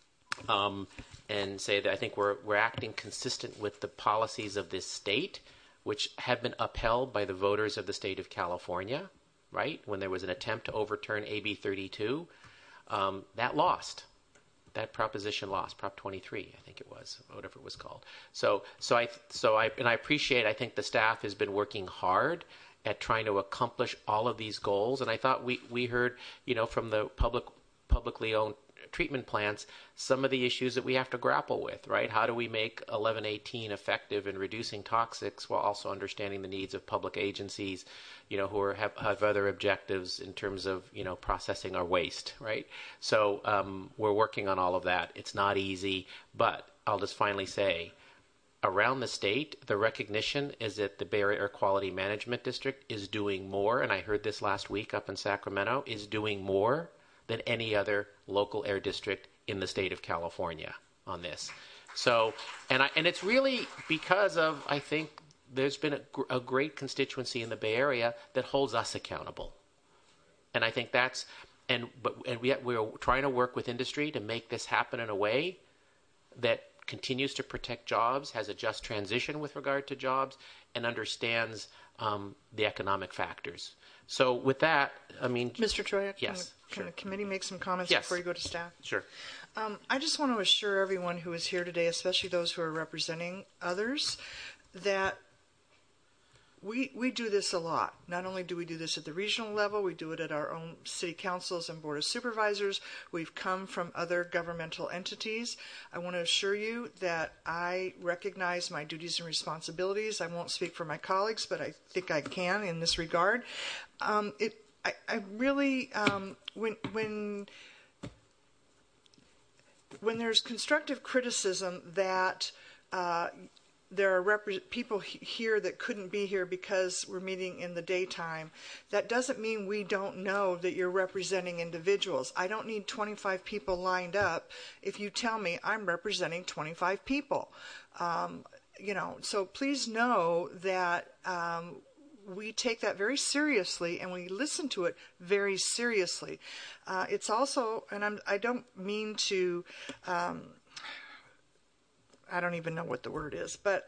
and say that I think we're acting consistent with the policies of this state, which have been upheld by the voters of the state of California, right? When there was an attempt to overturn AB 32, that lost. That proposition lost, Prop 23, I think it was, whatever it was called. So I appreciate. I think the staff has been working hard at trying to accomplish all of these goals, and I thought we heard, from the publicly owned treatment plants, some of the issues that we have to grapple with, right? How do we make 1118 effective in reducing toxics while also understanding the needs of public agencies, who have other objectives in terms of, processing our waste, right? So we're working on all of that. It's not easy, but I'll just finally say, around the state, the recognition is that the Bay Area Air Quality Management District is doing more, and I heard this last week up in Sacramento, is doing more than any other local air district in the state of California on this. So, and it's really because of, I think, there's been a great constituency in the Bay Area that holds us accountable. And I think we're trying to work with industry to make this happen in a way that continues to protect jobs, has a just transition with regard to jobs, and understands the economic factors. So with that, Mr. Troya, yes, can the committee make some comments before you go to staff? Sure. I just want to assure everyone who is here today, especially those who are representing others, that we do this a lot. Not only do we do this at the regional level, we do it at our own city councils and board of supervisors. We've come from other governmental entities. I want to assure you that I recognize my duties and responsibilities. I won't speak for my colleagues, but I think I can in this regard. I really, when there's constructive criticism that there are people here that couldn't be here because we're meeting in the daytime, that doesn't mean we don't know that you're representing individuals. I don't need 25 people lined up if you tell me I'm representing 25 people. So please know that we take that very seriously and we listen to it very seriously. It's also, and I don't mean to, I don't even know what the word is, but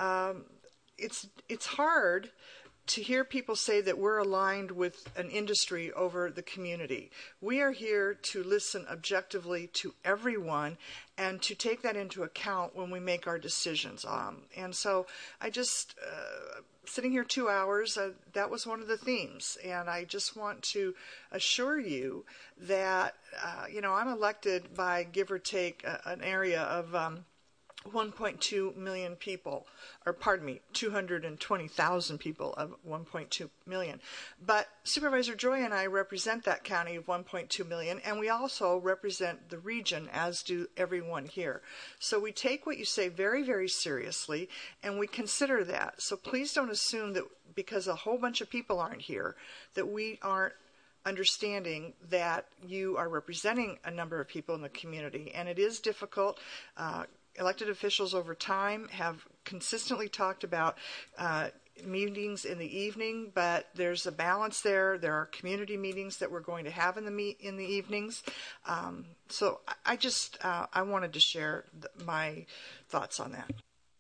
it's hard to hear people say that we're aligned with an industry over the community. We are here to listen objectively to everyone and to take that into account when we make our decisions. And so I just, sitting here 2 hours, that was one of the themes. And I just want to assure you that, I'm elected by, give or take, an area of 1.2 million people, or pardon me, 220,000 people of 1.2 million. But Supervisor Joy and I represent that county of 1.2 million, and we also represent the region, as do everyone here. So we take what you say very, very seriously, and we consider that. So please don't assume that because a whole bunch of people aren't here, that we aren't understanding that you are representing a number of people in the community. And it is difficult. Elected officials over time have consistently talked about meetings in the evening, but there's a balance there. There are community meetings that we're going to have in the evenings. So I wanted to share my thoughts on that.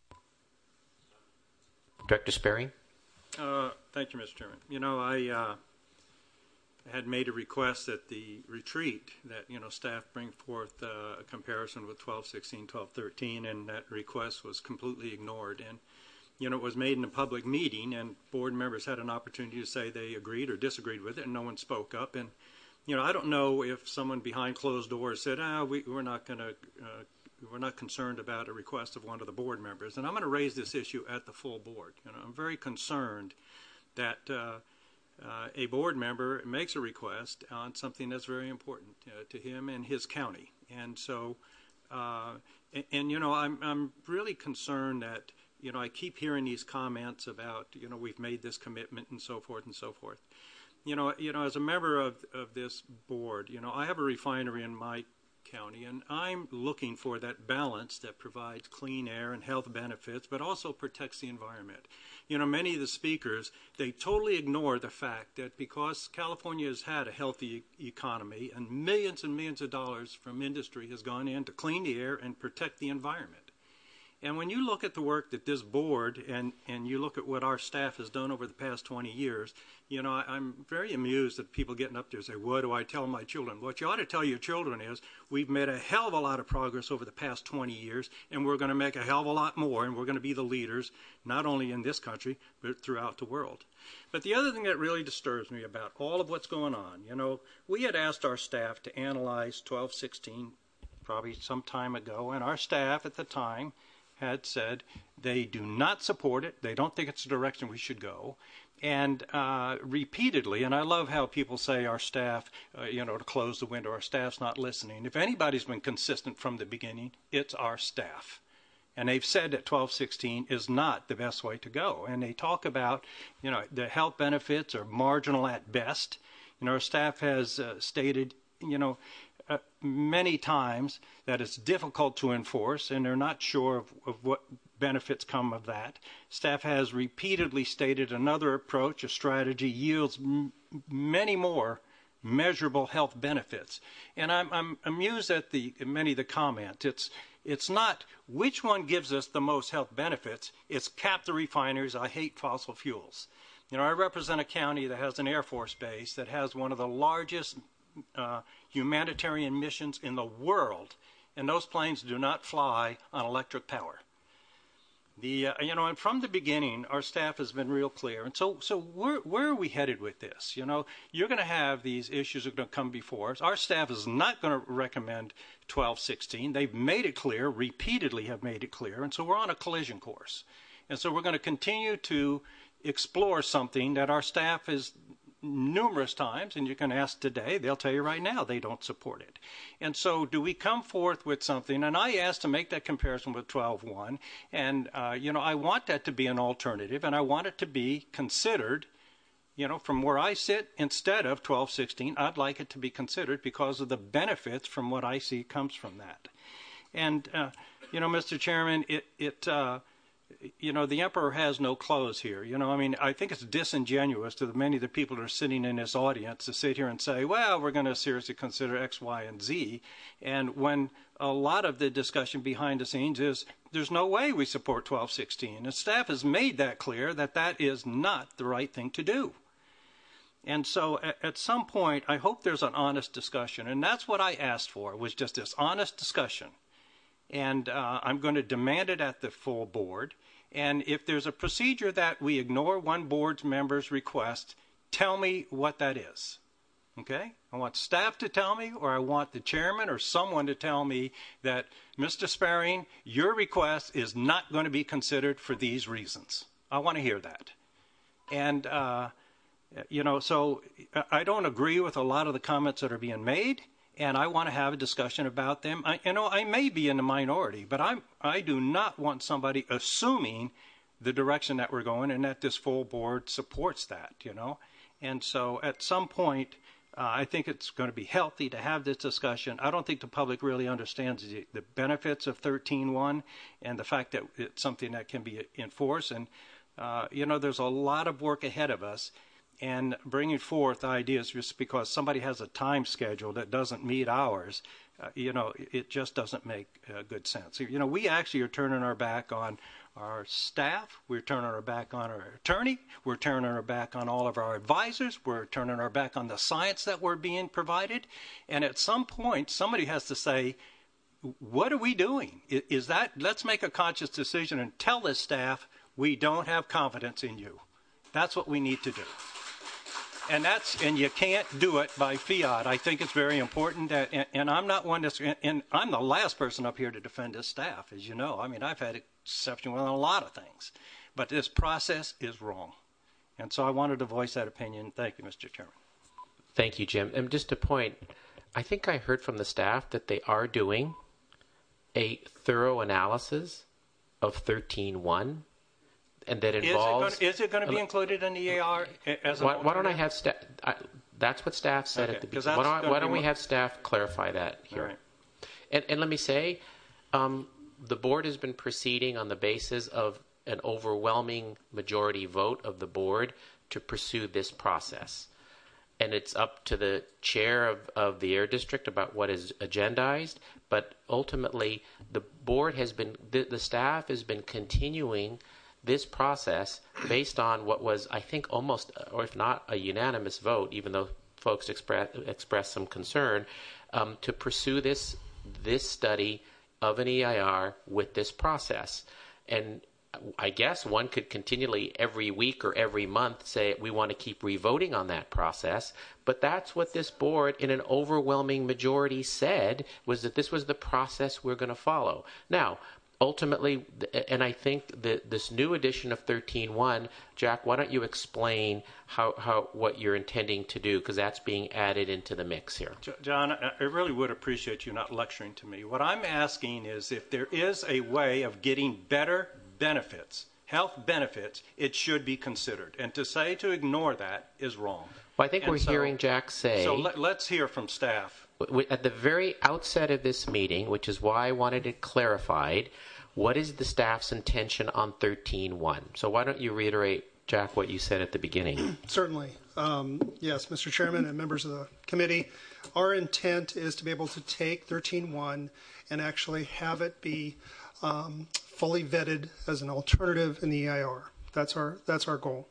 Director Sperry? Thank you, Mr. Chairman. I had made a request at the retreat that, staff bring forth a comparison with 1216, 1213, and that request was completely ignored. And, it was made in a public meeting, and board members had an opportunity to say they agreed or disagreed with it, and no one spoke up. And, I don't know if someone behind closed doors said, we're not concerned about a request of one of the board members. And I'm going to raise this issue at the full board. I'm very concerned that a board member makes a request on something that's very important to him and his county. And so, I'm really concerned that, I keep hearing these comments about, we've made this commitment and so forth and so forth. As a member of this board, I have a refinery in my county, and I'm looking for that balance that provides clean air and health benefits, but also protects the environment. Many of the speakers, they totally ignore the fact that because California has had a healthy economy and millions of dollars from industry has gone in to clean the air and protect the environment. And when you look at the work that this board and you look at what our staff has done over the past 20 years, I'm very amused that people getting up there and say, what do I tell my children? What you ought to tell your children is we've made a hell of a lot of progress over the past 20 years, and we're going to make a hell of a lot more, and we're going to be the leaders, not only in this country, but throughout the world. But the other thing that really disturbs me about all of what's going on, we had asked our staff to analyze 1216 probably some time ago, and our staff at the time had said they do not support it. They don't think it's the direction we should go. And repeatedly, and I love how people say our staff, to close the window, our staff's not listening. If anybody's been consistent from the beginning, it's our staff. And they've said that 1216 is not the best way to go. And they talk about, the health benefits are marginal at best. Our staff has stated, many times that it's difficult to enforce, and they're not sure of what benefits come of that. Staff has repeatedly stated another approach, a strategy, yields many more measurable health benefits. And I'm amused at many of the comments. It's not which one gives us the most health benefits. It's cap the refineries. I hate fossil fuels. I represent a county that has an Air Force base that has one of the largest humanitarian missions in the world, and those planes do not fly on electric power. And from the beginning, our staff has been real clear. And so where are we headed with this? You're going to have these issues that are going to come before us. Our staff is not going to recommend 1216. They've made it clear, repeatedly have made it clear, and so we're on a collision course. And so we're going to continue to explore something that our staff is numerous times, and you can ask today, they'll tell you right now they don't support it. And so do we come forth with something? And I asked to make that comparison with 12.1, and I want that to be an alternative, and I want it to be considered, from where I sit, instead of 12.16, I'd like it to be considered because of the benefits from what I see comes from that. And, Mr. Chairman, the emperor has no clothes here. I think it's disingenuous to many of the people that are sitting in this audience to sit here and say, well, we're going to seriously consider X, Y, and Z. And when a lot of the discussion behind the scenes is there's no way we support 1216. And staff has made that clear that that is not the right thing to do. And so at some point, I hope there's an honest discussion. And that's what I asked for, was just this honest discussion. And I'm going to demand it at the full board. And if there's a procedure that we ignore one board's member's request, tell me what that is. Okay? I want staff to tell me, or I want the chairman or someone to tell me that, Mr. Sparing, your request is not going to be considered for these reasons. I want to hear that. And, so I don't agree with a lot of the comments that are being made. And I want to have a discussion about them. I may be in the minority, but I do not want somebody assuming the direction that we're going and that this full board supports that, And so at some point, I think it's going to be healthy to have this discussion. I don't think the public really understands the benefits of 13.1 and the fact that it's something that can be enforced. And, there's a lot of work ahead of us. And bringing forth ideas just because somebody has a time schedule that doesn't meet ours, it just doesn't make good sense. We actually are turning our back on our staff. We're turning our back on our attorney. We're turning our back on all of our advisors. We're turning our back on the science that we're being provided. And at some point, somebody has to say, what are we doing? Let's make a conscious decision and tell this staff, we don't have confidence in you. That's what we need to do. And you can't do it by fiat. I think it's very important that, and I'm not one that's, and I'm the last person up here to defend this staff, as you know. I've had exception with a lot of things, but this process is wrong. And so I wanted to voice that opinion. Thank you, Mr. Chairman. Thank you, Jim. And just a point, I think I heard from the staff that they are doing a thorough analysis of 13.1 and that involves. Is it going to be included in the EIR as an why don't I have staff? That's what staff said at the beginning. Why don't we have staff clarify that here? Right. And let me say, the board has been proceeding on the basis of an overwhelming majority vote of the board to pursue this process. And it's up to the chair of the Air District about what is agendized. But ultimately, the board has been, the staff has been continuing this process based on what was, I think, almost, or if not a unanimous vote, even though folks expressed some concern, to pursue this study of an EIR with this process. And I guess one could continually every week or every month say we want to keep revoting on that process, but that's what this board in an overwhelming majority said, was that this was the process we're going to follow. Now, ultimately, and I think that this new edition of 13.1, Jack, why don't you explain how what you're intending to do, because that's being added into the mix here. John, I really would appreciate you not lecturing to me. What I'm asking is if there is a way of getting better benefits, health benefits, it should be considered. And to ignore that is wrong. Well, I think we're hearing Jack say... So let's hear from staff. At the very outset of this meeting, which is why I wanted it clarified, what is the staff's intention on 13.1? So why don't you reiterate, Jack, what you said at the beginning? Certainly. Yes, Mr. Chairman and members of the committee, our intent is to be able to take 13.1 and actually have it be fully vetted as an alternative in the EIR. That's our goal.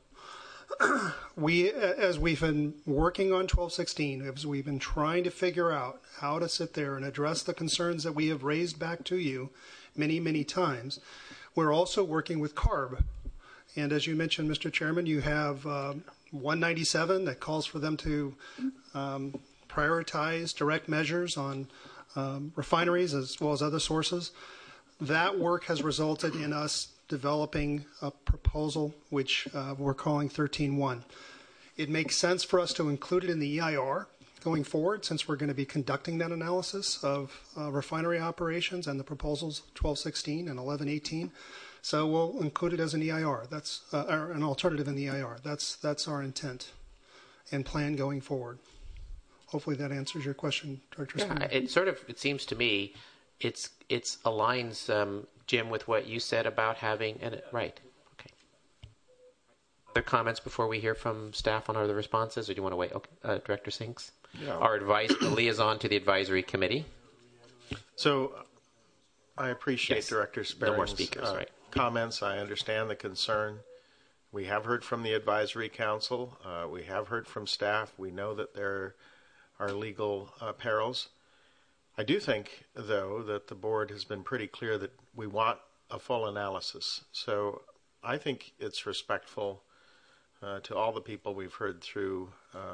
As we've been working on 1216, as we've been trying to figure out how to sit there and address the concerns that we have raised back to you many, many times, we're also working with CARB. And as you mentioned, Mr. Chairman, you have 197 that calls for them to prioritize direct measures on refineries as well as other sources. That work has resulted in us developing a proposal which we're calling 13.1. It makes sense for us to include it in the EIR going forward, since we're going to be conducting that analysis of refinery operations and the proposals 1216 and 1118. So we'll include it as an EIR. That's an alternative in the EIR. That's our intent and plan going forward. Hopefully that answers your question, Director Smith. It seems to me it aligns, Jim, with what you said about having, right. Okay. Other comments before we hear from staff on other responses, or do you want to wait? Okay. Director Sinks? Yeah. Our liaison to the advisory committee. So I appreciate Director Sperring's no more speakers, right. Comments. I understand the concern. We have heard from the advisory council. We have heard from staff. We know that there are legal perils. I do think, though, that the board has been pretty clear that we want a full analysis. So I think it's respectful to all the people we've heard through,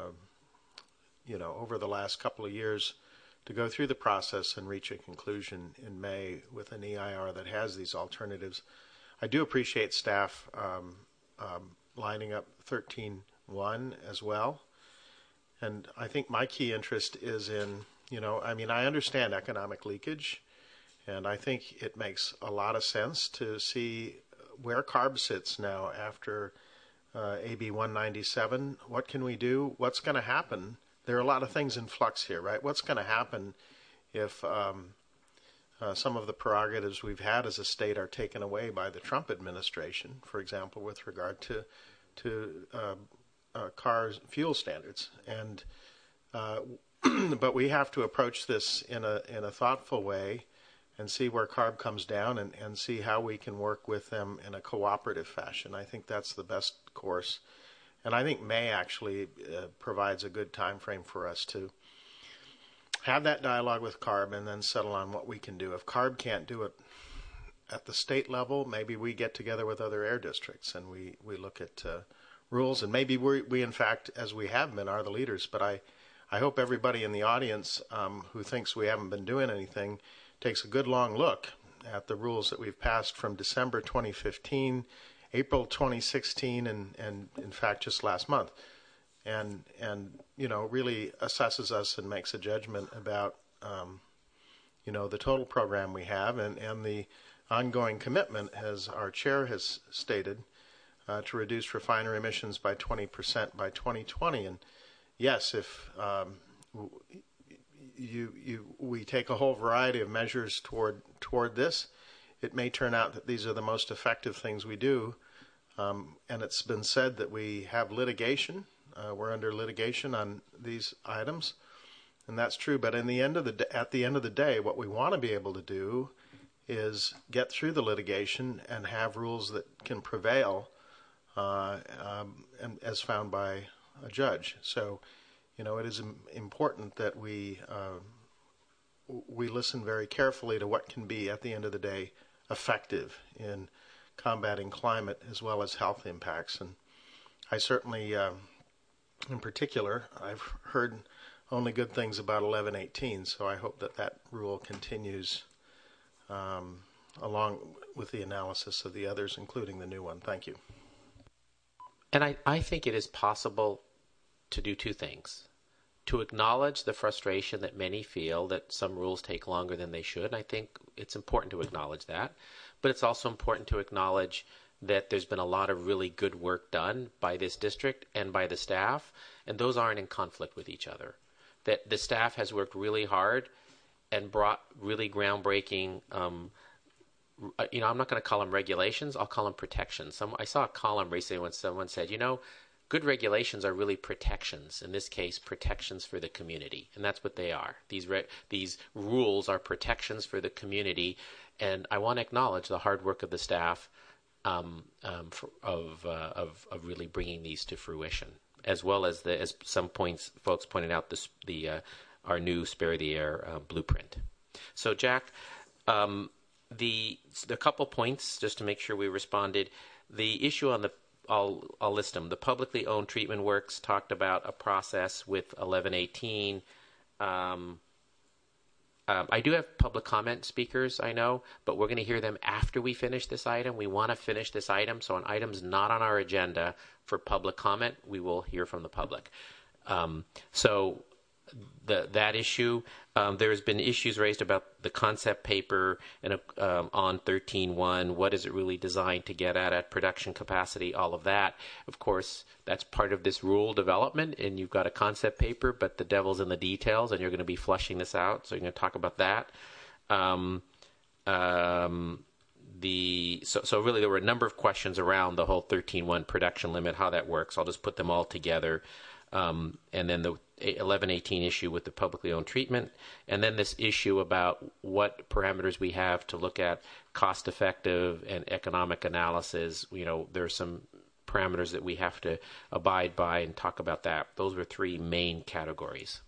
over the last couple of years, to go through the process and reach a conclusion in May with an EIR that has these alternatives. I do appreciate staff lining up 13.1 as well. And I think my key interest is in, I understand economic leakage, and I think it makes a lot of sense to see where CARB sits now after AB 197. What can we do? What's going to happen? There are a lot of things in flux here, right? What's going to happen if some of the prerogatives we've had as a state are taken away by the Trump administration, for example, with regard to cars fuel standards? And but we have to approach this in a thoughtful way and see where CARB comes down and see how we can work with them in a cooperative fashion. I think that's the best course. And I think May actually provides a good time frame for us to have that dialogue with CARB and then settle on what we can do. If CARB can't do it at the state level, maybe we get together with other air districts and we look at rules. And maybe we in fact, as we have been, are the leaders. But I hope everybody in the audience who thinks we haven't been doing anything takes a good long look at the rules that we've passed from December 2015, April 2016, and in fact just last month, and really assesses us and makes a judgment about the total program we have and the ongoing commitment, as our chair has stated, to reduce refinery emissions by 20% by 2020. And yes, if we take a whole variety of measures toward this, it may turn out that these are the most effective things we do. And it's been said that we have litigation. We're under litigation on these items, and that's true. But at the end of the day, what we want to be able to do is get through the litigation and have rules that can prevail, and as found by a judge. So, it is important that we listen very carefully to what can be, at the end of the day, effective in combating climate as well as health impacts. And I certainly, in particular, I've heard only good things about 1118, so I hope that rule continues along with the analysis of the others, including the new one. Thank you. And I think it is possible to do two things. To acknowledge the frustration that many feel that some rules take longer than they should. I think it's important to acknowledge that. But it's also important to acknowledge that there's been a lot of really good work done by this district and by the staff, and those aren't in conflict with each other. That the staff has worked really hard and brought really groundbreaking, I'm not going to call them regulations, I'll call them protections. I saw a column recently when someone said, good regulations are really protections. In this case, protections for the community, and that's what they are. These rules are protections for the community, and I want to acknowledge the hard work of the staff of really bringing these to fruition, as well as some folks pointed out, our new Spare the Air blueprint. So, Jack, the couple points just to make sure we responded. The issue on I'll list them. The publicly owned treatment works talked about a process with 1118. I do have public comment speakers, I know, but we're going to hear them after we finish this item. We want to finish this item, so on items not on our agenda for public comment, we will hear from the public. So that issue, there's been issues raised about the concept paper and on 13.1. What is it really designed to get at production capacity, all of that. Of course, that's part of this rule development, and you've got a concept paper, but the devil's in the details, and you're going to be fleshing this out, so you're going to talk about that. So really there were a number of questions around the whole 13.1 production limit, how that works. I'll just put them all together. And then the 1118 issue with the publicly owned treatment, and then this issue about what parameters we have to look at cost-effective and economic analysis. There are some parameters that we have to abide by and talk about that. Those were three main categories.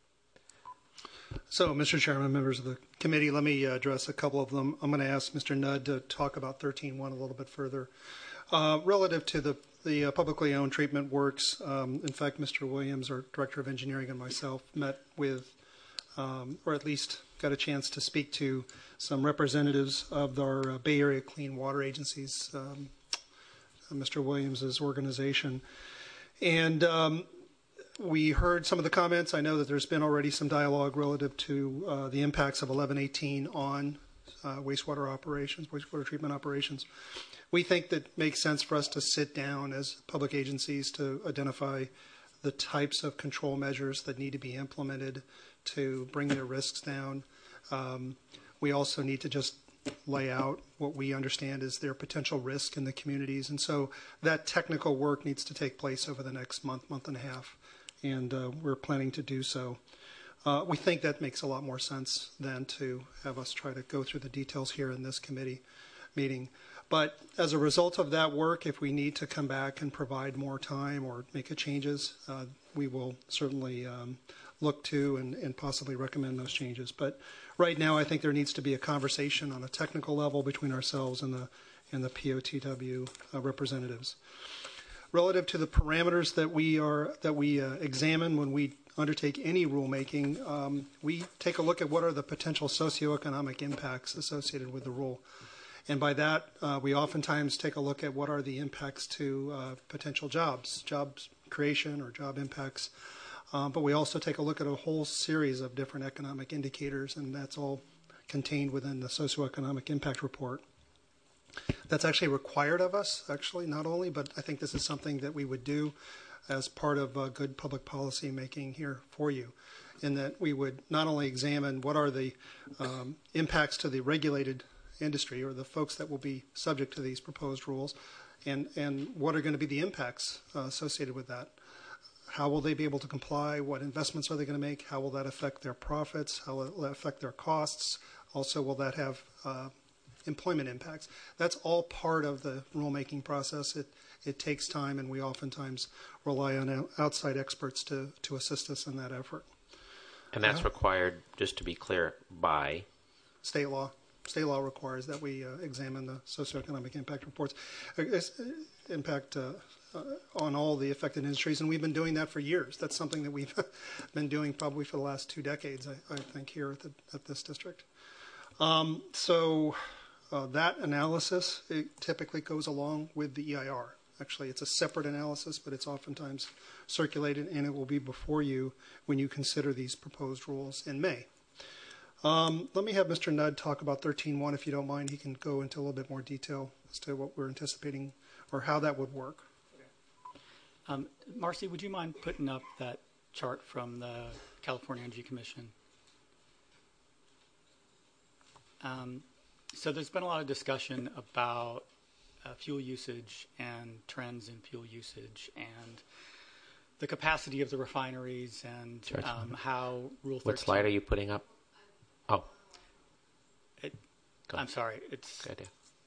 So, Mr. Chairman, members of the committee, let me address a couple of them. I'm going to ask Mr. Nudd to talk about 13.1 a little bit further. Relative to the publicly owned treatment works, in fact, Mr. Williams, our Director of Engineering, and myself met with, or at least got a chance to speak to some representatives of our Bay Area Clean Water Agencies, Mr. Williams' organization. And we heard some of the comments. I know that there's been already some dialogue relative to the impacts of 1118 on wastewater operations, wastewater treatment operations. We think that it makes sense for us to sit down as public agencies to identify the types of control measures that need to be implemented to bring their risks down. We also need to just lay out what we understand is their potential risk in the communities. And so that technical work needs to take place over the next month and a half. And we're planning to do so. We think that makes a lot more sense than to have us try to go through the details here in this committee meeting. But as a result of that work, if we need to come back and provide more time or make changes, we will certainly look to and possibly recommend those changes. But right now, I think there needs to be a conversation on a technical level between ourselves and the POTW representatives. Relative to the parameters that we examine when we undertake any rulemaking, we take a look at what are the potential socioeconomic impacts associated with the rule. And by that, we oftentimes take a look at what are the impacts to potential jobs creation or job impacts. But we also take a look at a whole series of different economic indicators, and that's all contained within the socioeconomic impact report. That's actually required of us, actually, not only, but I think this is something that we would do as part of good public policy making here for you, in that we would not only examine what are the impacts to the regulated industry or the folks that will be subject to these proposed rules, and what are going to be the impacts associated with that. How will they be able to comply? What investments are they going to make? How will that affect their profits? How will that affect their costs? Also, will that have employment impacts? That's all part of the rulemaking process. It takes time, and we oftentimes rely on outside experts to assist us in that effort. And that's required, just to be clear, by? State law. State law requires that we examine the socioeconomic impact reports, impact on all the affected industries, and we've been doing that for years. That's something that we've been doing probably for the last 2 decades, I think, here at this district. So that analysis, it typically goes along with the EIR. Actually, it's a separate analysis, but it's oftentimes circulated, and it will be before you when you consider these proposed rules in May. Let me have Mr. Nudd talk about 13.1, if you don't mind. He can go into a little bit more detail as to what we're anticipating or how that would work. Marcy, would you mind putting up that chart from the California Energy Commission? So there's been a lot of discussion about fuel usage and trends in fuel usage and the capacity of the refineries and how Rule 13... What slide are you putting up? Oh. I'm sorry. It's... Good idea.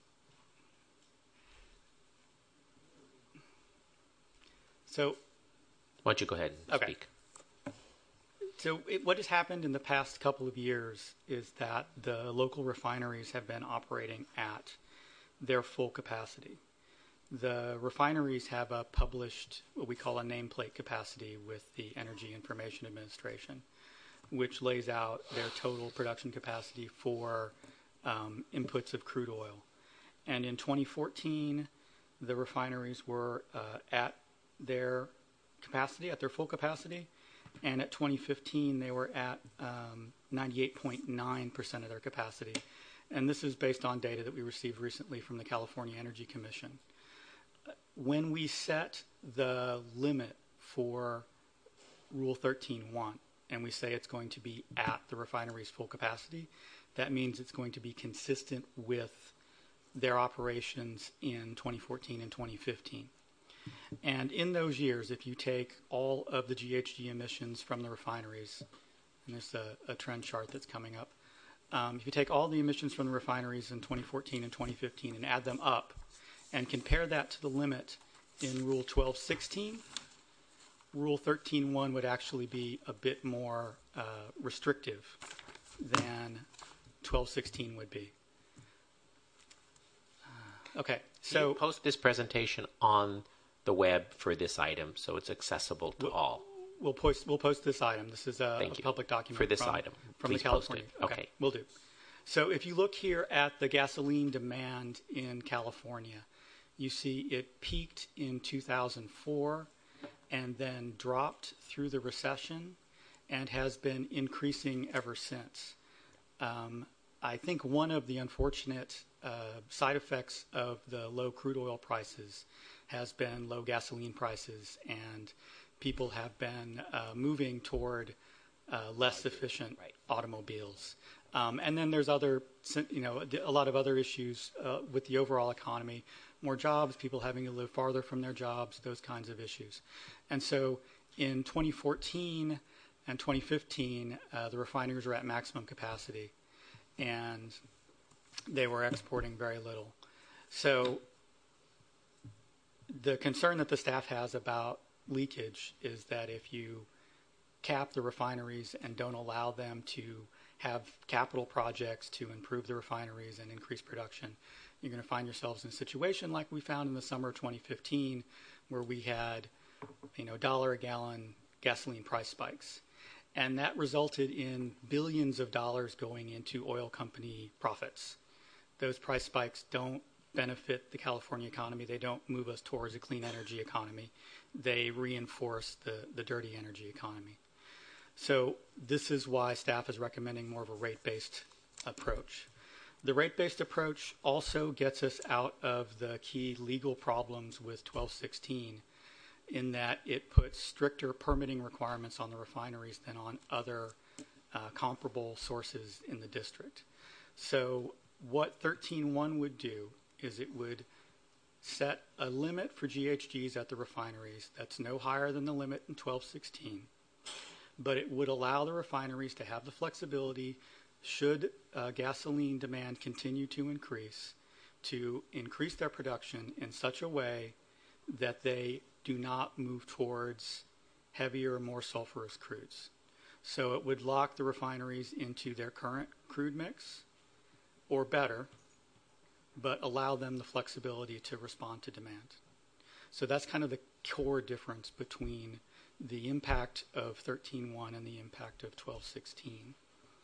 So... Why don't you go ahead and speak? So what has happened in the past couple of years is that the local refineries have been operating at their full capacity. The refineries have a published, what we call a nameplate capacity with the Energy Information Administration, which lays out their total production capacity for inputs of crude oil. And in 2014, the refineries were at their capacity, at their full capacity. And at 2015, they were at 98.9% of their capacity. And this is based on data that we received recently from the California Energy Commission. When we set the limit for Rule 13.1, and we say it's going to be at the refinery's full capacity, that means it's going to be consistent with their operations in 2014 and 2015. And in those years, if you take all of the GHG emissions from the refineries, and there's a trend chart that's coming up, if you take all the emissions from the refineries in 2014 and 2015 and add them up and compare that to the limit in Rule 1216, Rule 13.1 would actually be a bit more restrictive than 1216 would be. Okay, so... You post this presentation on the web for this item, so it's accessible to all. We'll post this item. This is a public document for this item. From Please the California. Post it. Okay, we'll do. So if you look here at the gasoline demand in California, you see it peaked in 2004 and then dropped through the recession and has been increasing ever since. I think one of the unfortunate side effects of the low crude oil prices has been low gasoline prices, and people have been moving toward less efficient automobiles. And then there's a lot of other issues with the overall economy, more jobs, people having to live farther from their jobs, those kinds of issues. And so in 2014 and 2015, the refineries were at maximum capacity, and they were exporting very little. So the concern that the staff has about leakage is that if you cap the refineries and don't allow them to have capital projects to improve the refineries and increase production, you're going to find yourselves in a situation like we found in the summer of 2015, where we had, $1 a gallon gasoline price spikes. And that resulted in billions of dollars going into oil company profits. Those price spikes don't benefit the California economy. They don't move us towards a clean energy economy. They reinforce the dirty energy economy. So this is why staff is recommending more of a rate-based approach. The rate-based approach also gets us out of the key legal problems with 1216 in that it puts stricter permitting requirements on the refineries than on other comparable sources in the district. So what 13.1 would do is it would set a limit for GHGs at the refineries that's no higher than the limit in 1216, but it would allow the refineries to have the flexibility, should gasoline demand continue to increase their production in such a way that they do not move towards heavier, more sulfurous crudes. So it would lock the refineries into their current crude mix or better, but allow them the flexibility to respond to demand. So that's kind of the core difference between the impact of 13.1 and the impact of 1216.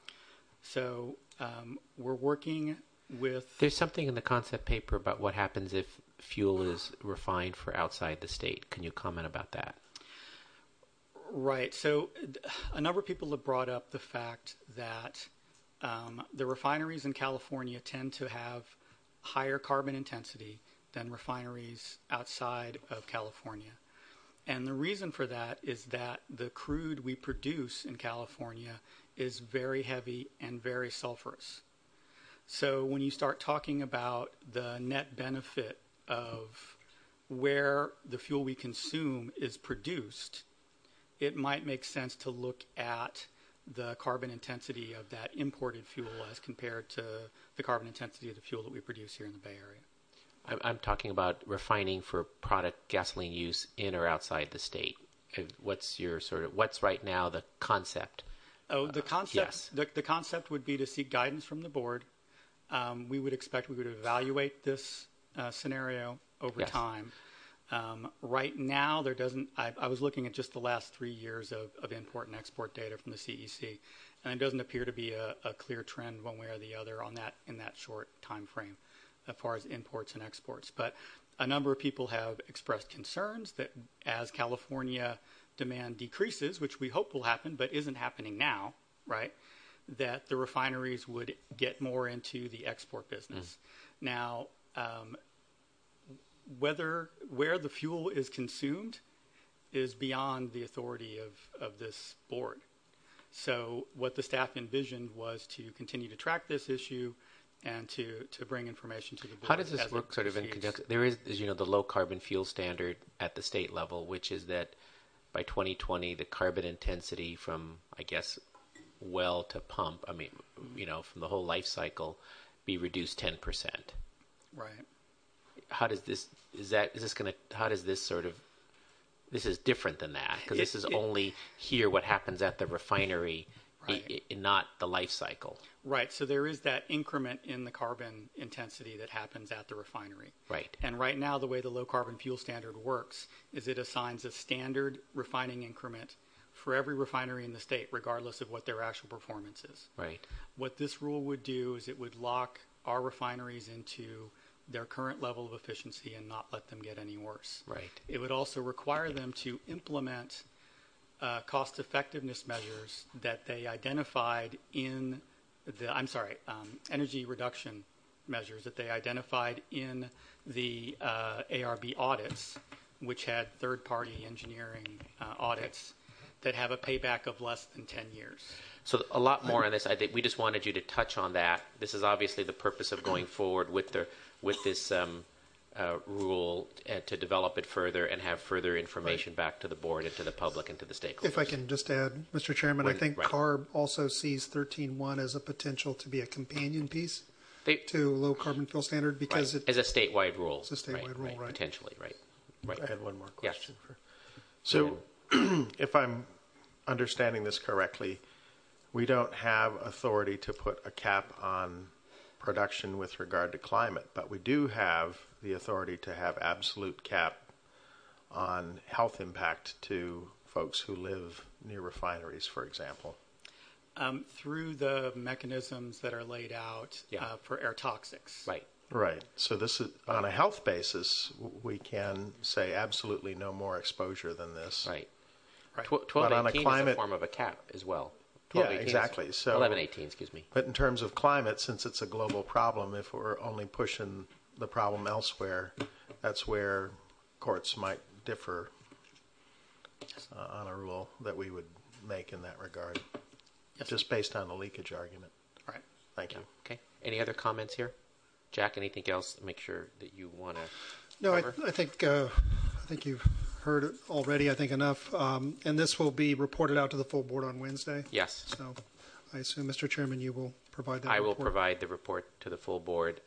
So we're working with... There's something in the concept paper about what happens if fuel is refined for outside the state. Can you comment about that? Right. So a number of people have brought up the fact that the refineries in California tend to have higher carbon intensity than refineries outside of California. And the reason for that is that the crude we produce in California is very heavy and very sulfurous. So when you start talking about the net benefit of where the fuel we consume is produced, it might make sense to look at the carbon intensity of that imported fuel as compared to the carbon intensity of the fuel that we produce here in the Bay Area. I'm talking about refining for product gasoline use in or outside the state. What's right now the concept? Oh, the concept. Yes. The concept would be to seek guidance from the board. We would evaluate this scenario over time. Right now, there doesn't. I was looking at just the last 3 years of import and export data from the CEC, and it doesn't appear to be a clear trend one way or the other on that in that short time frame, as far as imports and exports. But a number of people have expressed concerns that as California demand decreases, which we hope will happen, but isn't happening now, right? That the refineries would get more into the export business. Now, where the fuel is consumed is beyond the authority of this board. So what the staff envisioned was to continue to track this issue and to bring information to the board. How does this work sort of in conjunction? There is, as you know, the low carbon fuel standard at the state level, which is that by 2020, the carbon intensity from, I guess, well to pump, from the whole life cycle, be reduced 10%. Right. How does this, this is different than that, because this is only here what happens at the refinery, right, not the life cycle. Right, so there is that increment in the carbon intensity that happens at the refinery. Right. And right now, the way the low carbon fuel standard works is it assigns a standard refining increment for every refinery in the state, regardless of what their actual performance is. Right. What this rule would do is it would lock our refineries into their current level of efficiency and not let them get any worse. Right. It would also require them to implement cost effectiveness measures that they identified in energy reduction measures that they identified in the ARB audits, which had third-party engineering audits that have a payback of less than 10 years. So a lot more on this. I think we just wanted you to touch on that. This is obviously the purpose of going forward with this rule to develop it further and have further information back to the board and to the public and to the stakeholders. If I can just add, Mr. Chairman, I think CARB also sees 13.1 as a potential to be a companion piece to low carbon fuel standard because as a statewide rule. It's a statewide rule, right? Potentially, right. I had one more question. Yes. So if I'm understanding this correctly, we don't have authority to put a cap on production with regard to climate, but we do have the authority to have absolute cap on health impact to folks who live near refineries, for example. Through the mechanisms that are laid out for air toxics. Right. Right. So this is on a health basis, we can say absolutely no more exposure than this. Right. Right. 1218 is a form of a cap as well. 1218 exactly. So 1118, excuse me. But in terms of climate, since it's a global problem, if we're only pushing the problem elsewhere, that's where courts might differ on a rule that we would make in that regard, just based on the leakage argument. All right. Thank you. Okay. Any other comments here? Jack, anything else? Make sure that you want to No, cover? I think you've heard it already, I think enough. And this will be reported out to the full board on Wednesday. Yes. So I assume, Mr. Chairman, you will provide that I report. will provide the report to the full board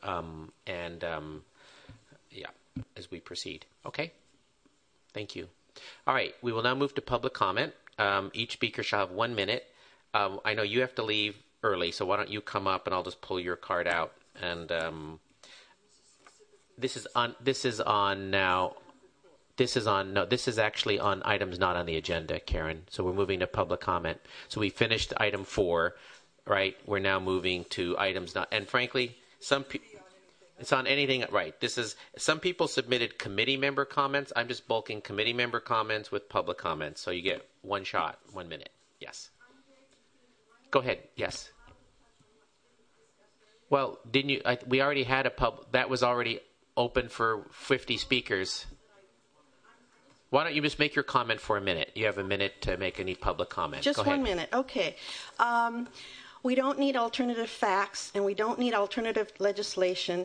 as we proceed. Okay. Thank you. All right. We will now move to public comment. Each speaker shall have 1 minute. I know you have to leave early, so why don't you come up and I'll just pull your card out. And this is actually on items not on the agenda, Karen. So we're moving to public comment. So we finished item 4, right? We're now moving to items not, and frankly, it's on anything, right? Some people submitted committee member comments. I'm just bulking committee member comments with public comments. So you get 1 shot, 1 minute. Yes. Go ahead. Yes. Well, didn't you? We already had that was already open for 50 speakers. Why don't you just make your comment for a minute? You have a minute to make any public comment. Just Go ahead. 1 minute. Okay. We don't need alternative facts, and we don't need alternative legislation.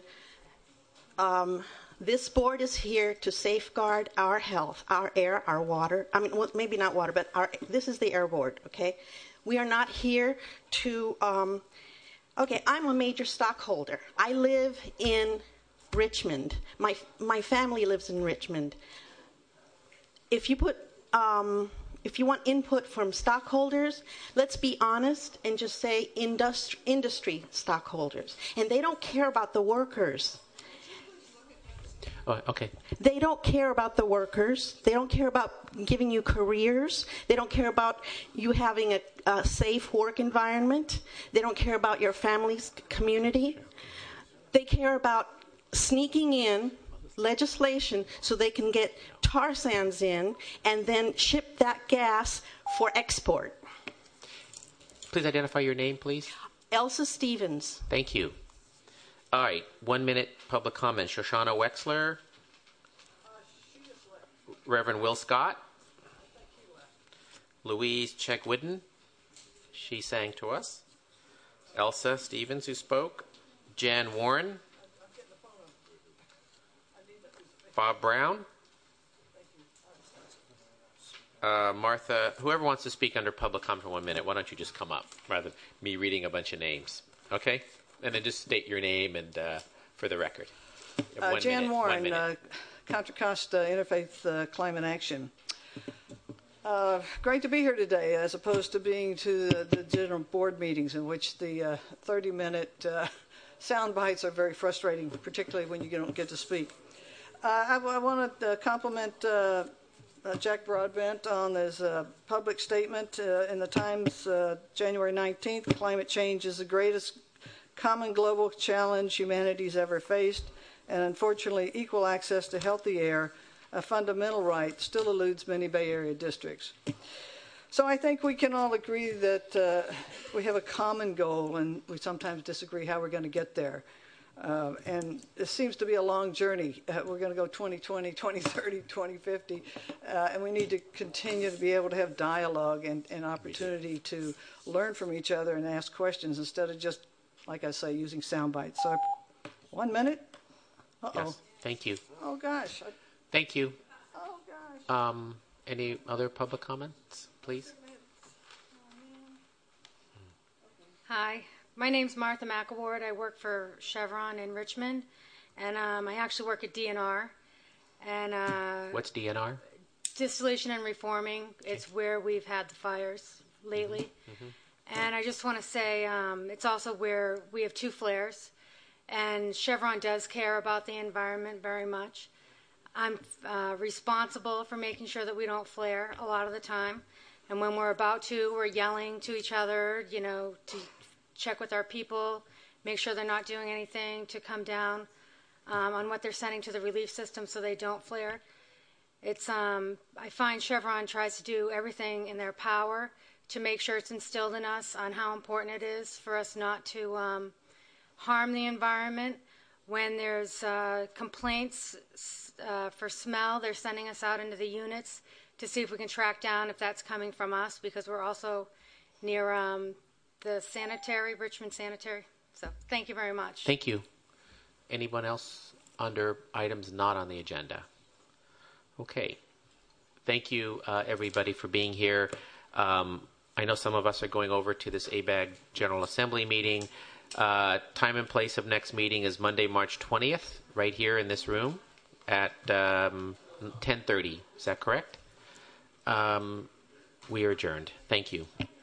This board is here to safeguard our health, our air, our water. I mean, well, maybe not water, but this is the air board, okay? We are not here to... Okay, I'm a major stockholder. I live in Richmond. My family lives in Richmond. If you want input from stockholders, let's be honest and just say industry stockholders. And they don't care about the workers. Oh, okay. They don't care about the workers. They don't care about giving you careers. They don't care about you having a safe work environment. They don't care about your family's community. They care about sneaking in legislation so they can get tar sands in and then ship that gas for export. Please identify your name, please. Elsa Stevens. Thank you. All right, 1 minute public comment. Shoshana Wexler. Reverend Will Scott. Louise Chegwidden. She sang to us. Elsa Stevens, who spoke. Jan Warren. Bob Brown. Martha, whoever wants to speak under public comment for 1 minute, why don't you just come up rather than me reading a bunch of names, okay? And then just state your name and for the record. Jan Warren, Contra Costa Interfaith Climate Action. Great to be here today, as opposed to being to the general board meetings in which the 30-minute sound bites are very frustrating, particularly when you don't get to speak. I want to compliment Jack Broadbent on his public statement in the Times, January 19th. Climate change is the greatest common global challenge humanity's ever faced, and unfortunately, equal access to healthy air, a fundamental right, still eludes many Bay Area districts. So I think we can all agree that we have a common goal, and we sometimes disagree how we're going to get there. And it seems to be a long journey. We're going to go 2020, 2030, 2050, and we need to continue to be able to have dialogue and opportunity to learn from each other and ask questions instead of just, like I say, using sound bites. So 1 minute? Uh-oh. Yes, thank you. Oh, gosh. Thank you. Oh, gosh. Any other public comments, please? Hi, my name's Martha McAward. I work for Chevron in Richmond, and I actually work at DNR. And what's DNR? Distillation and Reforming. It's where we've had the fires lately. Mm-hmm. And I just want to say it's also where we have 2 flares, and Chevron does care about the environment very much. I'm responsible for making sure that we don't flare a lot of the time. And when we're about to, we're yelling to each other, you know, to check with our people, make sure they're not doing anything to come down on what they're sending to the relief system so they don't flare. It's I find Chevron tries to do everything in their power to make sure it's instilled in us on how important it is for us not to harm the environment. When there's complaints for smell, they're sending us out into the units to see if we can track down if that's coming from us, because we're also near the sanitary, Richmond Sanitary. So thank you very much. Thank you. Anyone else under items not on the agenda? Okay. Thank you, everybody, for being here. I know some of us are going over to this ABAG General Assembly meeting. Time and place of next meeting is Monday, March 20th, right here in this room at 10:30. Is that correct? We are adjourned. Thank you.